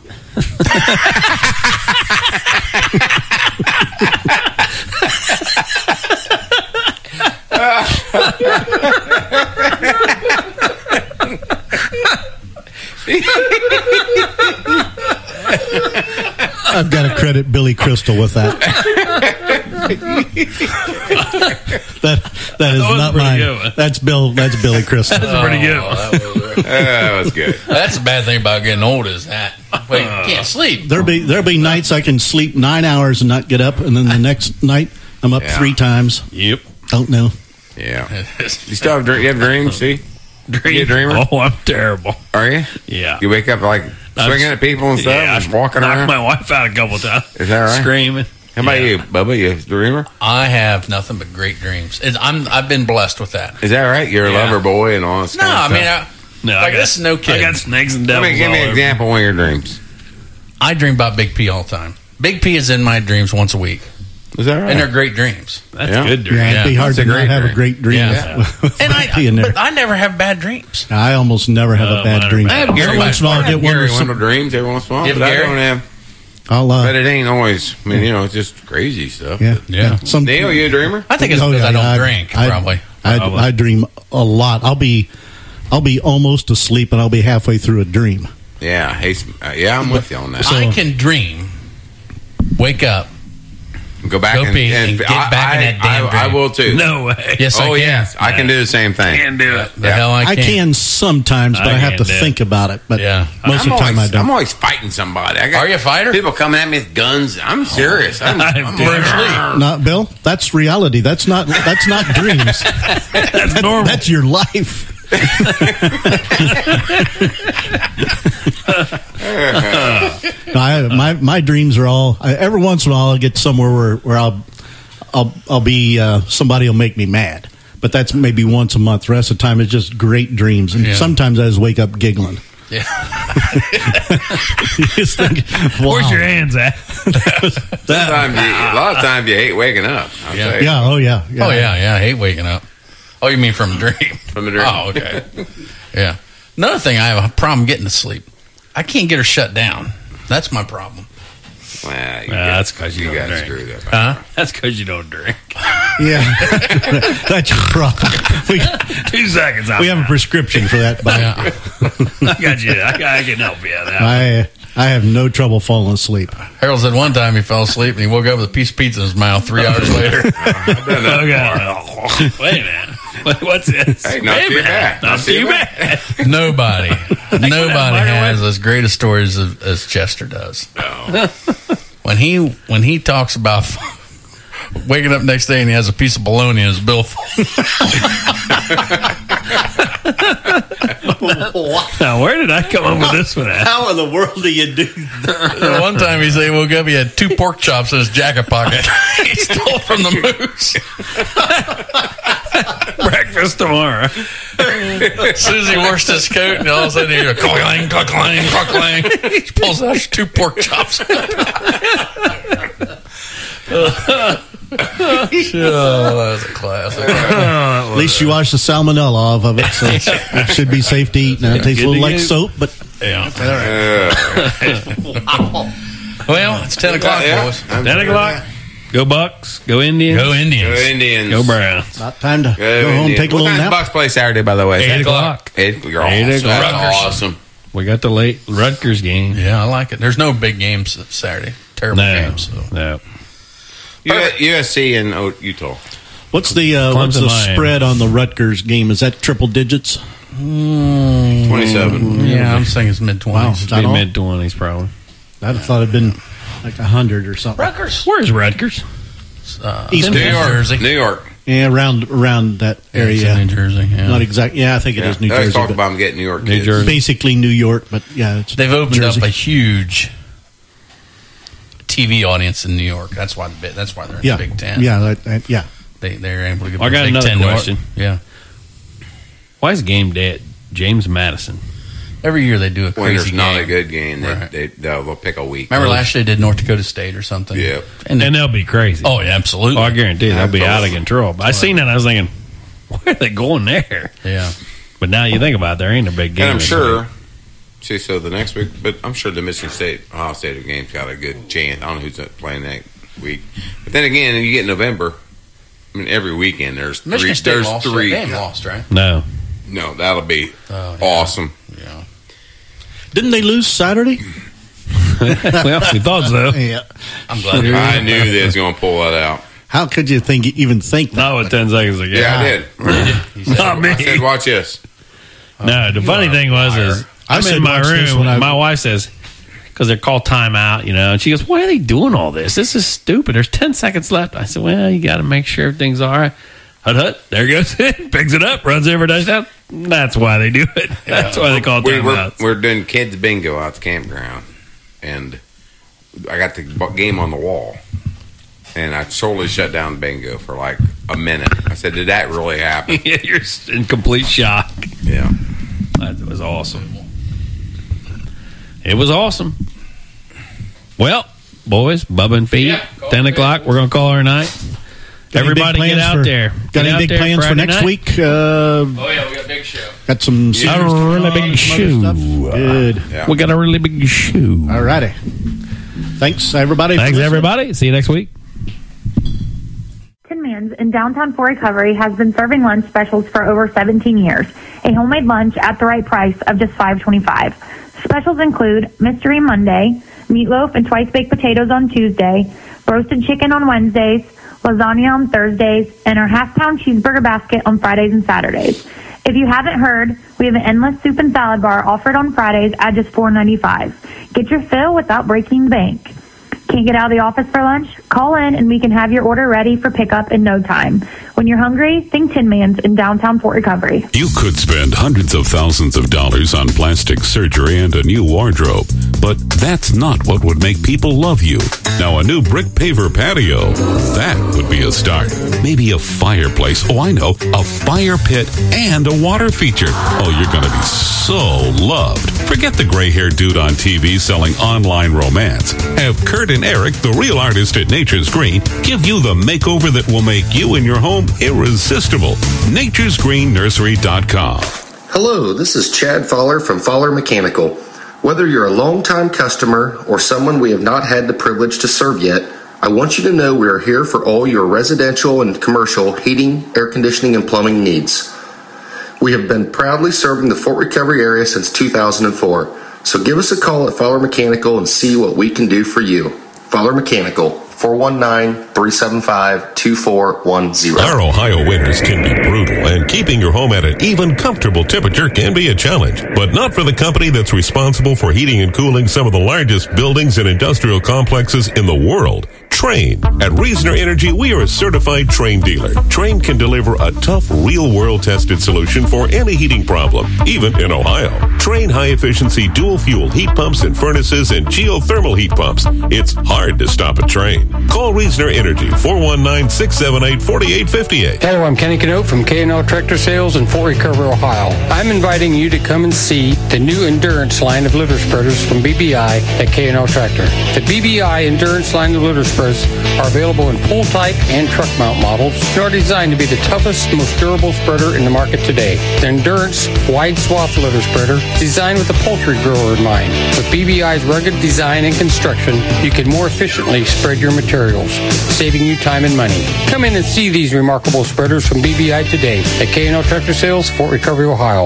I've got to credit Billy Crystal with that. that that is
That was
not
pretty
mine.
good.
That's Bill. That's Billy Crystal.
That's pretty good.
Oh, that was,
that was good.
That's the bad thing about getting old is that. Wait, you can't sleep.
There'll be there'll be nights I can sleep nine hours and not get up, and then the next night I'm up
Yeah.
three times.
Yep.
Don't know.
Yeah. You still have, dr- you have dreams, see?
Dream.
You a dreamer?
Oh, I'm terrible.
Are you?
Yeah.
You wake up like swinging at people and stuff
Yeah,
and walking
knocked
around?
my wife out a couple times.
Is that right?
Screaming.
How about
Yeah.
you, Bubba? You a dreamer?
I have nothing but great dreams. It's, I'm I've been blessed with that.
Is that right? You're a
Yeah.
lover boy and all this
No,
kind
I
of
mean,
stuff?
I,
No, I
like
got,
this is no
I
kid.
got snakes and
Let
devils.
me give me
all
an
over.
example of one of your dreams.
I dream about Big P all the time. Big P is in my dreams once a week,
Is that right?
and they're great dreams.
That's
Yeah.
a good dream.
Yeah, it'd be hard
That's a
to not
great
have a
dream.
great dream.
Yeah.
with- with
And I,
Bucky in there.
but I never have bad dreams.
I almost never have
Oh,
a bad
mine are
dream.
bad. I have
Every
Gary
once in a while, I
I
get one.
Gary
with some-
Wendell dreams every once in a while,
You have
but I
Gary?
don't have.
I'll, uh,
But it ain't always. I mean, you know, it's just crazy stuff.
yeah,
Yeah.
Some,
Neil, you a dreamer?
I think it's
Oh,
because
yeah,
I don't
I-
drink.
I-
probably.
I,
Probably.
I dream a lot. I'll be, I'll be almost asleep, and I'll be halfway through a dream.
Yeah. Hey, uh, yeah, I'm with you on that.
I can dream, wake up,
Go back
Go
and,
pee
and
and get
I,
back in
I-
that damn
I, I
dream.
will too.
No way.
Yes, I
oh
can.
yes, I can do the same thing.
Can't do it.
The
Yeah.
hell I
I
can.
can sometimes, but
I
I, have to
can't do it.
think about it. But
Yeah.
most
I'm
of the time
always,
I don't.
I'm always fighting somebody. I got
Are you a fighter?
People coming at me with guns. I'm serious. I'm,
I'm
I'm
Bruce
like,
Not Bill. That's reality. That's not. That's not dreams.
That's normal.
That's your life. No, I, my my dreams are all. I, every once in a while, I'll get somewhere where, where I'll I'll I'll be uh, somebody will make me mad, but that's maybe once a month. The rest of the time, it's just great dreams, and
Yeah.
sometimes I just wake up giggling.
Yeah.
You just think,
Where's
wow.
your hands at?
sometimes you, a lot of times you hate waking up. I'll
Yeah.
tell you.
Yeah. Oh yeah. yeah.
Oh yeah, yeah. I hate waking up. Oh, you mean from a dream?
From a dream.
Oh, okay. Yeah. Another thing, I have a problem getting to sleep. I can't get her shut down. That's my problem.
Well, you
Uh,
got-
that's because you,
you
don't
got
drink.
screwed up.
Huh?
That's because you don't drink.
Yeah. That's your problem. We,
Two seconds. I'm
we have a
out.
prescription for that. But
Yeah.
I got you. I, I can help you out.
I I have no trouble falling asleep.
Harold said one time he fell asleep and he woke up with a piece of pizza in his mouth three hours later.
Okay. Wait a minute. What, what's this?
Hey, not
Wait a
too
minute.
bad.
Not,
Not
too
too
bad.
Nobody, nobody
microwave?
has as great a stories as, as Chester does. When he when he talks about waking up next day and he has a piece of bologna in his billfold.
Now, where did I come up with this one at?
How in the world do you do that?
One time he said he woke up, he had two pork chops in his jacket pocket. He stole from the moose.
Breakfast tomorrow.
Susie washed his coat, and all of a sudden he hears a cluck-clang, cluck-clang, cluck-clang. He pulls out two pork chops. Oh, that was a classic.
At least you wash the salmonella off of it, so it's, it should be safe to eat. Now it tastes a little like soap, but
Yeah.
Uh,
Well, it's ten o'clock,
Yeah.
boys.
I'm
Ten
good
o'clock. Go Bucks. Go Indians.
Go Indians.
Go Indians.
Go Browns.
about time to
Go,
go home,
Indians.
take a
What
little
time does
nap.
Bucks play Saturday, by the way?
Eight o'clock.
Eight, you're
Eight
awesome.
o'clock.
That's awesome.
We got the late Rutgers game.
Yeah, I like it. There's no big games Saturday. Terrible
No.
games. So.
No.
U- U S C and oh, Utah.
What's the uh, what's
Clemson,
the
Miami.
spread on the Rutgers game? Is that triple digits?
twenty-seven.
Yeah, I'm saying it's mid
Wow,
twenties.
is that all?
Mid twenties, probably.
I thought it'd been like a hundred or something.
Rutgers.
Where's Rutgers?
Uh,
East
New
New
York. Jersey.
New York.
Yeah, around around that
It's
area.
in New Jersey. Yeah.
Not exact. Yeah, I think it
Yeah.
is New
They always
Jersey.
talk
but
about them getting New York
New
kids.
Jersey.
basically New York, but yeah, it's
They've opened
Jersey.
up a huge T V audience in New York. That's why the bit. That's why they're in
yeah,
the Big Ten.
yeah, that, that- yeah.
They they're able to get.
I
the
got
Big
another
Ten North.
question.
Yeah.
Why is game day at James Madison?
Every year they do a
When
crazy
there's not
game.
a good game, they,
Right.
they, they'll, they'll pick a week.
Remember last year they did North Dakota State or something.
Yep.
And,
And they'll be crazy.
oh yeah, absolutely.
Oh, I guarantee they'll be out of
Absolutely.
control. But I seen that, and I was thinking, why are they going there?
Yeah.
But now you think about it, there ain't a big game.
And I'm
this
sure,
week.
see, so the next week, but I'm sure the Michigan State, Ohio State game's got a good chance. I don't know who's playing that week. But then again, you get November, I mean, every weekend there's
Michigan
three.
State
There's
lost.
three.
They haven't lost, right?
No.
No, that'll be
Oh, yeah.
awesome.
Yeah.
Didn't they lose Saturday?
Well, we thought so.
Yeah.
I'm glad.
I knew they was going to pull that out.
How could you think even think that?
Not with ten seconds ago.
Yeah, I did. He said,
Not me.
I said, watch this.
No, the funny thing was is
I
I'm
said
in my
watch this
room.
when I-
My wife says, because they're called timeout, you know, and she goes, "Why are they doing all this? This is stupid. There's ten seconds left." I said, "Well, you got to make sure everything's all right." Hut hut. There goes it. Picks it up. Runs over touchdown. That's why they do it. That's why they call it
we, we're,
timeouts.
we're doing kids bingo out at the campground, and I got the bu- game on the wall, and I totally shut down bingo for like a minute. I said, "Did that really happen?"
Yeah, you're in complete shock.
Yeah,
that was awesome. It was awesome. Well, boys, Bubba and Feet, yeah, ten o'clock. We're going to call our night.
Got
Everybody get out
for,
there.
Got
Get
any
out
big
there
plans for
Friday
next
night?
week? Uh,
Oh, yeah, we got a big show.
got some
Yeah, a really big show.
Good.
Yeah.
We got a really big show.
All righty. Thanks, everybody. for
Thanks,
listening.
everybody. See you next week.
Tin Man's in downtown For Recovery has been serving lunch specials for over seventeen years. A homemade lunch at the right price of just five twenty-five. Specials include Mystery Monday, meatloaf and twice baked potatoes on Tuesday, roasted chicken on Wednesdays, lasagna on Thursdays, and our half pound cheeseburger basket on Fridays and Saturdays. If you haven't heard, we have an endless soup and salad bar offered on Fridays at just four ninety-five. Get your fill without breaking the bank. Can't get out of the office for lunch? Call in and we can have your order ready for pickup in no time. When you're hungry, think Tin Man's in downtown Fort Recovery.
You could spend hundreds of thousands of dollars on plastic surgery and a new wardrobe, but that's not what would make people love you. Now, a new brick paver patio, that would be a start. Maybe a fireplace. Oh, I know, a fire pit and a water feature. Oh, you're going to be so loved. Forget the gray-haired dude on T V selling online romance. Have Kurt and Eric, the real artist at Nature's Green, give you the makeover that will make you and your home irresistible. Nature's Green Nursery dot com.
Hello, this is Chad Fowler from Fowler Mechanical. Whether you're a longtime customer or someone we have not had the privilege to serve yet, I want you to know we are here for all your residential and commercial heating, air conditioning, and plumbing needs. We have been proudly serving the Fort Recovery area since two thousand four, so give us a call at Fowler Mechanical and see what we can do for you. Fowler Mechanical, four one nine, three seven five, two four one zero.
Our Ohio winters can be brutal, and keeping your home at an even comfortable temperature can be a challenge. But not for the company that's responsible for heating and cooling some of the largest buildings and industrial complexes in the world. Trane. At Reasoner Energy, we are a certified Trane dealer. Trane can deliver a tough, real-world tested solution for any heating problem, even in Ohio. Trane high-efficiency dual-fuel heat pumps and furnaces and geothermal heat pumps. It's hard to stop a Trane. Call Reasoner Energy, four one nine, six seven eight, four eight five eight.
Hello, I'm Kenny Canote from K and L Tractor Sales in Fort Recovery, Ohio. I'm inviting you to come and see the new Endurance line of litter spreaders from B B I at K and L Tractor. The B B I Endurance line of litter spreaders are available in pull type and truck mount models and are designed to be the toughest, most durable spreader in the market today. The Endurance wide swath litter spreader is designed with the poultry grower in mind. With B B I's rugged design and construction, you can more efficiently spread your materials, saving you time and money. Come in and see these remarkable spreaders from B B I today at K and L Tractor Sales, Fort Recovery, Ohio.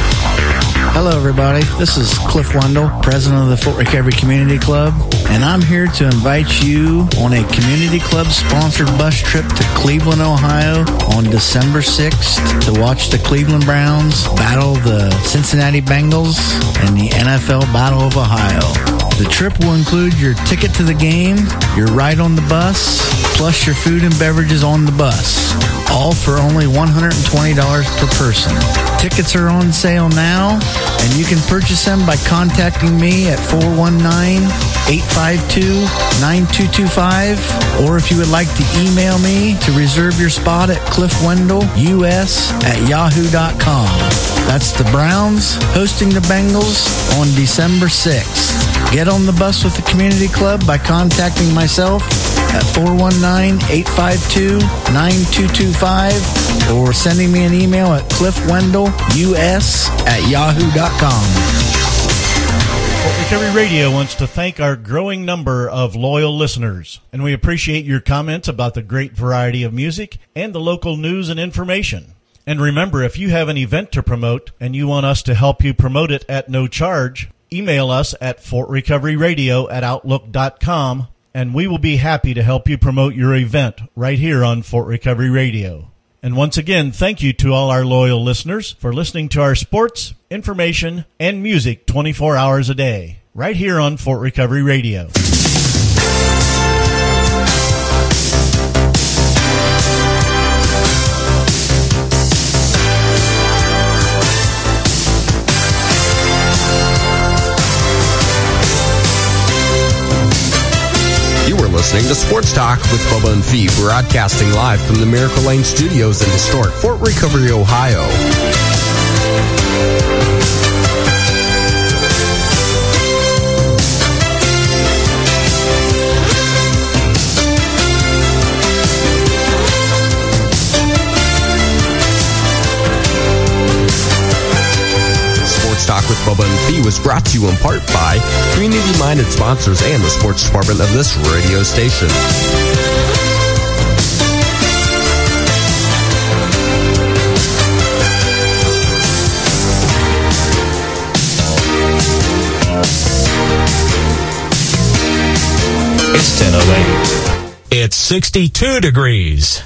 Hello, everybody. This is Cliff Wendell, president of the Fort Recovery Community Club, and I'm here to invite you on a Community Club sponsored bus trip to Cleveland, Ohio on December sixth to watch the Cleveland Browns battle the Cincinnati Bengals in the N F L Battle of Ohio. The trip will include your ticket to the game, your ride on the bus, plus your food and beverages on the bus, all for only one hundred twenty dollars per person. Tickets are on sale now, and you can purchase them by contacting me at four one nine, eight five two, nine two two five, or if you would like to email me to reserve your spot at cliffwendellus at yahoo dot com. That's the Browns hosting the Bengals on December sixth. Get on the bus with the Community Club by contacting myself at four one nine, eight five two, nine two two five or sending me an email at cliffwendellus at yahoo dot com.
Fort Recovery Radio wants to thank our growing number of loyal listeners, and we appreciate your comments about the great variety of music and the local news and information. And remember, if you have an event to promote and you want us to help you promote it at no charge, email us at fort recovery radio at outlook dot com and we will be happy to help you promote your event right here on Fort Recovery Radio. And once again, thank you to all our loyal listeners for listening to our sports, information, and music twenty-four hours a day, right here on Fort Recovery Radio.
You are listening to Sports Talk with Bubba and Fee, broadcasting live from the Miracle Lane Studios in historic Fort Recovery, Ohio. Sports Talk with Bubba and Fee was brought to you in part by community-minded sponsors and the sports department of this radio station.
It's ten oh eight. It's sixty-two degrees.